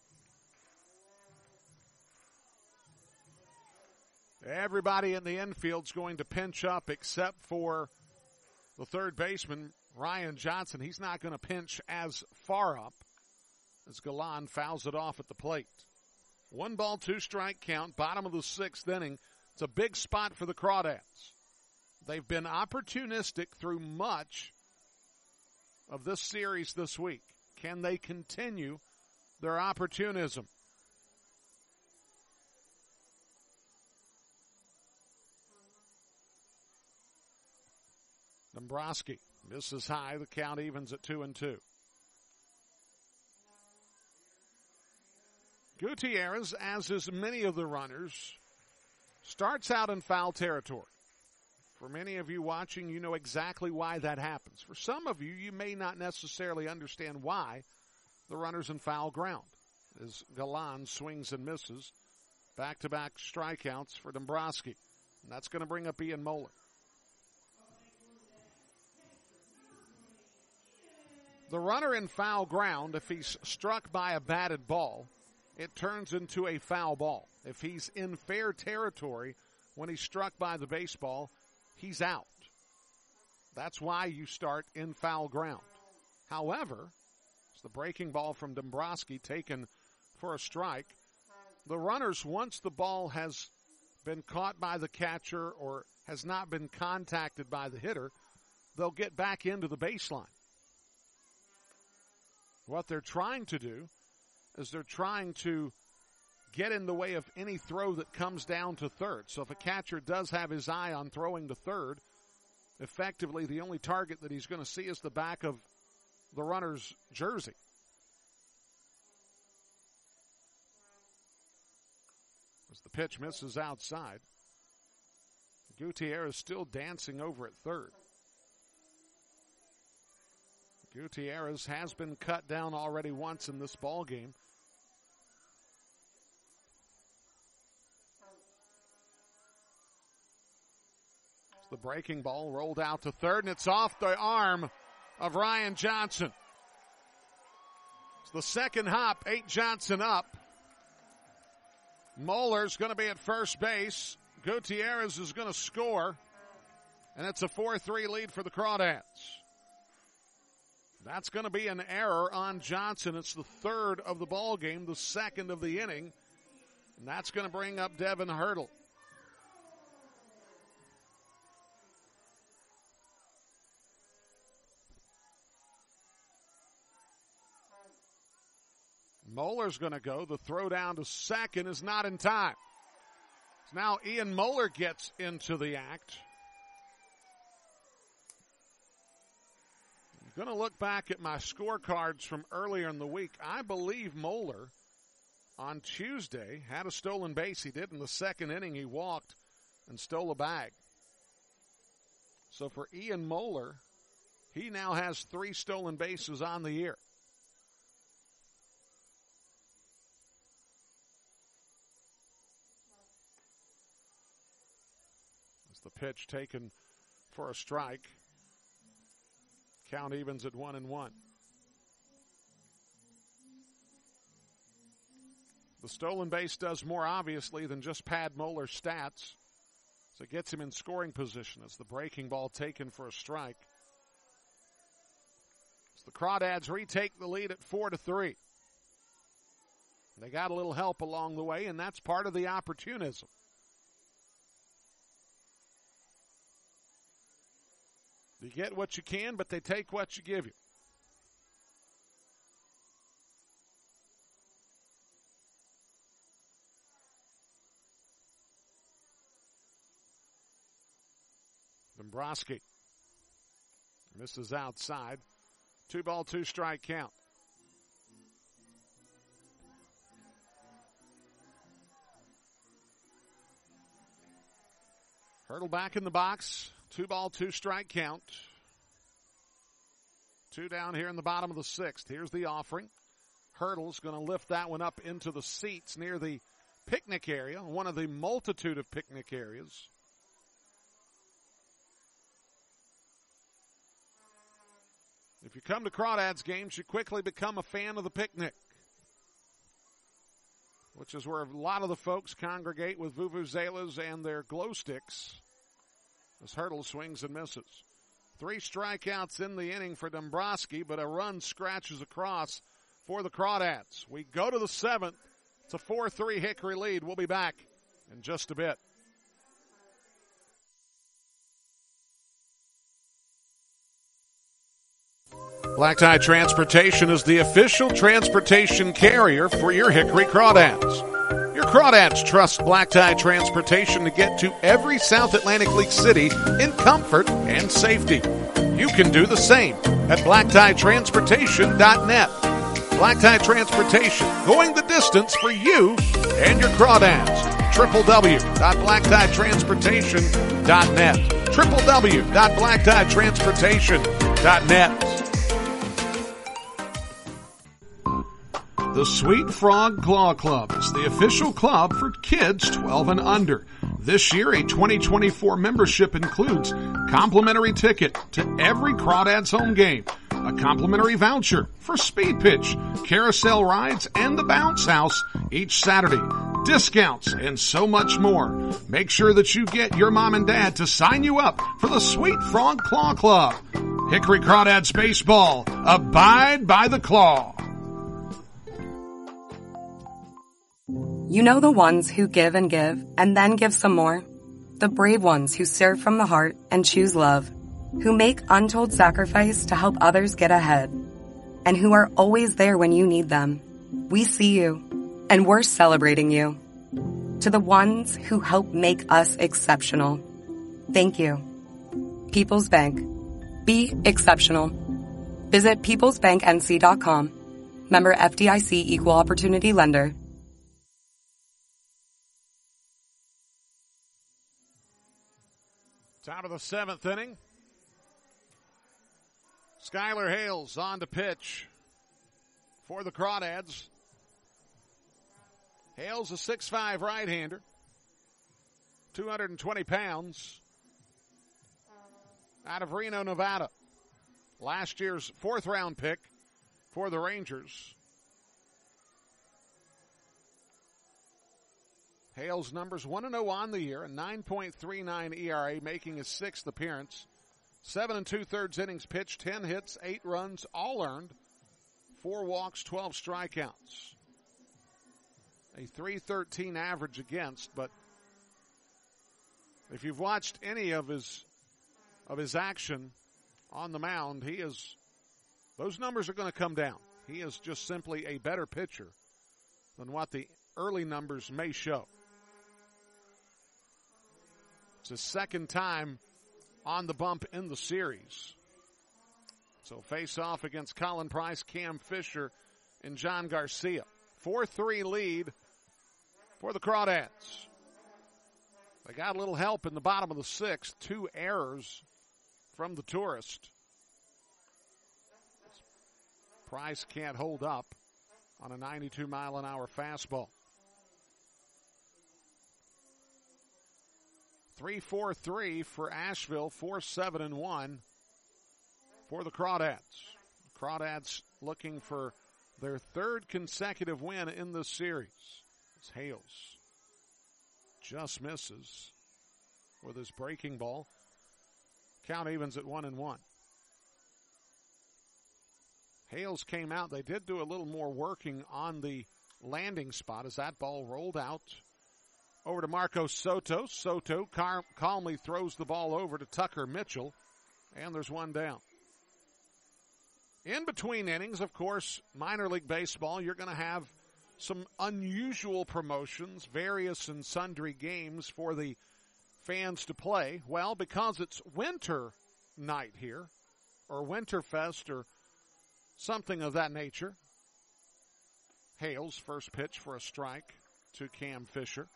Everybody in the infield's going to pinch up except for the third baseman, Ryan Johnson. He's not going to pinch as far up as Galan fouls it off at the plate. 1 ball, 2 strike count, bottom of the 6th inning. It's a big spot for the Crawdads. They've been opportunistic through much of this series this week. Can they continue their opportunism? Dombrowski misses high. The count evens at 2-2. Gutierrez, as is many of the runners, starts out in foul territory. For many of you watching, you know exactly why that happens. For some of you, you may not necessarily understand why the runner's in foul ground. As Galan swings and misses, back-to-back strikeouts for Dombrowski. And that's going to bring up Ian Moeller. The runner in foul ground, if he's struck by a batted ball, it turns into a foul ball. If he's in fair territory when he's struck by the baseball, he's out. That's why you start in foul ground. However, it's the breaking ball from Dombrowski taken for a strike. The runners, once the ball has been caught by the catcher or has not been contacted by the hitter, they'll get back into the baseline. What they're trying to do is they're trying to get in the way of any throw that comes down to third. So if a catcher does have his eye on throwing to third, effectively the only target that he's going to see is the back of the runner's jersey. As the pitch misses outside, Gutierrez still dancing over at third. Gutierrez has been cut down already once in this ball game. The breaking ball rolled out to third, and it's off the arm of Ryan Johnson. It's the second hop, 8 Johnson up. Moeller's going to be at first base. Gutierrez is going to score, and it's a 4-3 lead for the Crawdads. That's going to be an error on Johnson. It's the third of the ball game, the second of the inning, and that's going to bring up Devin Hurdle. Moeller's going to go. The throw down to second is not in time. So now Ian Moeller gets into the act. I'm going to look back at my scorecards from earlier in the week. I believe Moeller on Tuesday had a stolen base. He did in the second inning. He walked and stole a bag. So for Ian Moeller, he now has 3 stolen bases on the year. The pitch taken for a strike. Count evens at 1-1. The stolen base does more obviously than just pad Moeller's stats. So it gets him in scoring position as the breaking ball taken for a strike. So the Crawdads retake the lead at 4-3. They got a little help along the way, and that's part of the opportunism. You get what you can, but they take what you give you. Dombrowski misses outside. 2-ball, 2-strike count. Hurdle back in the box. 2-ball, 2-strike count. 2 down here in the bottom of the 6th. Here's the offering. Hurdle's going to lift that one up into the seats near the picnic area, one of the multitude of picnic areas. If you come to Crawdads games, you quickly become a fan of the picnic, which is where a lot of the folks congregate with vuvuzelas and their glow sticks. As Hurdle swings and misses. 3 strikeouts in the inning for Dombrowski, but a run scratches across for the Crawdads. We go to the 7th. It's a 4-3 Hickory lead. We'll be back in just a bit. Black Tie Transportation is the official transportation carrier for your Hickory Crawdads. Your Crawdads trust Black Tie Transportation to get to every South Atlantic League city in comfort and safety. You can do the same at blacktieTransportation.net. Black Tie Transportation, going the distance for you and your Crawdads. www.blacktidetransportation.net. www.blacktidetransportation.net. The Sweet Frog Claw Club is the official club for kids 12 and under. This year, a 2024 membership includes complimentary ticket to every Crawdads home game, a complimentary voucher for Speed Pitch, carousel rides, and the Bounce House each Saturday, discounts, and so much more. Make sure that you get your mom and dad to sign you up for the Sweet Frog Claw Club. Hickory Crawdads Baseball, abide by the claw. You know the ones who give and then give some more? The brave ones who serve from the heart and choose love, who make untold sacrifice to help others get ahead, and who are always there when you need them. We see you, and we're celebrating you. To the ones who help make us exceptional, thank you. People's Bank. Be exceptional. Visit peoplesbanknc.com. Member FDIC Equal Opportunity Lender. Top of the seventh inning. Skylar Hales on to pitch for the Crawdads. Hales, a 6'5" right-hander, 220 pounds, out of Reno, Nevada. Last year's fourth-round pick for the Rangers. Hales numbers 1-0 on the year, a 9.39 ERA, making his sixth appearance. 7 2/3 innings pitched, 10 hits, 8 runs, all earned, 4 walks, 12 strikeouts. A .313 average against, but if you've watched any of his action on the mound, those numbers are going to come down. He is just simply a better pitcher than what the early numbers may show. It's his second time on the bump in the series. So face off against Colin Price, Cam Fisher, and John Garcia. 4-3 lead for the Crawdads. They got a little help in the bottom of the sixth. 2 errors from the Tourist. Price can't hold up on a 92-mile-an-hour fastball. 3-4-3 for Asheville, 4-7-1 for the Crawdads. Crawdads looking for their third consecutive win in this series. It's Hales. Just misses with his breaking ball. Count evens at 1-1. Hales came out. They did do a little more working on the landing spot as that ball rolled out over to Marcos Soto. Soto calmly throws the ball over to Tucker Mitchell, and there's one down. In between innings, of course, minor league baseball, you're going to have some unusual promotions, various and sundry games for the fans to play. Well, because it's winter night here, or Winterfest, or something of that nature. Hales, first pitch for a strike to Cam Fisher.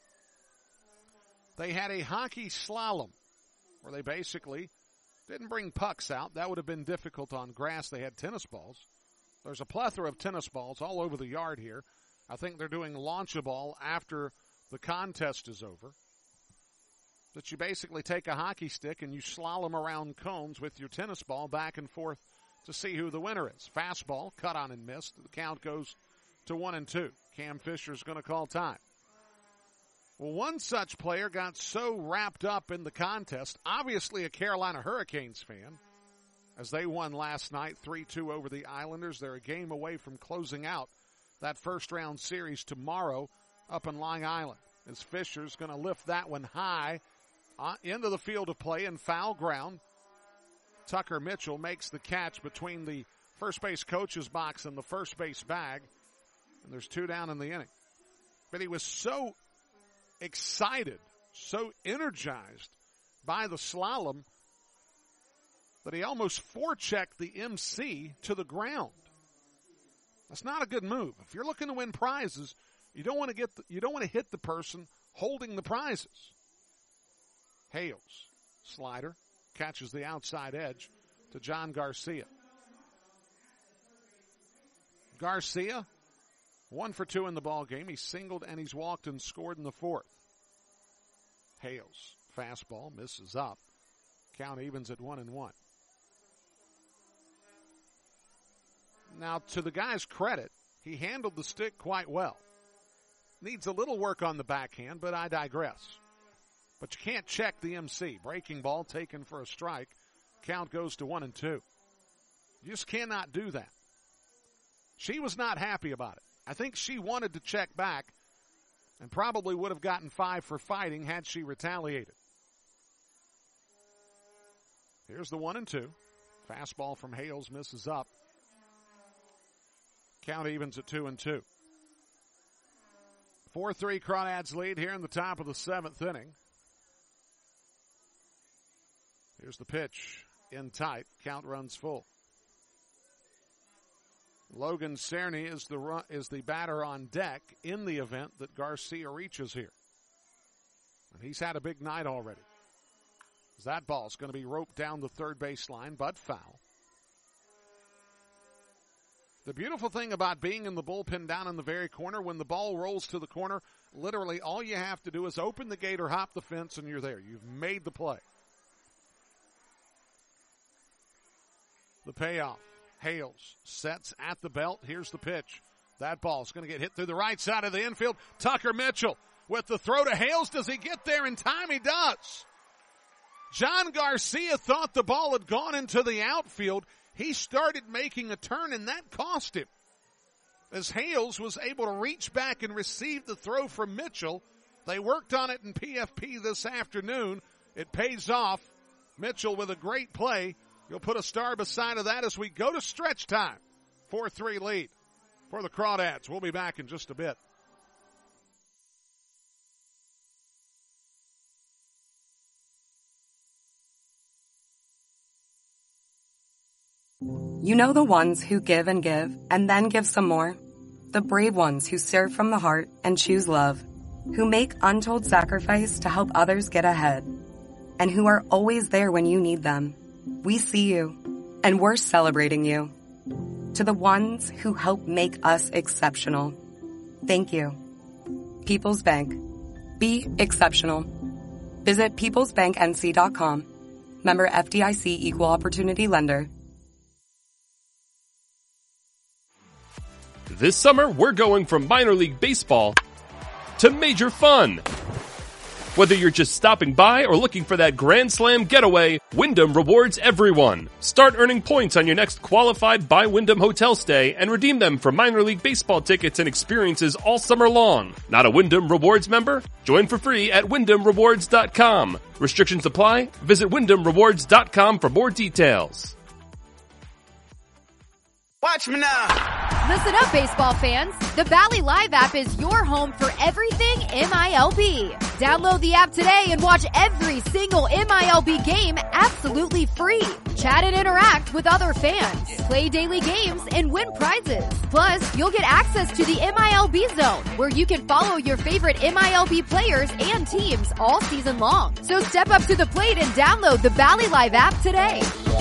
They had a hockey slalom where they basically didn't bring pucks out. That would have been difficult on grass. They had tennis balls. There's a plethora of tennis balls all over the yard here. I think they're doing launch-a-ball after the contest is over. That you basically take a hockey stick and you slalom around cones with your tennis ball back and forth to see who the winner is. Fastball, cut on and missed. The count goes to 1-2. Cam Fisher's going to call time. Well, one such player got so wrapped up in the contest, obviously a Carolina Hurricanes fan, as they won last night 3-2 over the Islanders. They're a game away from closing out that first-round series tomorrow up in Long Island, as Fisher's going to lift that one high into the field of play in foul ground. Tucker Mitchell makes the catch between the first base coach's box and the first base bag, and there's 2 down in the inning. But he was so excited, so energized by the slalom that he almost forechecked the MC to the ground. That's not a good move. If you're looking to win prizes, you don't want to hit the person holding the prizes. Hales, slider, catches the outside edge to John Garcia. Garcia, 1 for 2 in the ball game. He singled and he's walked and scored in the fourth. Hales, fastball, misses up. Count evens at 1-1. Now, to the guy's credit, he handled the stick quite well. Needs a little work on the backhand, but I digress. But you can't check the MC. Breaking ball taken for a strike. Count goes to 1-2. You just cannot do that. She was not happy about it. I think she wanted to check back and probably would have gotten 5 for fighting had she retaliated. Here's the 1-2. Fastball from Hales misses up. Count evens at 2-2. 4-3 Crawdads lead here in the top of the 7th inning. Here's the pitch in tight. Count runs full. Logan Cerny is the batter on deck in the event that Garcia reaches here. And he's had a big night already. That ball's going to be roped down the third baseline, but foul. The beautiful thing about being in the bullpen down in the very corner, when the ball rolls to the corner, literally all you have to do is open the gate or hop the fence and you're there. You've made the play. The payoff. Hales sets at the belt. Here's the pitch. That ball's going to get hit through the right side of the infield. Tucker Mitchell with the throw to Hales. Does he get there in time? He does. John Garcia thought the ball had gone into the outfield. He started making a turn, and that cost him, as Hales was able to reach back and receive the throw from Mitchell. They worked on it in PFP this afternoon. It pays off. Mitchell with a great play. You'll put a star beside of that as we go to stretch time. 4-3 lead for the Crawdads. We'll be back in just a bit. You know the ones who give and then give some more? The brave ones who serve from the heart and choose love, who make untold sacrifice to help others get ahead, and who are always there when you need them. We see you, and we're celebrating you. To the ones who help make us exceptional, thank you. People's Bank. Be exceptional. Visit peoplesbanknc.com. Member FDIC Equal Opportunity Lender. This summer, we're going from minor league baseball to major fun. Whether you're just stopping by or looking for that Grand Slam getaway, Wyndham rewards everyone. Start earning points on your next qualified by Wyndham hotel stay and redeem them for minor league baseball tickets and experiences all summer long. Not a Wyndham Rewards member? Join for free at WyndhamRewards.com. Restrictions apply. Visit WyndhamRewards.com for more details. Watch me now. Listen up, baseball fans. The Bally Live app is your home for everything MILB. Download the app today and watch every single MILB game absolutely free. Chat and interact with other fans. Play daily games and win prizes. Plus, you'll get access to the MILB Zone, where you can follow your favorite MILB players and teams all season long. So step up to the plate and download the Bally Live app today.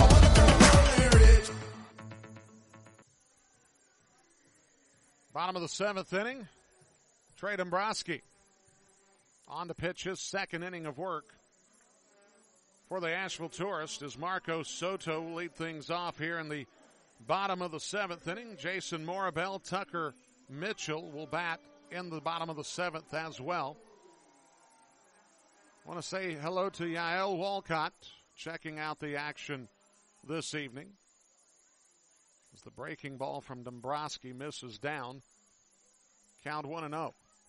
Bottom of the 7th inning, Trey Dombrowski on to pitch his second inning of work for the Asheville Tourist as Marco Soto will lead things off here in the bottom of the 7th inning. Jason Morabel, Tucker Mitchell will bat in the bottom of the 7th as well. I want to say hello to Yael Walcott checking out the action this evening. As the breaking ball from Dombrowski misses down. Count 1-0.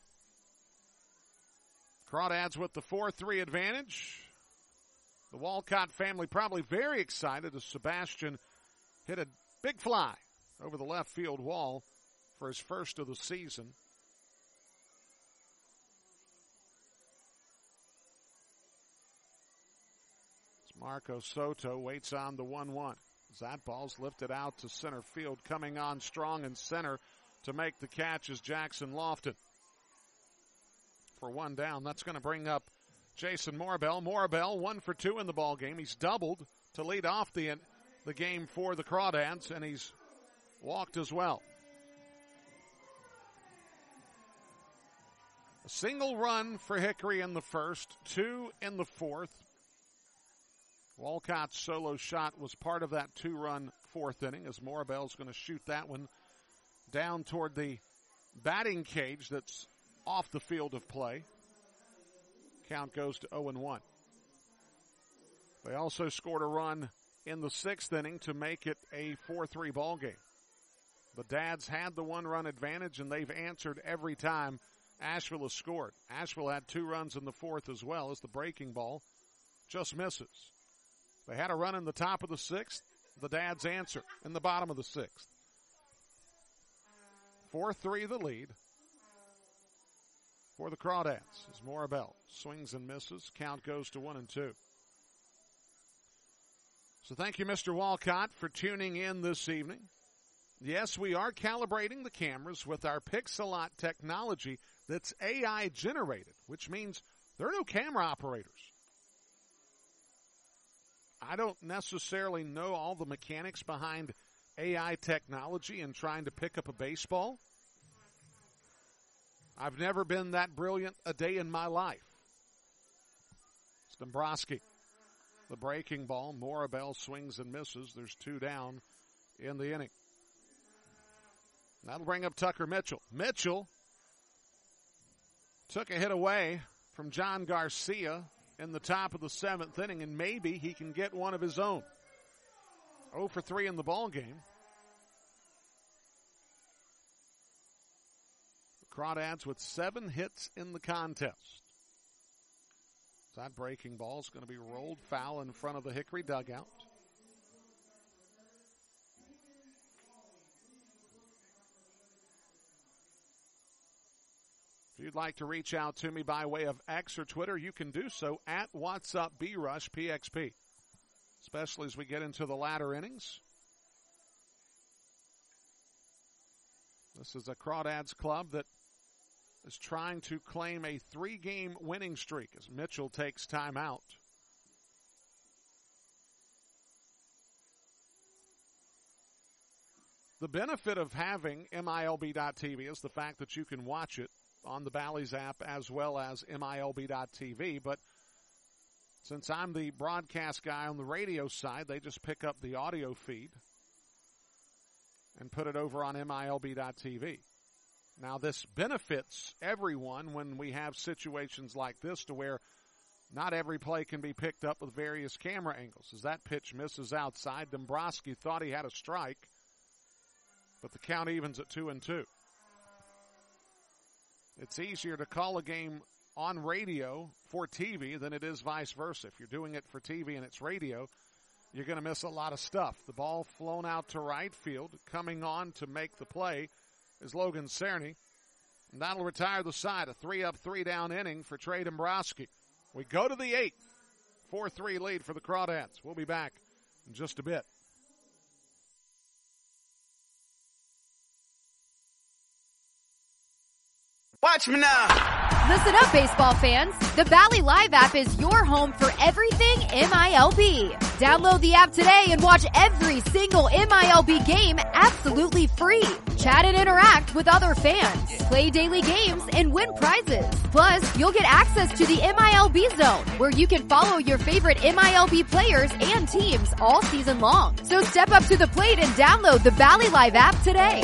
Crawdads with the 4-3 advantage. The Walcott family probably very excited as Sebastian hit a big fly over the left field wall for his first of the season. As Marco Soto waits on the 1-1. That ball's lifted out to center field. Coming on strong in center to make the catch is Jackson Lofton. for one down. That's going to bring up Jason Morabel. Morabel 1 for 2 in the ball game. He's doubled to lead off the game for the Crawdads, and he's walked as well. A single run for Hickory in the first, 2 in the fourth. Walcott's solo shot was part of that 2-run fourth inning, as Morabel's going to shoot that one down toward the batting cage that's off the field of play. Count goes to 0-1. They also scored a run in the sixth inning to make it a 4-3 ball game. The Dads had the 1-run advantage, and they've answered every time Asheville has scored. Asheville had 2 runs in the fourth as well, as the breaking ball just misses. They had a run in the top of the sixth. The Dads answer in the bottom of the sixth. 4-3 the lead for the Crawdads as Morabel swings and misses. Count goes to 1-2. So thank you, Mr. Walcott, for tuning in this evening. Yes, we are calibrating the cameras with our Pixelot technology that's AI generated, which means there are no camera operators. I don't necessarily know all the mechanics behind AI technology and trying to pick up a baseball. I've never been that brilliant a day in my life. It's Dombrowski. The breaking ball. Morabel swings and misses. There's 2 down in the inning. That'll bring up Tucker Mitchell. Mitchell took a hit away from John Garcia in the top of the 7th inning, and maybe he can get one of his own. 0 for 3 in the ball game. The Crawdads with 7 hits in the contest. That breaking ball is going to be rolled foul in front of the Hickory dugout. If you'd like to reach out to me by way of X or Twitter, you can do so at WhatsUpBrushPXP, especially as we get into the latter innings. This is a Crawdads club that is trying to claim a 3-game winning streak as Mitchell takes time out. The benefit of having MILB.TV is the fact that you can watch it on the Bally's app as well as MILB.TV, but since I'm the broadcast guy on the radio side, they just pick up the audio feed and put it over on MILB.TV. Now, this benefits everyone when we have situations like this to where not every play can be picked up with various camera angles. As that pitch misses outside, Dombrowski thought he had a strike, but the count evens at 2-2. It's easier to call a game on radio for TV than it is vice versa. If you're doing it for TV and it's radio, you're going to miss a lot of stuff. The ball flown out to right field. Coming on to make the play is Logan Cerny. And that'll retire the side. A 3-up, 3-down inning for Trey Dombrowski. We go to the 8th. 4-3 lead for the Crawdads. We'll be back in just a bit. Watch me now. Listen up, baseball fans. The Bally Live app is your home for everything MILB. Download the app today and watch every single MILB game absolutely free. Chat and interact with other fans. Play daily games and win prizes. Plus, you'll get access to the MILB Zone, where you can follow your favorite MILB players and teams all season long. So step up to the plate and download the Bally Live app today.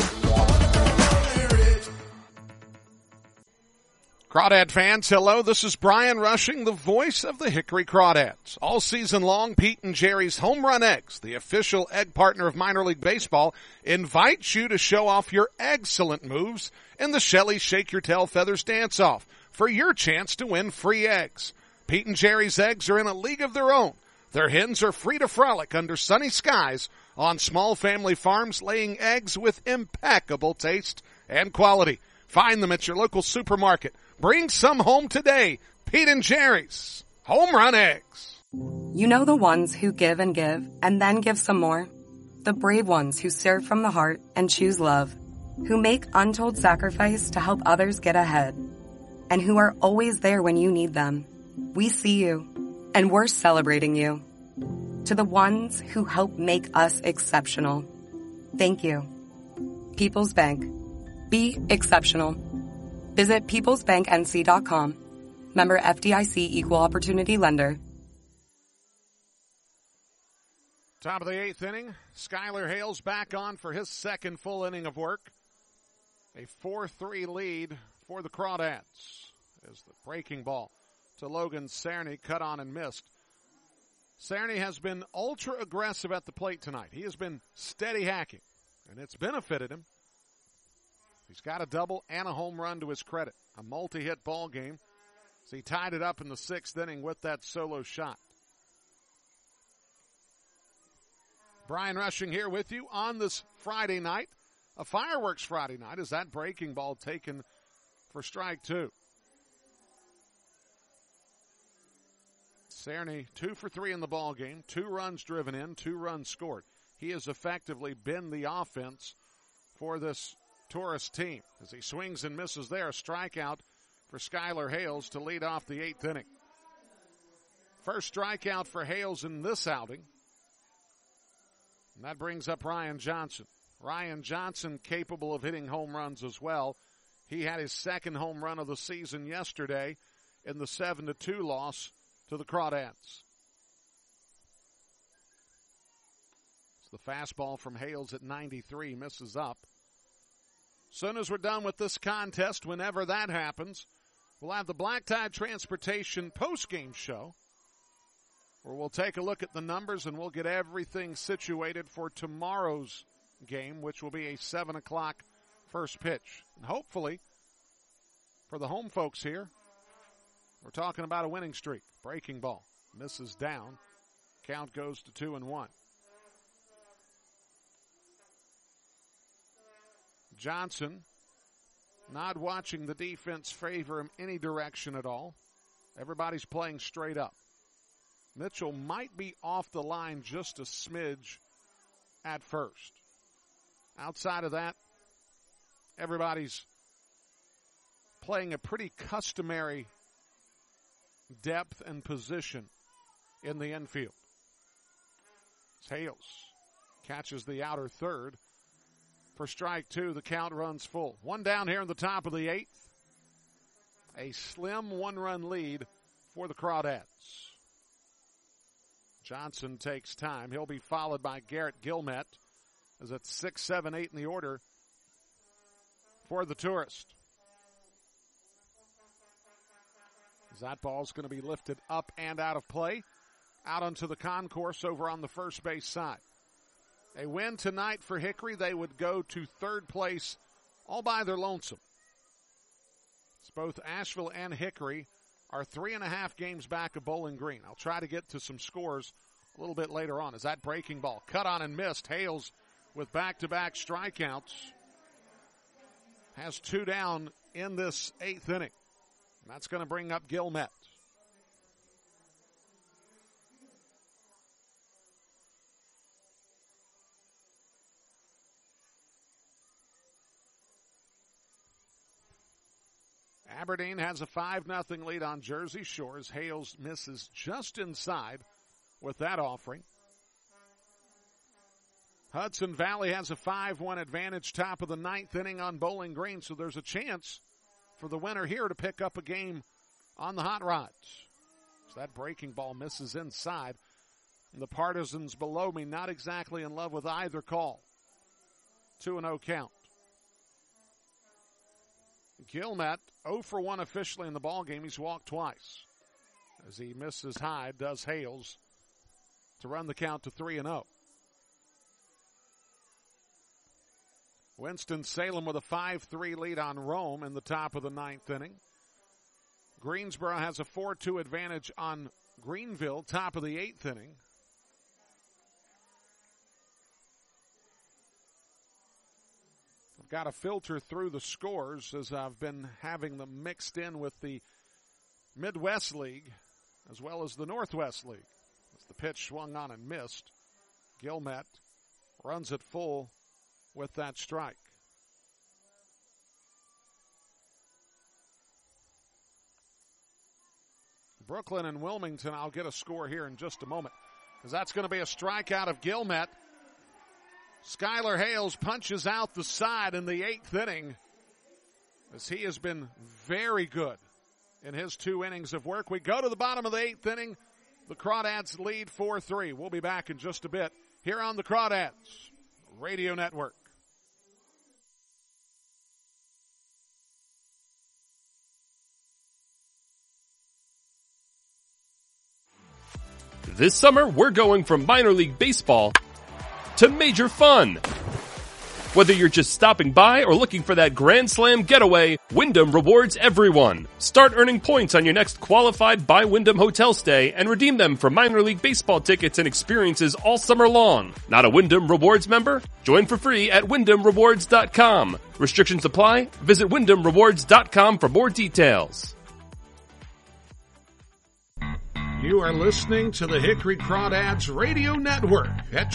Crawdad fans, hello. This is Brian Rushing, the voice of the Hickory Crawdads. All season long, Pete and Jerry's Home Run Eggs, the official egg partner of minor league baseball, invites you to show off your excellent moves in the Shelly Shake Your Tail Feathers Dance-Off for your chance to win free eggs. Pete and Jerry's eggs are in a league of their own. Their hens are free to frolic under sunny skies on small family farms, laying eggs with impeccable taste and quality. Find them at your local supermarket. Bring some home today. Pete and Jerry's Home Run Eggs. You know the ones who give and then give some more? The brave ones who serve from the heart and choose love, who make untold sacrifice to help others get ahead. and who are always there when you need them. We see you, and we're celebrating you. To the ones who help make us exceptional, thank you. People's Bank. Be exceptional. Visit peoplesbanknc.com. Member FDIC Equal Opportunity Lender. Top of the 8th inning, Skylar Hales back on for his second full inning of work. A 4-3 lead for the Crawdads as the breaking ball to Logan Cerny cut on and missed. Cerny has been ultra aggressive at the plate tonight. He has been steady hacking, and it's benefited him. He's got a double and a home run to his credit. A multi-hit ball game. So he tied it up in the 6th inning with that solo shot. Brian Rushing here with you on this Friday night. A fireworks Friday night as that breaking ball taken for strike 2. Cerny 2 for 3 in the ball game. 2 runs driven in, 2 runs scored. He has effectively been the offense for this Tourist team as he swings and misses there. A strikeout for Skylar Hales to lead off the 8th inning. First strikeout for Hales in this outing. And that brings up Ryan Johnson. Ryan Johnson capable of hitting home runs as well. He had his second home run of the season yesterday in the 7-2 loss to the Crawdads. It's the fastball from Hales at 93, misses up. Soon as we're done with this contest, whenever that happens, we'll have the Black Tide Transportation postgame show where we'll take a look at the numbers and we'll get everything situated for tomorrow's game, which will be a 7 o'clock first pitch. And hopefully, for the home folks here, we're talking about a winning streak. Breaking ball. Misses down. Count goes to 2-1. Johnson not watching the defense favor him any direction at all. Everybody's playing straight up. Mitchell might be off the line just a smidge at first. Outside of that, everybody's playing a pretty customary depth and position in the infield. Hales catches the outer third. For strike 2, the count runs full. 1 down here in the top of the 8th. A slim 1-run lead for the Crawdads. Johnson takes time. He'll be followed by Garrett Gilmet as it's 6, 7, 8 in the order for the Tourist. As that ball's going to be lifted up and out of play, out onto the concourse over on the first base side. A win tonight for Hickory, they would go to 3rd place all by their lonesome. It's both Asheville and Hickory are 3.5 games back of Bowling Green. I'll try to get to some scores a little bit later on. As that breaking ball cut on and missed, Hales with back-to-back strikeouts has 2 down in this 8th inning. And that's going to bring up Gilmet. Aberdeen has a 5-0 lead on Jersey Shores. Hales misses just inside with that offering. Hudson Valley has a 5-1 advantage top of the 9th inning on Bowling Green, so there's a chance for the winner here to pick up a game on the Hot Rods. So that breaking ball misses inside. And the partisans below me not exactly in love with either call. 2-0 count. Gilmet 0 for 1 officially in the ballgame. He's walked twice. As he misses high, does Hales to run the count to 3-0. Winston-Salem with a 5-3 lead on Rome in the top of the 9th inning. Greensboro has a 4-2 advantage on Greenville, top of the 8th inning. I've got to filter through the scores as I've been having them mixed in with the Midwest League as well as the Northwest League. As the pitch swung on and missed, Gilmet runs it full with that strike. Brooklyn and Wilmington, I'll get a score here in just a moment, because that's going to be a strikeout of Gilmet. Skylar Hales punches out the side in the 8th inning, as he has been very good in his 2 innings of work. We go to the bottom of the 8th inning. The Crawdads lead 4-3. We'll be back in just a bit here on the Crawdads Radio Network. This summer, we're going from minor league baseball to major fun. Whether you're just stopping by or looking for that Grand Slam getaway, Wyndham rewards everyone. Start earning points on your next qualified by Wyndham hotel stay and redeem them for minor league baseball tickets and experiences all summer long. Not a Wyndham Rewards member? Join for free at WyndhamRewards.com. Restrictions apply. Visit WyndhamRewards.com for more details. You are listening to the Hickory Crawdads Radio Network at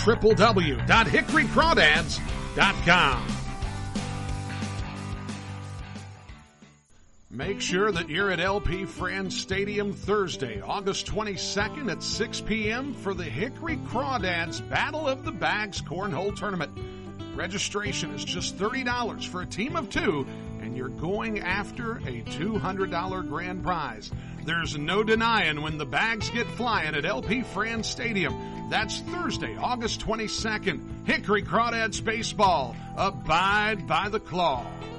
www.hickorycrawdads.com. Make sure that you're at LP Friends Stadium Thursday, August 22nd at 6 p.m. for the Hickory Crawdads Battle of the Bags Cornhole Tournament. Registration is just $30 for a team of 2, and you're going after a $200 grand prize. There's no denying when the bags get flying at LP Friends Stadium. That's Thursday, August 22nd. Hickory Crawdads Baseball. Abide by the claw.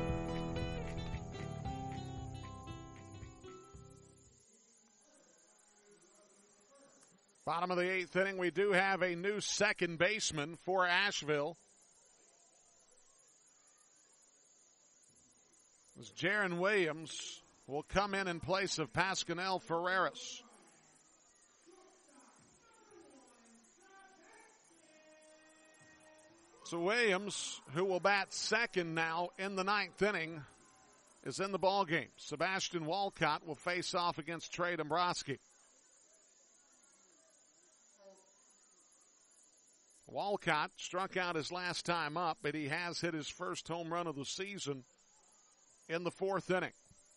Bottom of the 8th inning, we do have a new second baseman for Asheville. As Jaron Williams will come in place of Pascanel Ferreras. So Williams, who will bat second now in the 9th inning, is in the ballgame. Sebastian Walcott will face off against Trey Dombrowski. Walcott struck out his last time up, but he has hit his first home run of the season in the 4th inning.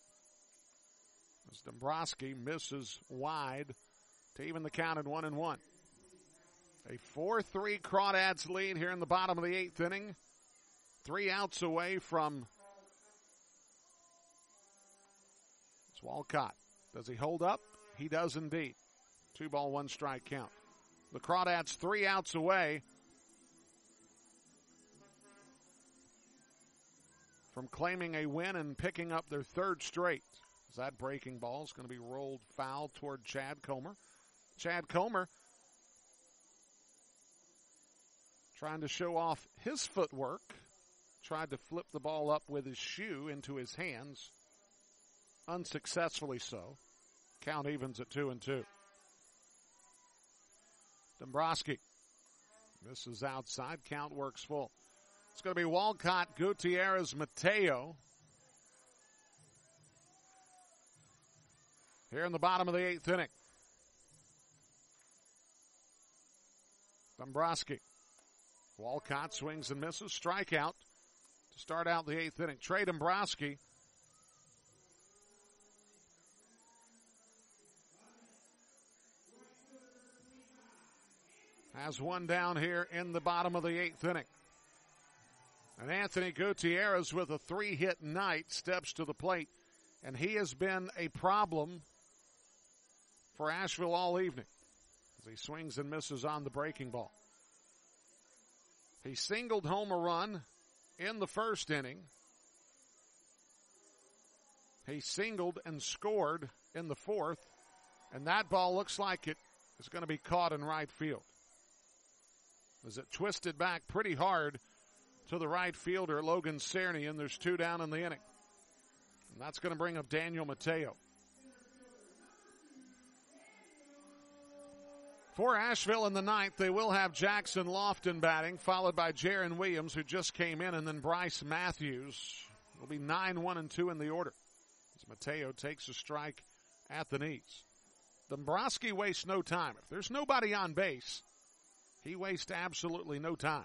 As Dombrowski misses wide to even the count at 1-1. A 4-3 Crawdads lead here in the bottom of the 8th inning. 3 outs away from Walcott. Does he hold up? He does indeed. 2-ball, 1-strike count. The Crawdads 3 outs away from claiming a win and picking up their 3rd straight. As that breaking ball is going to be rolled foul toward Chad Comer. Chad Comer trying to show off his footwork. Tried to flip the ball up with his shoe into his hands. Unsuccessfully so. Count evens at 2-2. Dombrowski misses outside. Count works full. It's going to be Walcott, Gutierrez, Mateo. Here in the bottom of the 8th inning. Dombrowski. Walcott swings and misses. Strikeout to start out the 8th inning. Trey Dombrowski has one down here in the bottom of the 8th inning. And Anthony Gutierrez with a 3-hit night steps to the plate. And he has been a problem for Asheville all evening as he swings and misses on the breaking ball. He singled home a run in the 1st inning. He singled and scored in the 4th. And that ball looks like it is going to be caught in right field, as it twisted back pretty hard to the right fielder, Logan Cerny, and there's 2 down in the inning. And that's going to bring up Daniel Mateo. For Asheville in the 9th, they will have Jackson Lofton batting, followed by Jaron Williams, who just came in, and then Bryce Matthews. It'll be 9-1-2 in the order, as Mateo takes a strike at the knees. Dombrowski wastes no time. If there's nobody on base, he wastes absolutely no time.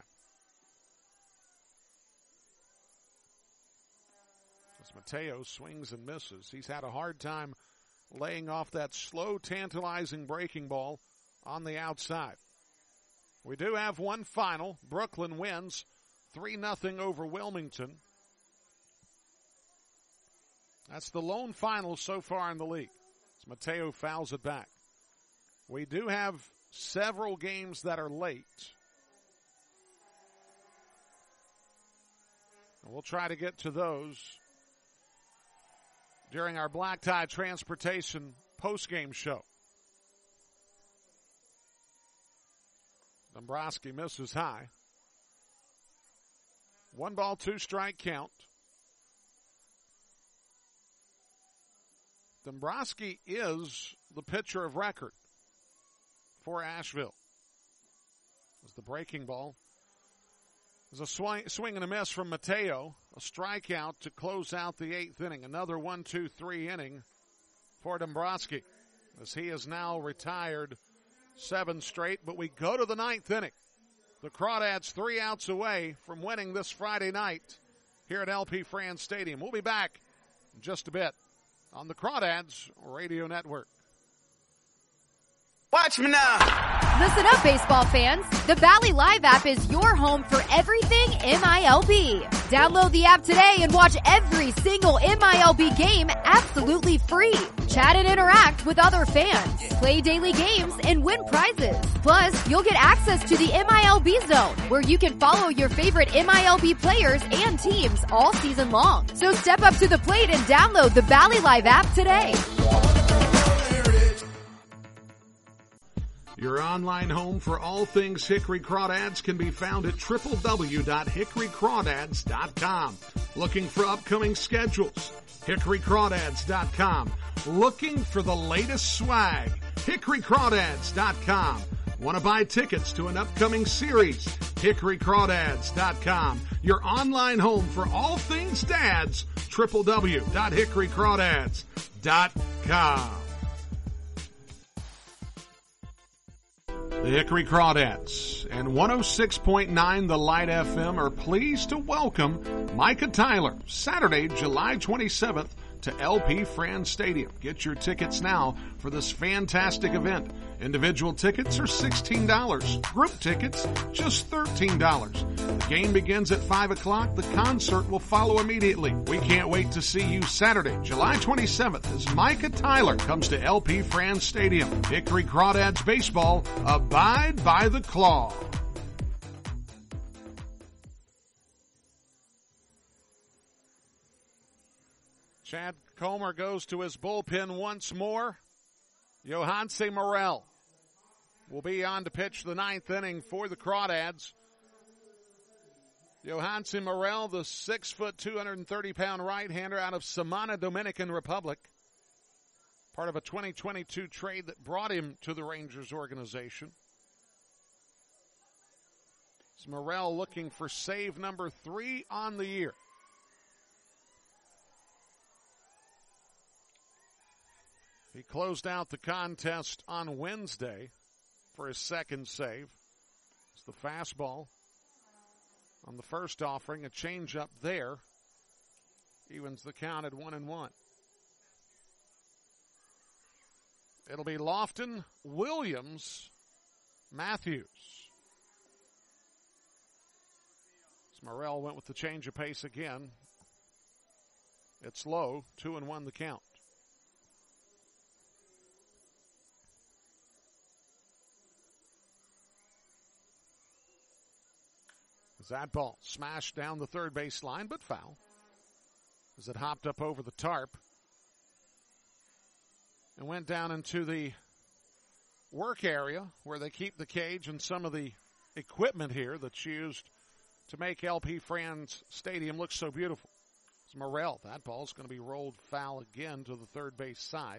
As Mateo swings and misses, he's had a hard time laying off that slow, tantalizing breaking ball on the outside. We do have one final. Brooklyn wins 3-0 over Wilmington. That's the lone final so far in the league, as Mateo fouls it back. We do have several games that are late. And we'll try to get to those during our Black Tie Transportation postgame show. Dombrowski misses high. 1 ball, 2 strike count. Dombrowski is the pitcher of record for Asheville. As the breaking ball is a swing and a miss from Mateo. A strikeout to close out the 8th inning. Another 1-2-3 inning for Dombrowski, as he is now retired 7 straight. But we go to the 9th inning. The Crawdads 3 outs away from winning this Friday night here at LP Franz Stadium. We'll be back in just a bit on the Crawdads Radio Network. Watch me now. Listen up, baseball fans. The Valley Live app is your home for everything MILB. Download the app today and watch every single MILB game absolutely free. Chat and interact with other fans. Play daily games and win prizes. Plus, you'll get access to the MILB Zone, where you can follow your favorite MILB players and teams all season long. So step up to the plate and download the Valley Live app today. Your online home for all things Hickory Crawdads can be found at www.hickorycrawdads.com. Looking for upcoming schedules? hickorycrawdads.com. Looking for the latest swag? hickorycrawdads.com. Want to buy tickets to an upcoming series? hickorycrawdads.com. Your online home for all things dads? www.hickorycrawdads.com. The Hickory Crawdads and 106.9 The Light FM are pleased to welcome Micah Tyler Saturday, July 27th to LP Franz Stadium. Get your tickets now for this fantastic event. Individual tickets are $16. Group tickets, just $13. The game begins at 5 o'clock. The concert will follow immediately. We can't wait to see you Saturday, July 27th, as Micah Tyler comes to LP Franz Stadium. Hickory Crawdads baseball, abide by the claw. Chad Comer goes to his bullpen once more. Johanse Morel will be on to pitch the 9th inning for the Crawdads. Johanse Morel, the 6-foot, 230-pound right-hander out of Samana, Dominican Republic. Part of a 2022 trade that brought him to the Rangers organization. It's Morel looking for save number 3 on the year. He closed out the contest on Wednesday for his second save. It's the fastball on the first offering, a changeup there. Evens the count at 1-1. It'll be Lofton, Williams, Matthews. Morel went with the change of pace again. It's low, 2-1 the count. That ball smashed down the third base line, but foul, as it hopped up over the tarp and went down into the work area where they keep the cage and some of the equipment here that's used to make LP Franz Stadium look so beautiful. It's Morel. That ball's going to be rolled foul again to the third base side.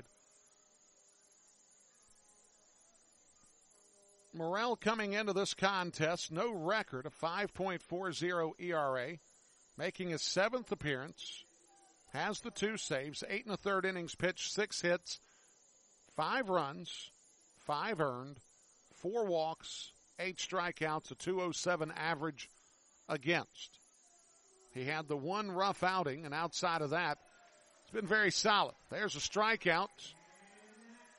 Morel coming into this contest, no record, a 5.40 ERA, making his 7th appearance, has the 2 saves, 8 1/3 innings pitched, 6 hits, 5 runs, 5 earned, 4 walks, 8 strikeouts, a 207 average against. He had the 1 rough outing, and outside of that, it's been very solid. There's a strikeout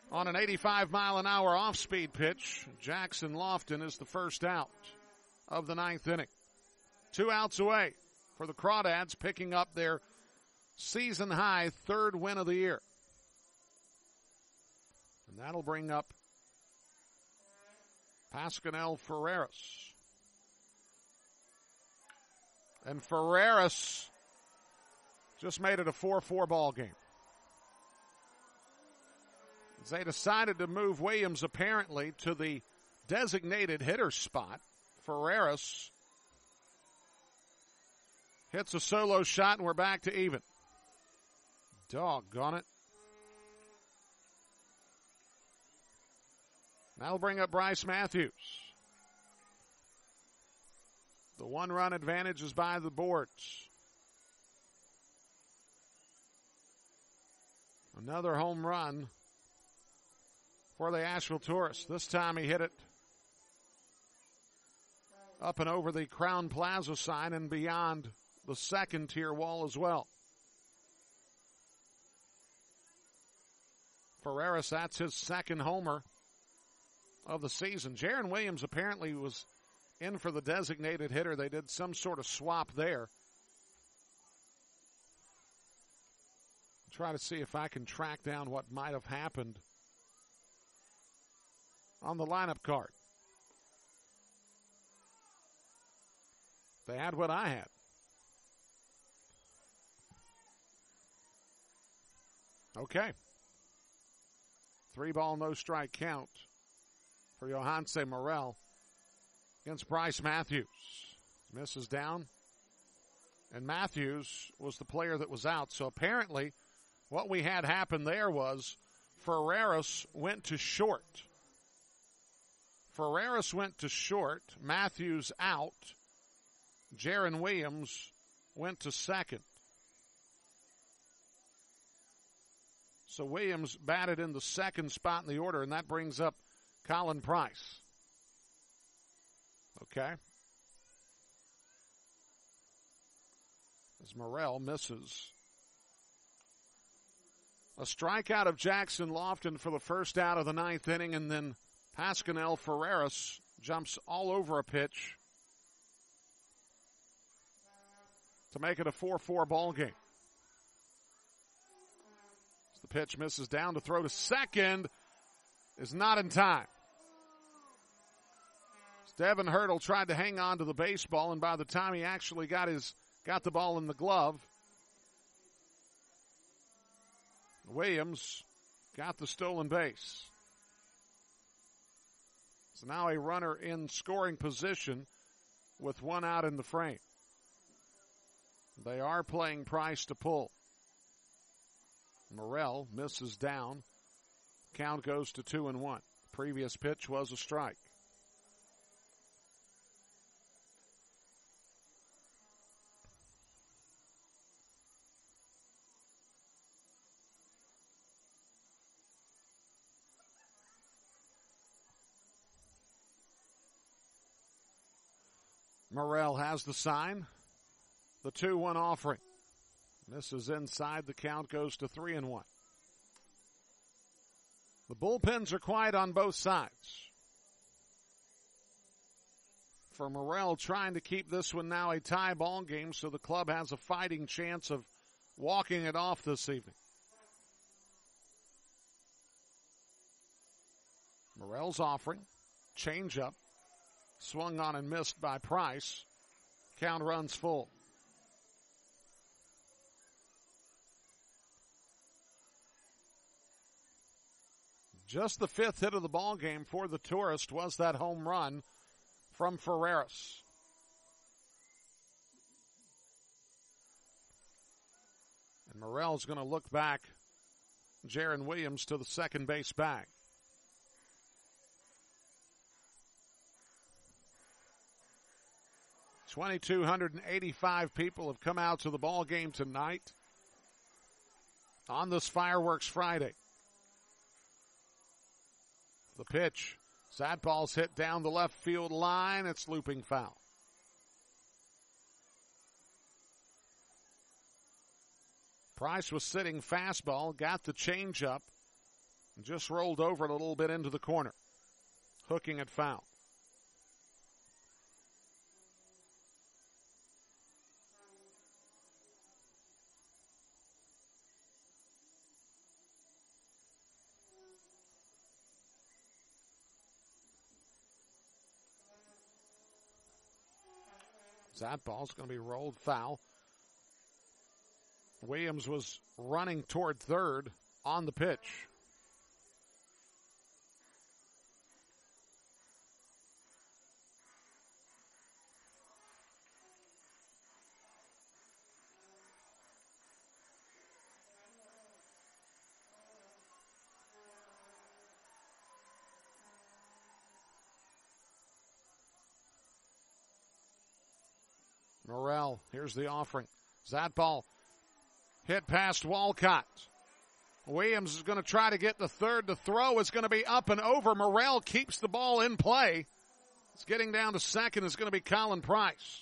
On an 85-mile-an-hour off-speed pitch, Jackson Lofton is the first out of the ninth inning. 2 outs away for the Crawdads, picking up their season-high 3rd win of the year. And that'll bring up Pasquinel Ferreras. And Ferreras just made it a 4-4 ball game. They decided to move Williams apparently to the designated hitter spot. Ferreras hits a solo shot and we're back to even. Doggone it. That'll bring up Bryce Matthews. The 1-run advantage is by the boards. Another home run for the Asheville Tourists. This time he hit it up and over the Crown Plaza sign and beyond the second tier wall as well. Ferreras, that's his 2nd homer of the season. Jaron Williams apparently was in for the designated hitter. They did some sort of swap there. Try to see if I can track down what might have happened on the lineup card. They had what I had. Okay. 3-ball, no strike count for Johanse Morel against Bryce Matthews. Misses down. And Matthews was the player that was out. So apparently what we had happen there was Ferreras went to short. Ferreras went to short. Matthews out. Jaron Williams went to second. So Williams batted in the 2nd spot in the order, and that brings up Colin Price. Okay. As Morel misses. A strikeout of Jackson Lofton for the first out of the 9th inning, and then Pasquinel Ferreras jumps all over a pitch to make it a 4-4 ball game. As the pitch misses down to throw to second, is not in time. Devin Hurdle tried to hang on to the baseball, and by the time he actually got the ball in the glove, Williams got the stolen base. So now a runner in scoring position with 1 out in the frame. They are playing Price to pull. Morel misses down. Count goes to 2-1. Previous pitch was a strike. Morel has the sign. The 2-1 offering. Misses inside. The count goes to 3-1. The bullpens are quiet on both sides. For Morel, trying to keep this one now a tie ball game so the club has a fighting chance of walking it off this evening. Morel's offering. Changeup. Swung on and missed by Price. Count runs full. Just the 5th hit of the ball game for the Tourist was that home run from Ferreras. And Morel's going to look back Jaron Williams to the second base bag. $2,285 people have come out to the ball game tonight on this Fireworks Friday. The pitch. That ball's hit down the left field line. It's looping foul. Price was sitting fastball, got the changeup, Just rolled over a little bit into the corner. Hooking it foul. That ball's going to be rolled foul. Williams was running toward third on the pitch. Morrell, here's the offering. That ball hit past Walcott. Williams is going to try to get the third. The throw is going to be up and over. Morrell keeps the ball in play. It's getting down to second is going to be Colin Price.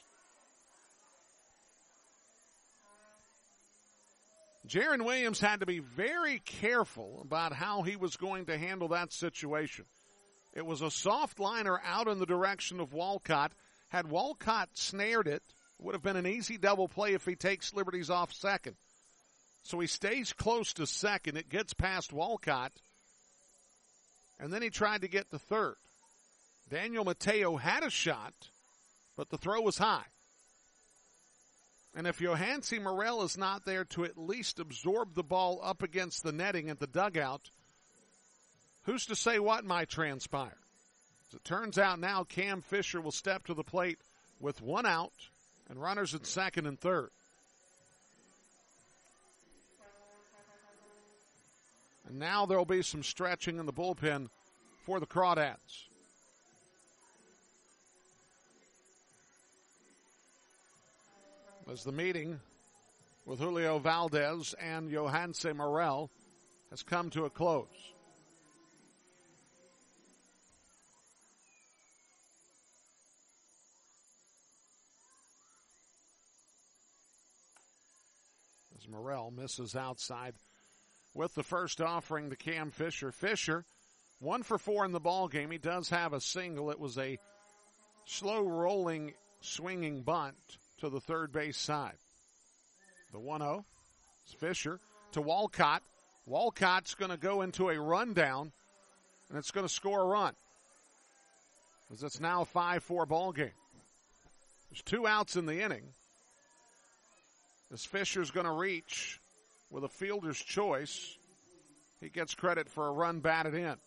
Jaron Williams had to be very careful about how he was going to handle that situation. It was a soft liner out in the direction of Walcott. Had Walcott snared it, would have been an easy double play if he takes liberties off second. So he stays close to second. It gets past Walcott. And then he tried to get to third. Daniel Mateo had a shot, but the throw was high. And if Yohansi Morrell is not there to at least absorb the ball up against the netting at the dugout, who's to say what might transpire? As it turns out now, Cam Fisher will step to the plate with one out and runners at second and third. And now there will be some stretching in the bullpen for the Crawdads. As the meeting with Julio Valdez and Yohansi Morrell has come to a close. As Morrell misses outside with the first offering to Cam Fisher. Fisher, 1 for 4 in the ball game. He does have a single. It was a slow rolling, swinging bunt to the third base side. The 1-0 is Fisher to Walcott. Walcott's going to go into a rundown, and it's going to score a run. As it's now a 5-4 ball game. There's 2 outs in the inning. As Fisher's going to reach with a fielder's choice. He gets credit for a run batted in.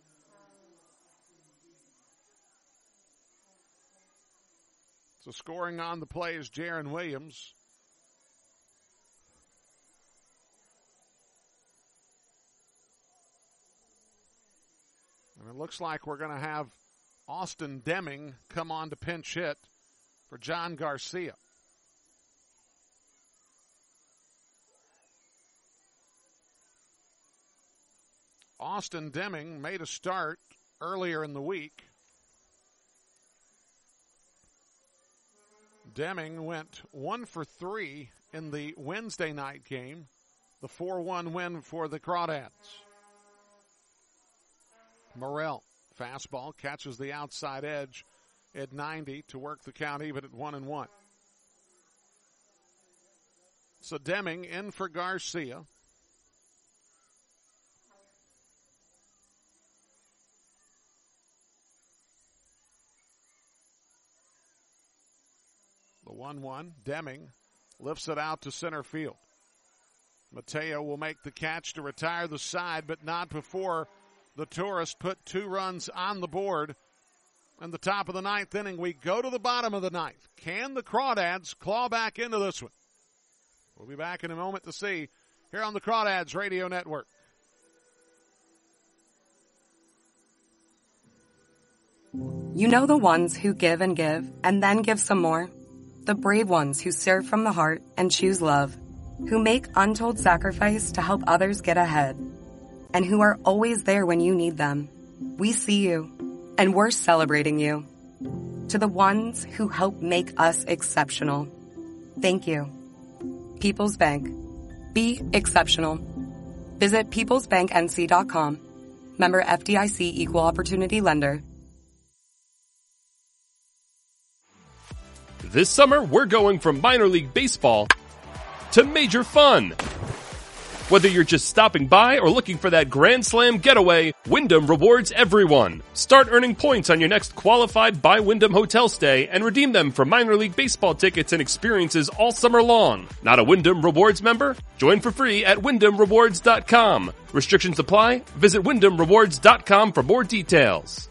So scoring on the play is Jaron Williams. And it looks like we're going to have Austin Deming come on to pinch hit for John Garcia. Austin Deming made a start earlier in the week. Deming went 1 for 3 in the Wednesday night game, the 4-1 win for the Crawdads. Morrell, fastball, catches the outside edge at 90 to work the count even at 1-1. So Deming in for Garcia. The 1-1, Deming lifts it out to center field. Mateo will make the catch to retire the side, but not before the Tourists put 2 runs on the board. In the top of the 9th inning, we go to the bottom of the 9th. Can the Crawdads claw back into this one? We'll be back in a moment to see here on the Crawdads Radio Network. You know the ones who give and then give some more? The brave ones who serve from the heart and choose love, who make untold sacrifice to help others get ahead, and who are always there when you need them. We see you, and we're celebrating you. To the ones who help make us exceptional, thank you. People's Bank. Be exceptional. Visit peoplesbanknc.com Member FDIC Equal Opportunity Lender. This summer, we're going from minor league baseball to major fun. Whether you're just stopping by or looking for that Grand Slam getaway, Wyndham rewards everyone. Start earning points on your next qualified by Wyndham hotel stay and redeem them for minor league baseball tickets and experiences all summer long. Not a Wyndham Rewards member? Join for free at WyndhamRewards.com. Restrictions apply. Visit WyndhamRewards.com for more details.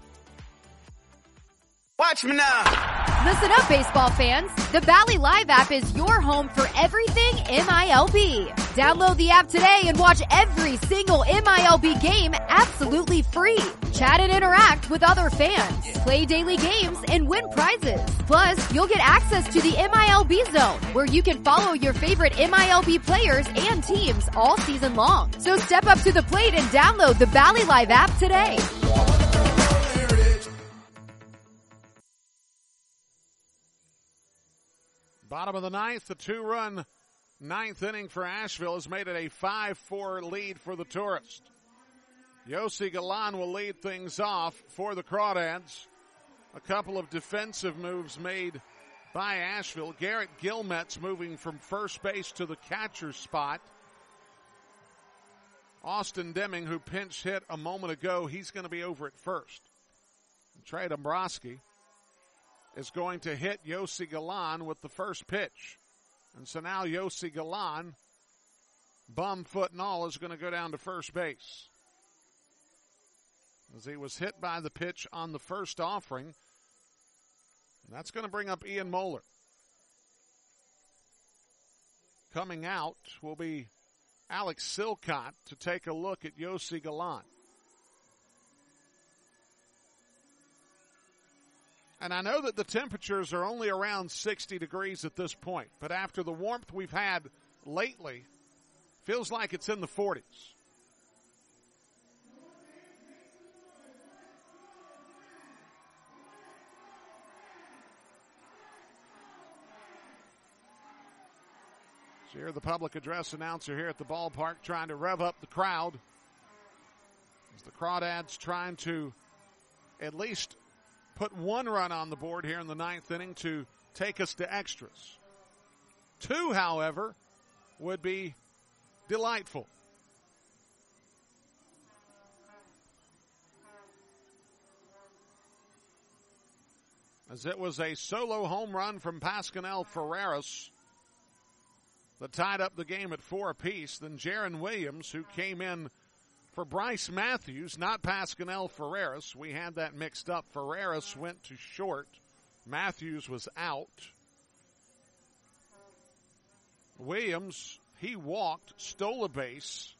Watch me now. Listen up, baseball fans. The Bally Live app is your home for everything MILB. Download the app today and watch every single MILB game absolutely free. Chat and interact with other fans. Play daily games and win prizes. Plus, you'll get access to the MILB Zone, where you can follow your favorite MILB players and teams all season long. So step up to the plate and download the Bally Live app today. Bottom of the ninth, the 2-run ninth inning for Asheville has made it a 5-4 lead for the Tourists. Yossi Galan will lead things off for the Crawdads. A couple of defensive moves made by Asheville. Garrett Gilmetz moving from first base to the catcher's spot. Austin Deming, who pinch hit a moment ago, he's going to be over at first. Trey Dombrowski is going to hit Yossi Galan with the first pitch. And so now Yossi Galan, bum, foot, and all, is going to go down to first base, as he was hit by the pitch on the first offering. And that's going to bring up Ian Moeller. Coming out will be Alex Silcott to take a look at Yossi Galan. And I know that the temperatures are only around 60 degrees at this point, but after the warmth we've had lately, feels like it's in the 40s. So here the public address announcer here at the ballpark trying to rev up the crowd, as the Crawdads trying to at least put one run on the board here in the ninth inning to take us to extras. 2, however, would be delightful. As it was a solo home run from Pascanel Ferreras that tied up the game at 4 apiece. Then Jaron Williams, who came in for Bryce Matthews, not Pascanel Ferreras. We had that mixed up. Ferreras went to short. Matthews was out. Williams, he walked, stole a base,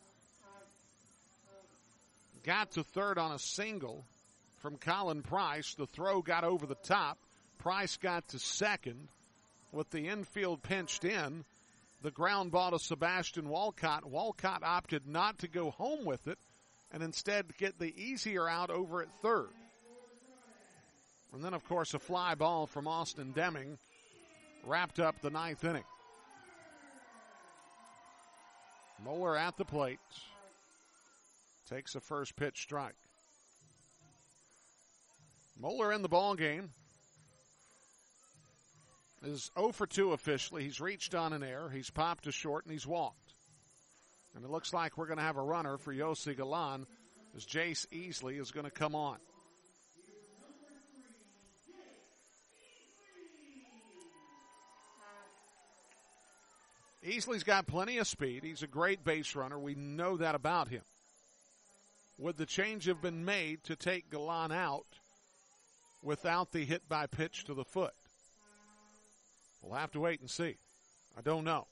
got to third on a single from Colin Price. The throw got over the top. Price got to second with the infield pinched in. The ground ball to Sebastian Walcott. Walcott opted not to go home with it and instead get the easier out over at third. And then, of course, a fly ball from Austin Deming wrapped up the ninth inning. Moeller at the plate. Takes a first pitch strike. Moeller in the ball game is 0 for 2 officially. He's reached on an error. He's popped to short, and he's walked. And it looks like we're going to have a runner for Yossi Galan, as Jace Easley is going to come on. Easley's got plenty of speed. He's a great base runner. We know that about him. Would the change have been made to take Galan out without the hit by pitch to the foot? We'll have to wait and see. I don't know.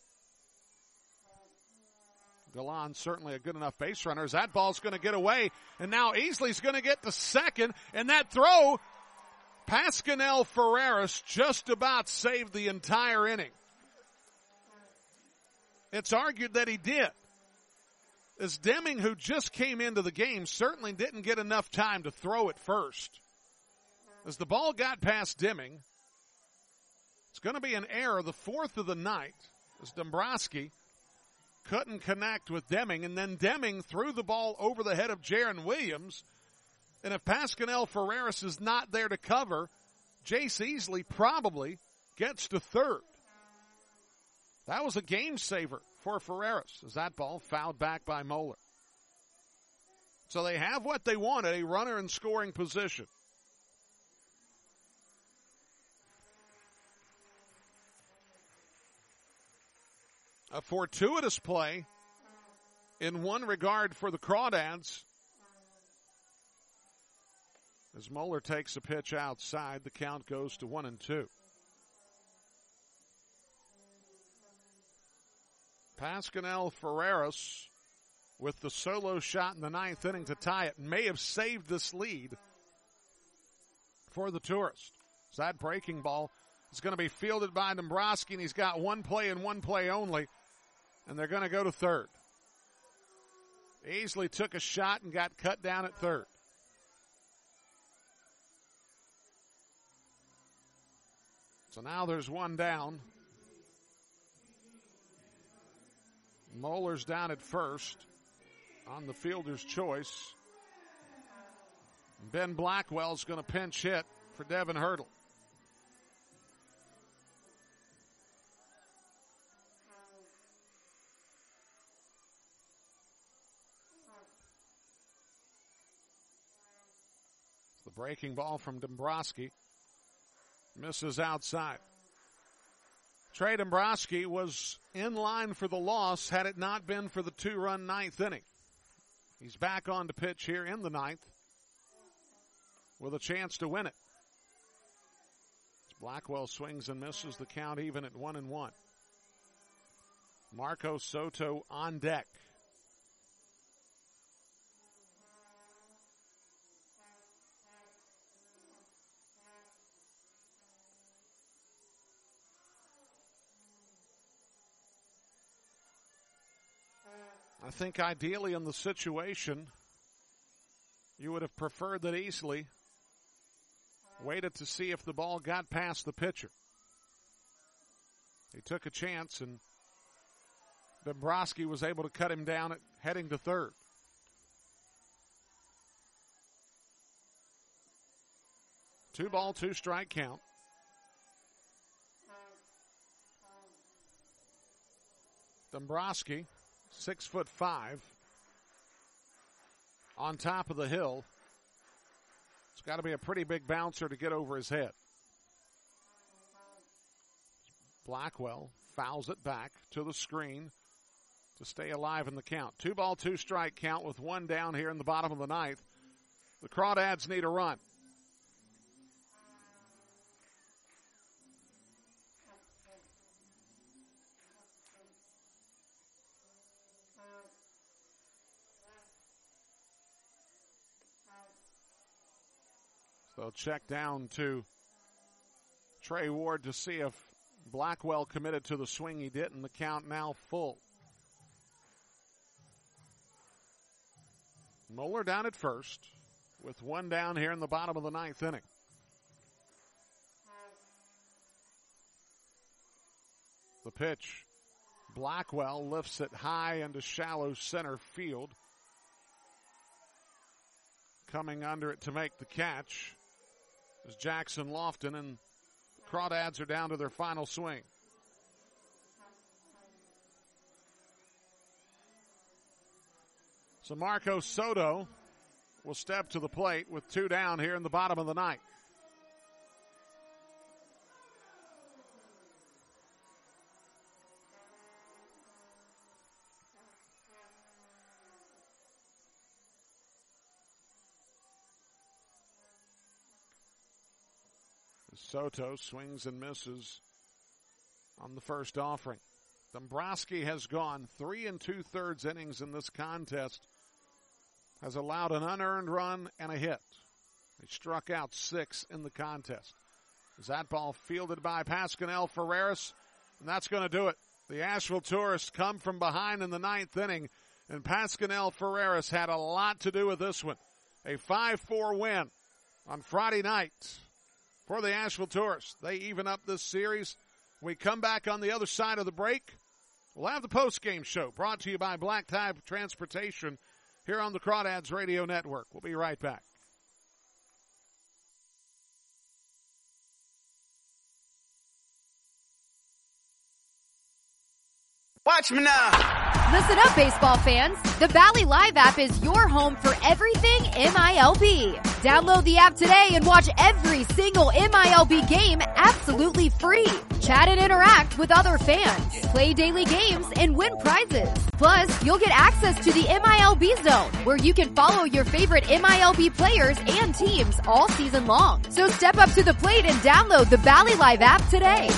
Galan certainly a good enough base runner as that ball's going to get away. And now Easley's going to get to second. And that throw, Pascanel Ferreras just about saved the entire inning. It's argued that he did, as Deming, who just came into the game, certainly didn't get enough time to throw it first. As the ball got past Deming, it's going to be an error, the fourth of the night, as Dombrowski couldn't connect with Deming, and then Deming threw the ball over the head of Jaron Williams. And if Pascal Ferreras is not there to cover, Jace Easley probably gets to third. That was a game saver for Ferreras as that ball fouled back by Moeller. So they have what they wanted, a runner in scoring position. A fortuitous play in one regard for the Crawdads. As Moeller takes a pitch outside, the count goes to 1-2. Pascal Ferreras with the solo shot in the ninth inning to tie it may have saved this lead for the Tourists. So that breaking ball is going to be fielded by Dombrowski, and he's got one play and one play only, and they're going to go to third. Easley took a shot and got cut down at third. So now there's one down. Moeller's down at first on the fielder's choice. Ben Blackwell's going to pinch hit for Devin Hurdle. The breaking ball from Dombrowski misses outside. Trey Dombrowski was in line for the loss had it not been for the two-run ninth inning. He's back on to pitch here in the ninth with a chance to win it. Blackwell swings and misses, the count even at 1-1. Marco Soto on deck. I think ideally in the situation, you would have preferred that Easley waited to see if the ball got past the pitcher. He took a chance, and Dombrowski was able to cut him down at heading to third. Two ball, two strike count. Dombrowski, 6'5", on top of the hill. It's got to be a pretty big bouncer to get over his head. Blackwell fouls it back to the screen to stay alive in the count. Two ball, two strike count with one down here in the bottom of the ninth. The Crawdads need a run. They'll check down to Trey Ward to see if Blackwell committed to the swing. He didn't. The count now full. Moeller down at first with one down here in the bottom of the ninth inning. The pitch. Blackwell lifts it high into shallow center field. Coming under it to make the catch is Jackson Lofton, and the Crawdads are down to their final swing. So Marco Soto will step to the plate with two down here in the bottom of the ninth. Soto swings and misses on the first offering. Dombrowski has gone 3 2/3 innings in this contest, has allowed an unearned run and a hit. He struck out 6 in the contest. Is that ball fielded by Pascal Ferreras? And that's going to do it. The Asheville Tourists come from behind in the ninth inning, and Pascal Ferreras had a lot to do with this one. A 5-4 win on Friday night for the Asheville Tourists. They even up this series. We come back on the other side of the break. We'll have the post-game show brought to you by Black Tie Transportation here on the Crawdads Radio Network. We'll be right back. Watch me now. Listen up, baseball fans. The Valley Live app is your home for everything MILB. Download the app today and watch every single MILB game absolutely free. Chat and interact with other fans. Play daily games and win prizes. Plus, you'll get access to the MILB Zone, where you can follow your favorite MILB players and teams all season long. So step up to the plate and download the Valley Live app today.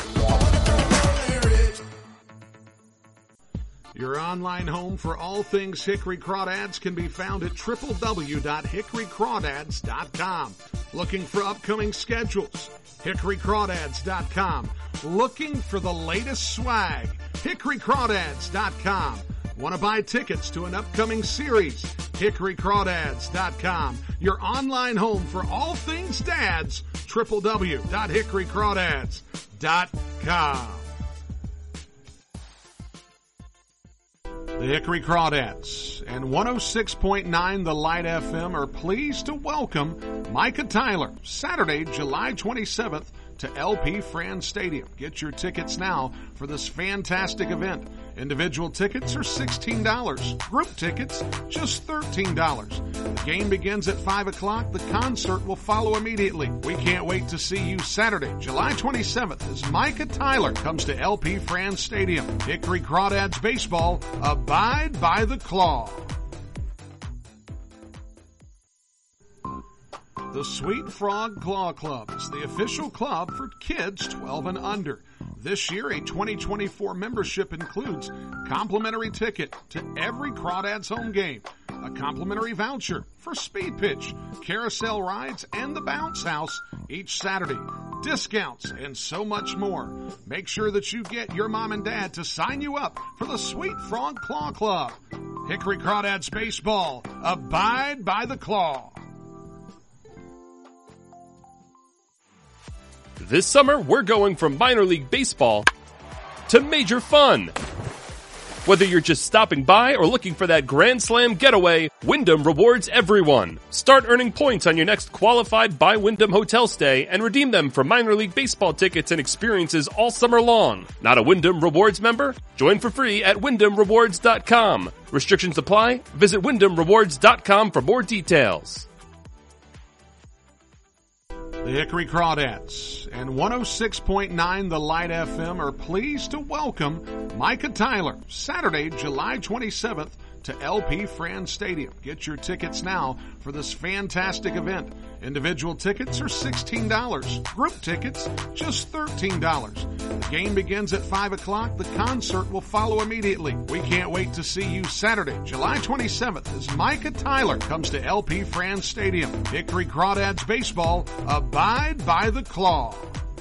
Your online home for all things Hickory Crawdads can be found at www.hickorycrawdads.com. Looking for upcoming schedules? hickorycrawdads.com. Looking for the latest swag? hickorycrawdads.com. Want to buy tickets to an upcoming series? hickorycrawdads.com. Your online home for all things dads, www.hickorycrawdads.com. The Hickory Crawdads and 106.9 The Light FM are pleased to welcome Micah Tyler, Saturday, July 27th, to LP Franz Stadium. Get your tickets now for this fantastic event. Individual tickets are $16. Group tickets, just $13. The game begins at 5 o'clock. The concert will follow immediately. We can't wait to see you Saturday, July 27th, as Micah Tyler comes to LP Franz Stadium. Hickory Crawdads baseball, abide by the claw. The Sweet Frog Claw Club is the official club for kids 12 and under. This year, a 2024 membership includes complimentary ticket to every Crawdads home game, a complimentary voucher for Speed Pitch, carousel rides, and the Bounce House each Saturday, discounts, and so much more. Make sure that you get your mom and dad to sign you up for the Sweet Frog Claw Club. Hickory Crawdads baseball, abide by the claw. This summer, we're going from minor league baseball to major fun. Whether you're just stopping by or looking for that Grand Slam getaway, Wyndham rewards everyone. Start earning points on your next qualified by Wyndham hotel stay and redeem them for minor league baseball tickets and experiences all summer long. Not a Wyndham Rewards member? Join for free at WyndhamRewards.com. Restrictions apply. Visit WyndhamRewards.com for more details. The Hickory Crawdads and 106.9 The Light FM are pleased to welcome Micah Tyler, Saturday, July 27th, to LP Franz Stadium. Get your tickets now for this fantastic event. Individual tickets are $16. Group tickets, just $13. The game begins at 5 o'clock. The concert will follow immediately. We can't wait to see you Saturday, July 27th, as Micah Tyler comes to LP Franz Stadium. Hickory Crawdads baseball, abide by the claw.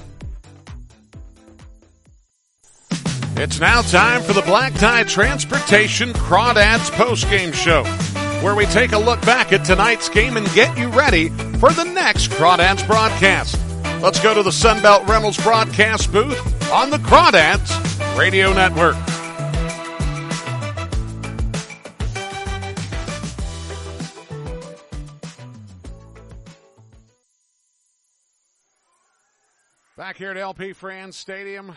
It's now time for the Black Tie Transportation Crawdads postgame show, where we take a look back at tonight's game and get you ready for the next Crawdads broadcast. Let's go to the Sunbelt Rentals broadcast booth on the Crawdads Radio Network. Back here at LP Franz Stadium.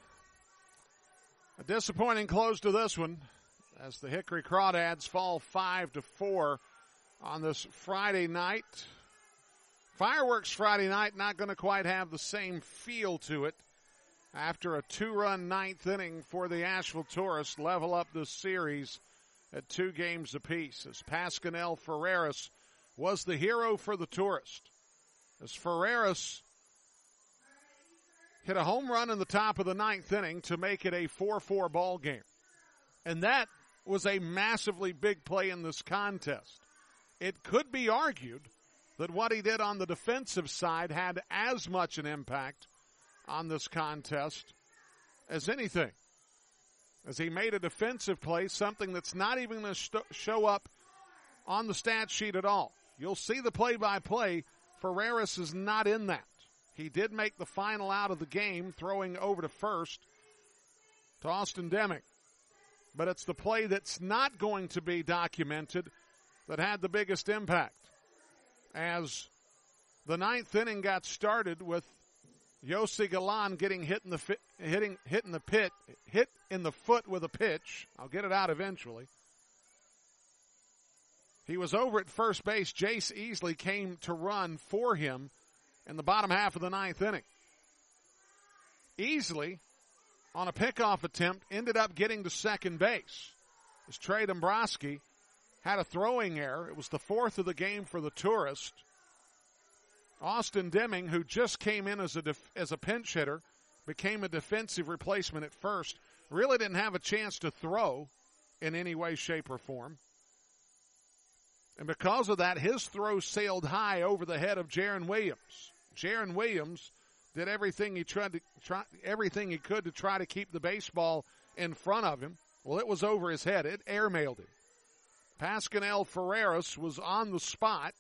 A disappointing close to this one as the Hickory Crawdads fall 5-4 on this Friday night. Fireworks Friday night not going to quite have the same feel to it after a 2-run ninth inning for the Asheville Tourists level up this series at 2 games apiece, as Pascanel Ferreras was the hero for the Tourists. As Ferreras hit a home run in the top of the ninth inning to make it a 4-4 ball game. And that was a massively big play in this contest. It could be argued that what he did on the defensive side had as much an impact on this contest as anything, as he made a defensive play, something that's not even going to show up on the stat sheet at all. You'll see the play-by-play. Ferreras is not in that. He did make the final out of the game, throwing over to first to Austin Demick. but it's the play that's not going to be documented that had the biggest impact. As the ninth inning got started with Yossi Galan getting hit in the foot with a pitch. I'll get it out eventually. He was over at first base. Jace Easley came to run for him in the bottom half of the ninth inning. Easley, on a pickoff attempt, ended up getting to second base as Trey Dombrowski had a throwing error. It was the fourth of the game for the Tourist. Austin Deming, who just came in as a pinch hitter, became a defensive replacement at first, really didn't have a chance to throw in any way, shape, or form. And because of that, his throw sailed high over the head of Jaron Williams. Jaron Williams did everything he could to try to keep the baseball in front of him. Well, it was over his head. It airmailed him. Pascal Ferreras was on the spot,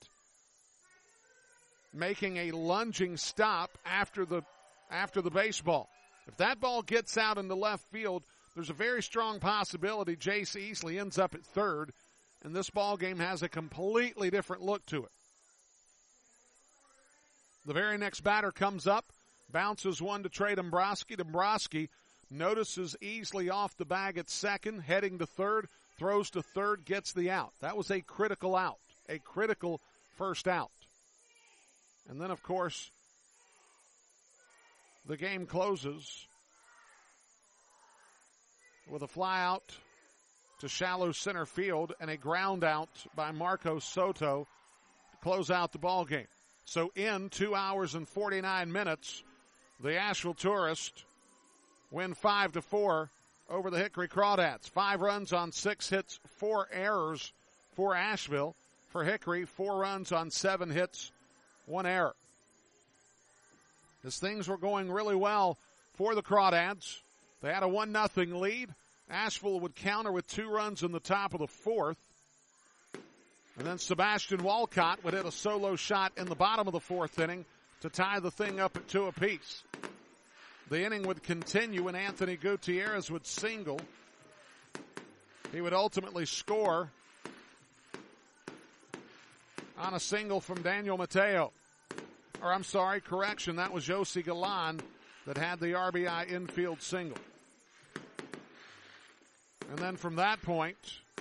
making a lunging stop after the baseball. If that ball gets out into left field, there's a very strong possibility Jace Easley ends up at third, and this ball game has a completely different look to it. The very next batter comes up, bounces one to Trey Dombrowski. Dombrowski notices Easley off the bag at second, heading to third, throws to third, gets the out. That was a critical out, a critical first out. And then, of course, the game closes with a fly out to shallow center field and a ground out by Marco Soto to close out the ball game. So in 2 hours and 49 minutes, the Asheville Tourists win 5-4 over the Hickory Crawdads. 5 runs on 6 hits, 4 errors for Asheville. For Hickory, 4 runs on 7 hits, 1 error. As things were going really well for the Crawdads, they had a 1-0 lead. Asheville would counter with 2 runs in the top of the 4th. And then Sebastian Walcott would hit a solo shot in the bottom of the 4th inning to tie the thing up at 2 apiece. The inning would continue and Anthony Gutierrez would single. He would ultimately score on a single from Daniel Mateo. Or I'm sorry, correction, that was Yossi Galan that had the RBI infield single. And then from that point,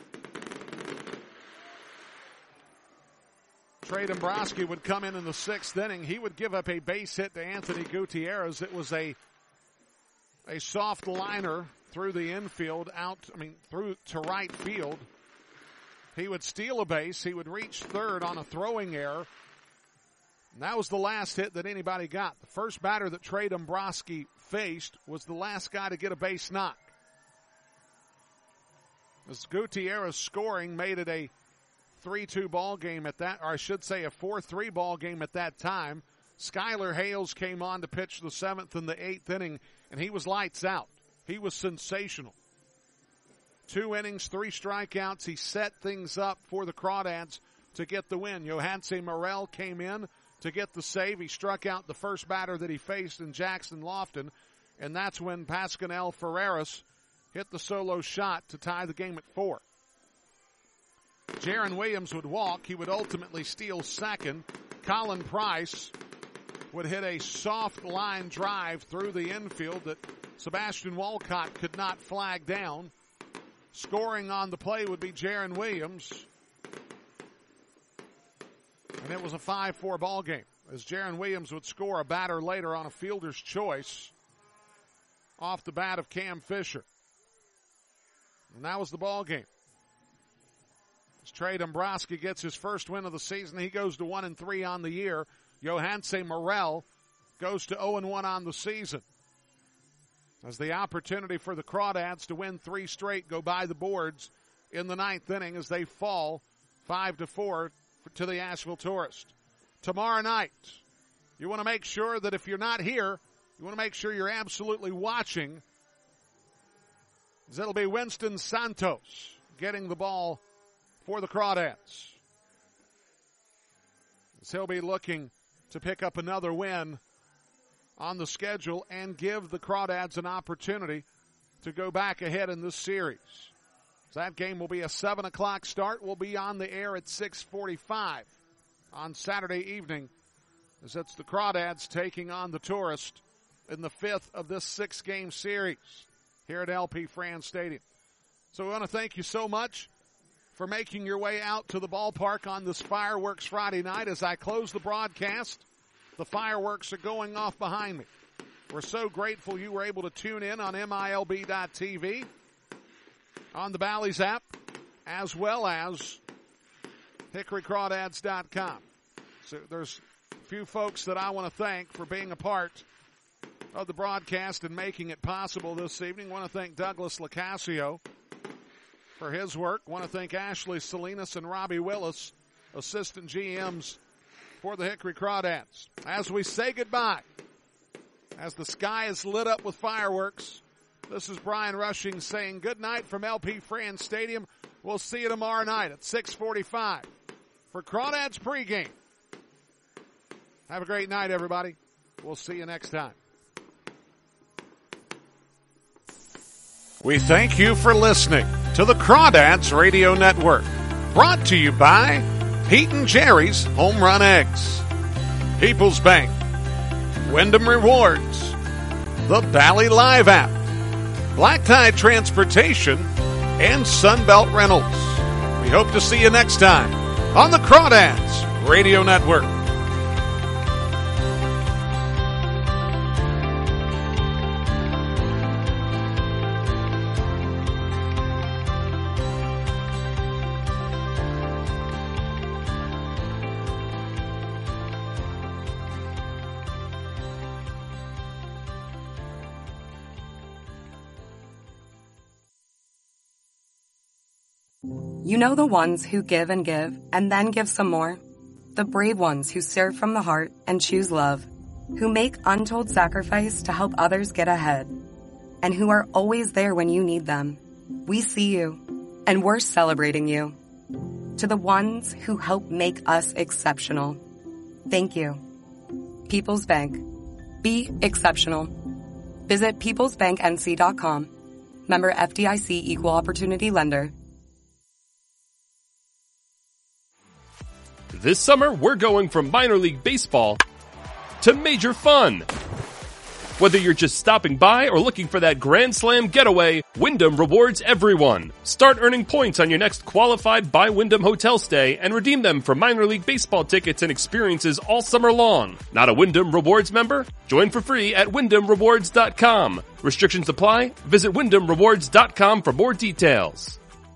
Trey Dombrowski would come in the 6th inning. He would give up a base hit to Anthony Gutierrez. It was a soft liner through the infield, through to right field. He would steal a base. He would reach third on a throwing error. And that was the last hit that anybody got. The first batter that Trey Dombrowski faced was the last guy to get a base knock. As Gutierrez scoring made it a 3-2 ball game at that, or I should say a 4-3 ball game at that time. Skylar Hales came on to pitch the 7th and the 8th inning, and he was lights out. He was sensational. 2 innings, 3 strikeouts. He set things up for the Crawdads to get the win. Johanse Morel came in to get the save. He struck out the first batter that he faced in Jackson Lofton, and that's when Pascal Ferreras hit the solo shot to tie the game at 4. Jaron Williams would walk. He would ultimately steal second. Colin Price would hit a soft line drive through the infield that Sebastian Walcott could not flag down. Scoring on the play would be Jaron Williams. And it was a 5-4 ball game as Jaron Williams would score a batter later on a fielder's choice off the bat of Cam Fisher. And that was the ball game. As Trey Dombrowski gets his first win of the season, he goes to 1-3 on the year. Johanse Morel goes to 0-1 on the season. As the opportunity for the Crawdads to win 3 straight go by the boards in the 9th inning as they fall 5-4 to the Asheville Tourist. Tomorrow night, you want to make sure that if you're not here, you want to make sure you're absolutely watching. As it'll be Winston Santos getting the ball for the Crawdads. As he'll be looking to pick up another win on the schedule and give the Crawdads an opportunity to go back ahead in this series. So that game will be a 7 o'clock start. We'll be on the air at 6:45 on Saturday evening, as it's the Crawdads taking on the Tourist in the 5th of this 6-game series here at LP France Stadium. So we want to thank you so much for making your way out to the ballpark on this Fireworks Friday night. As I close the broadcast, the fireworks are going off behind me. We're so grateful you were able to tune in on MILB.TV, on the Bally's app, as well as HickoryCrawdads.com. So there's a few folks that I want to thank for being a part of the broadcast and making it possible this evening. I want to thank Douglas Locascio for his work. I want to thank Ashley Salinas and Robbie Willis, assistant GMs for the Hickory Crawdads. As we say goodbye, as the sky is lit up with fireworks, this is Brian Rushing saying good night from LP France Stadium. We'll see you tomorrow night at 6:45 for Crawdads pregame. Have a great night, everybody. We'll see you next time. We thank you for listening to the Crawdads Radio Network, brought to you by Pete and Jerry's Home Run Eggs, People's Bank, Wyndham Rewards, the Bally Live app, Black Tide Transportation, and Sunbelt Rentals. We hope to see you next time on the Crawdads Radio Network. You know the ones who give and then give some more? The brave ones who serve from the heart and choose love, who make untold sacrifice to help others get ahead, and who are always there when you need them. We see you, and we're celebrating you. To the ones who help make us exceptional, thank you. People's Bank. Be exceptional. Visit peoplesbanknc.com. Member FDIC Equal Opportunity Lender. This summer, we're going from minor league baseball to major fun. Whether you're just stopping by or looking for that Grand Slam getaway, Wyndham rewards everyone. Start earning points on your next qualified by Wyndham hotel stay and redeem them for minor league baseball tickets and experiences all summer long. Not a Wyndham Rewards member? Join for free at WyndhamRewards.com. Restrictions apply. Visit WyndhamRewards.com for more details.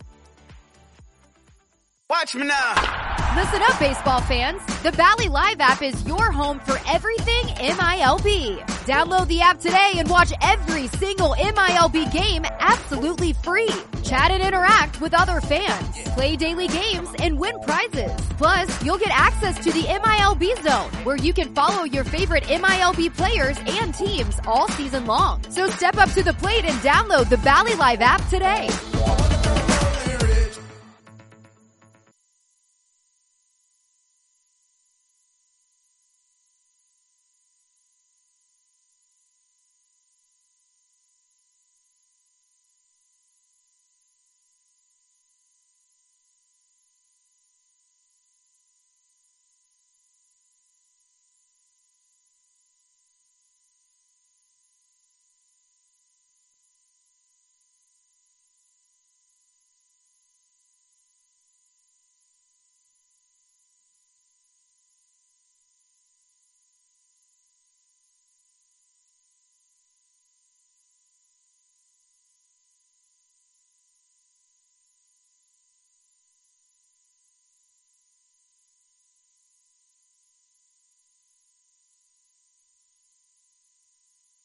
Watch me now. Listen up, baseball fans. The Bally Live app is your home for everything MILB. Download the app today and watch every single MILB game absolutely free. Chat and interact with other fans. Play daily games and win prizes. Plus, you'll get access to the MILB Zone, where you can follow your favorite MILB players and teams all season long. So step up to the plate and download the Bally Live app today.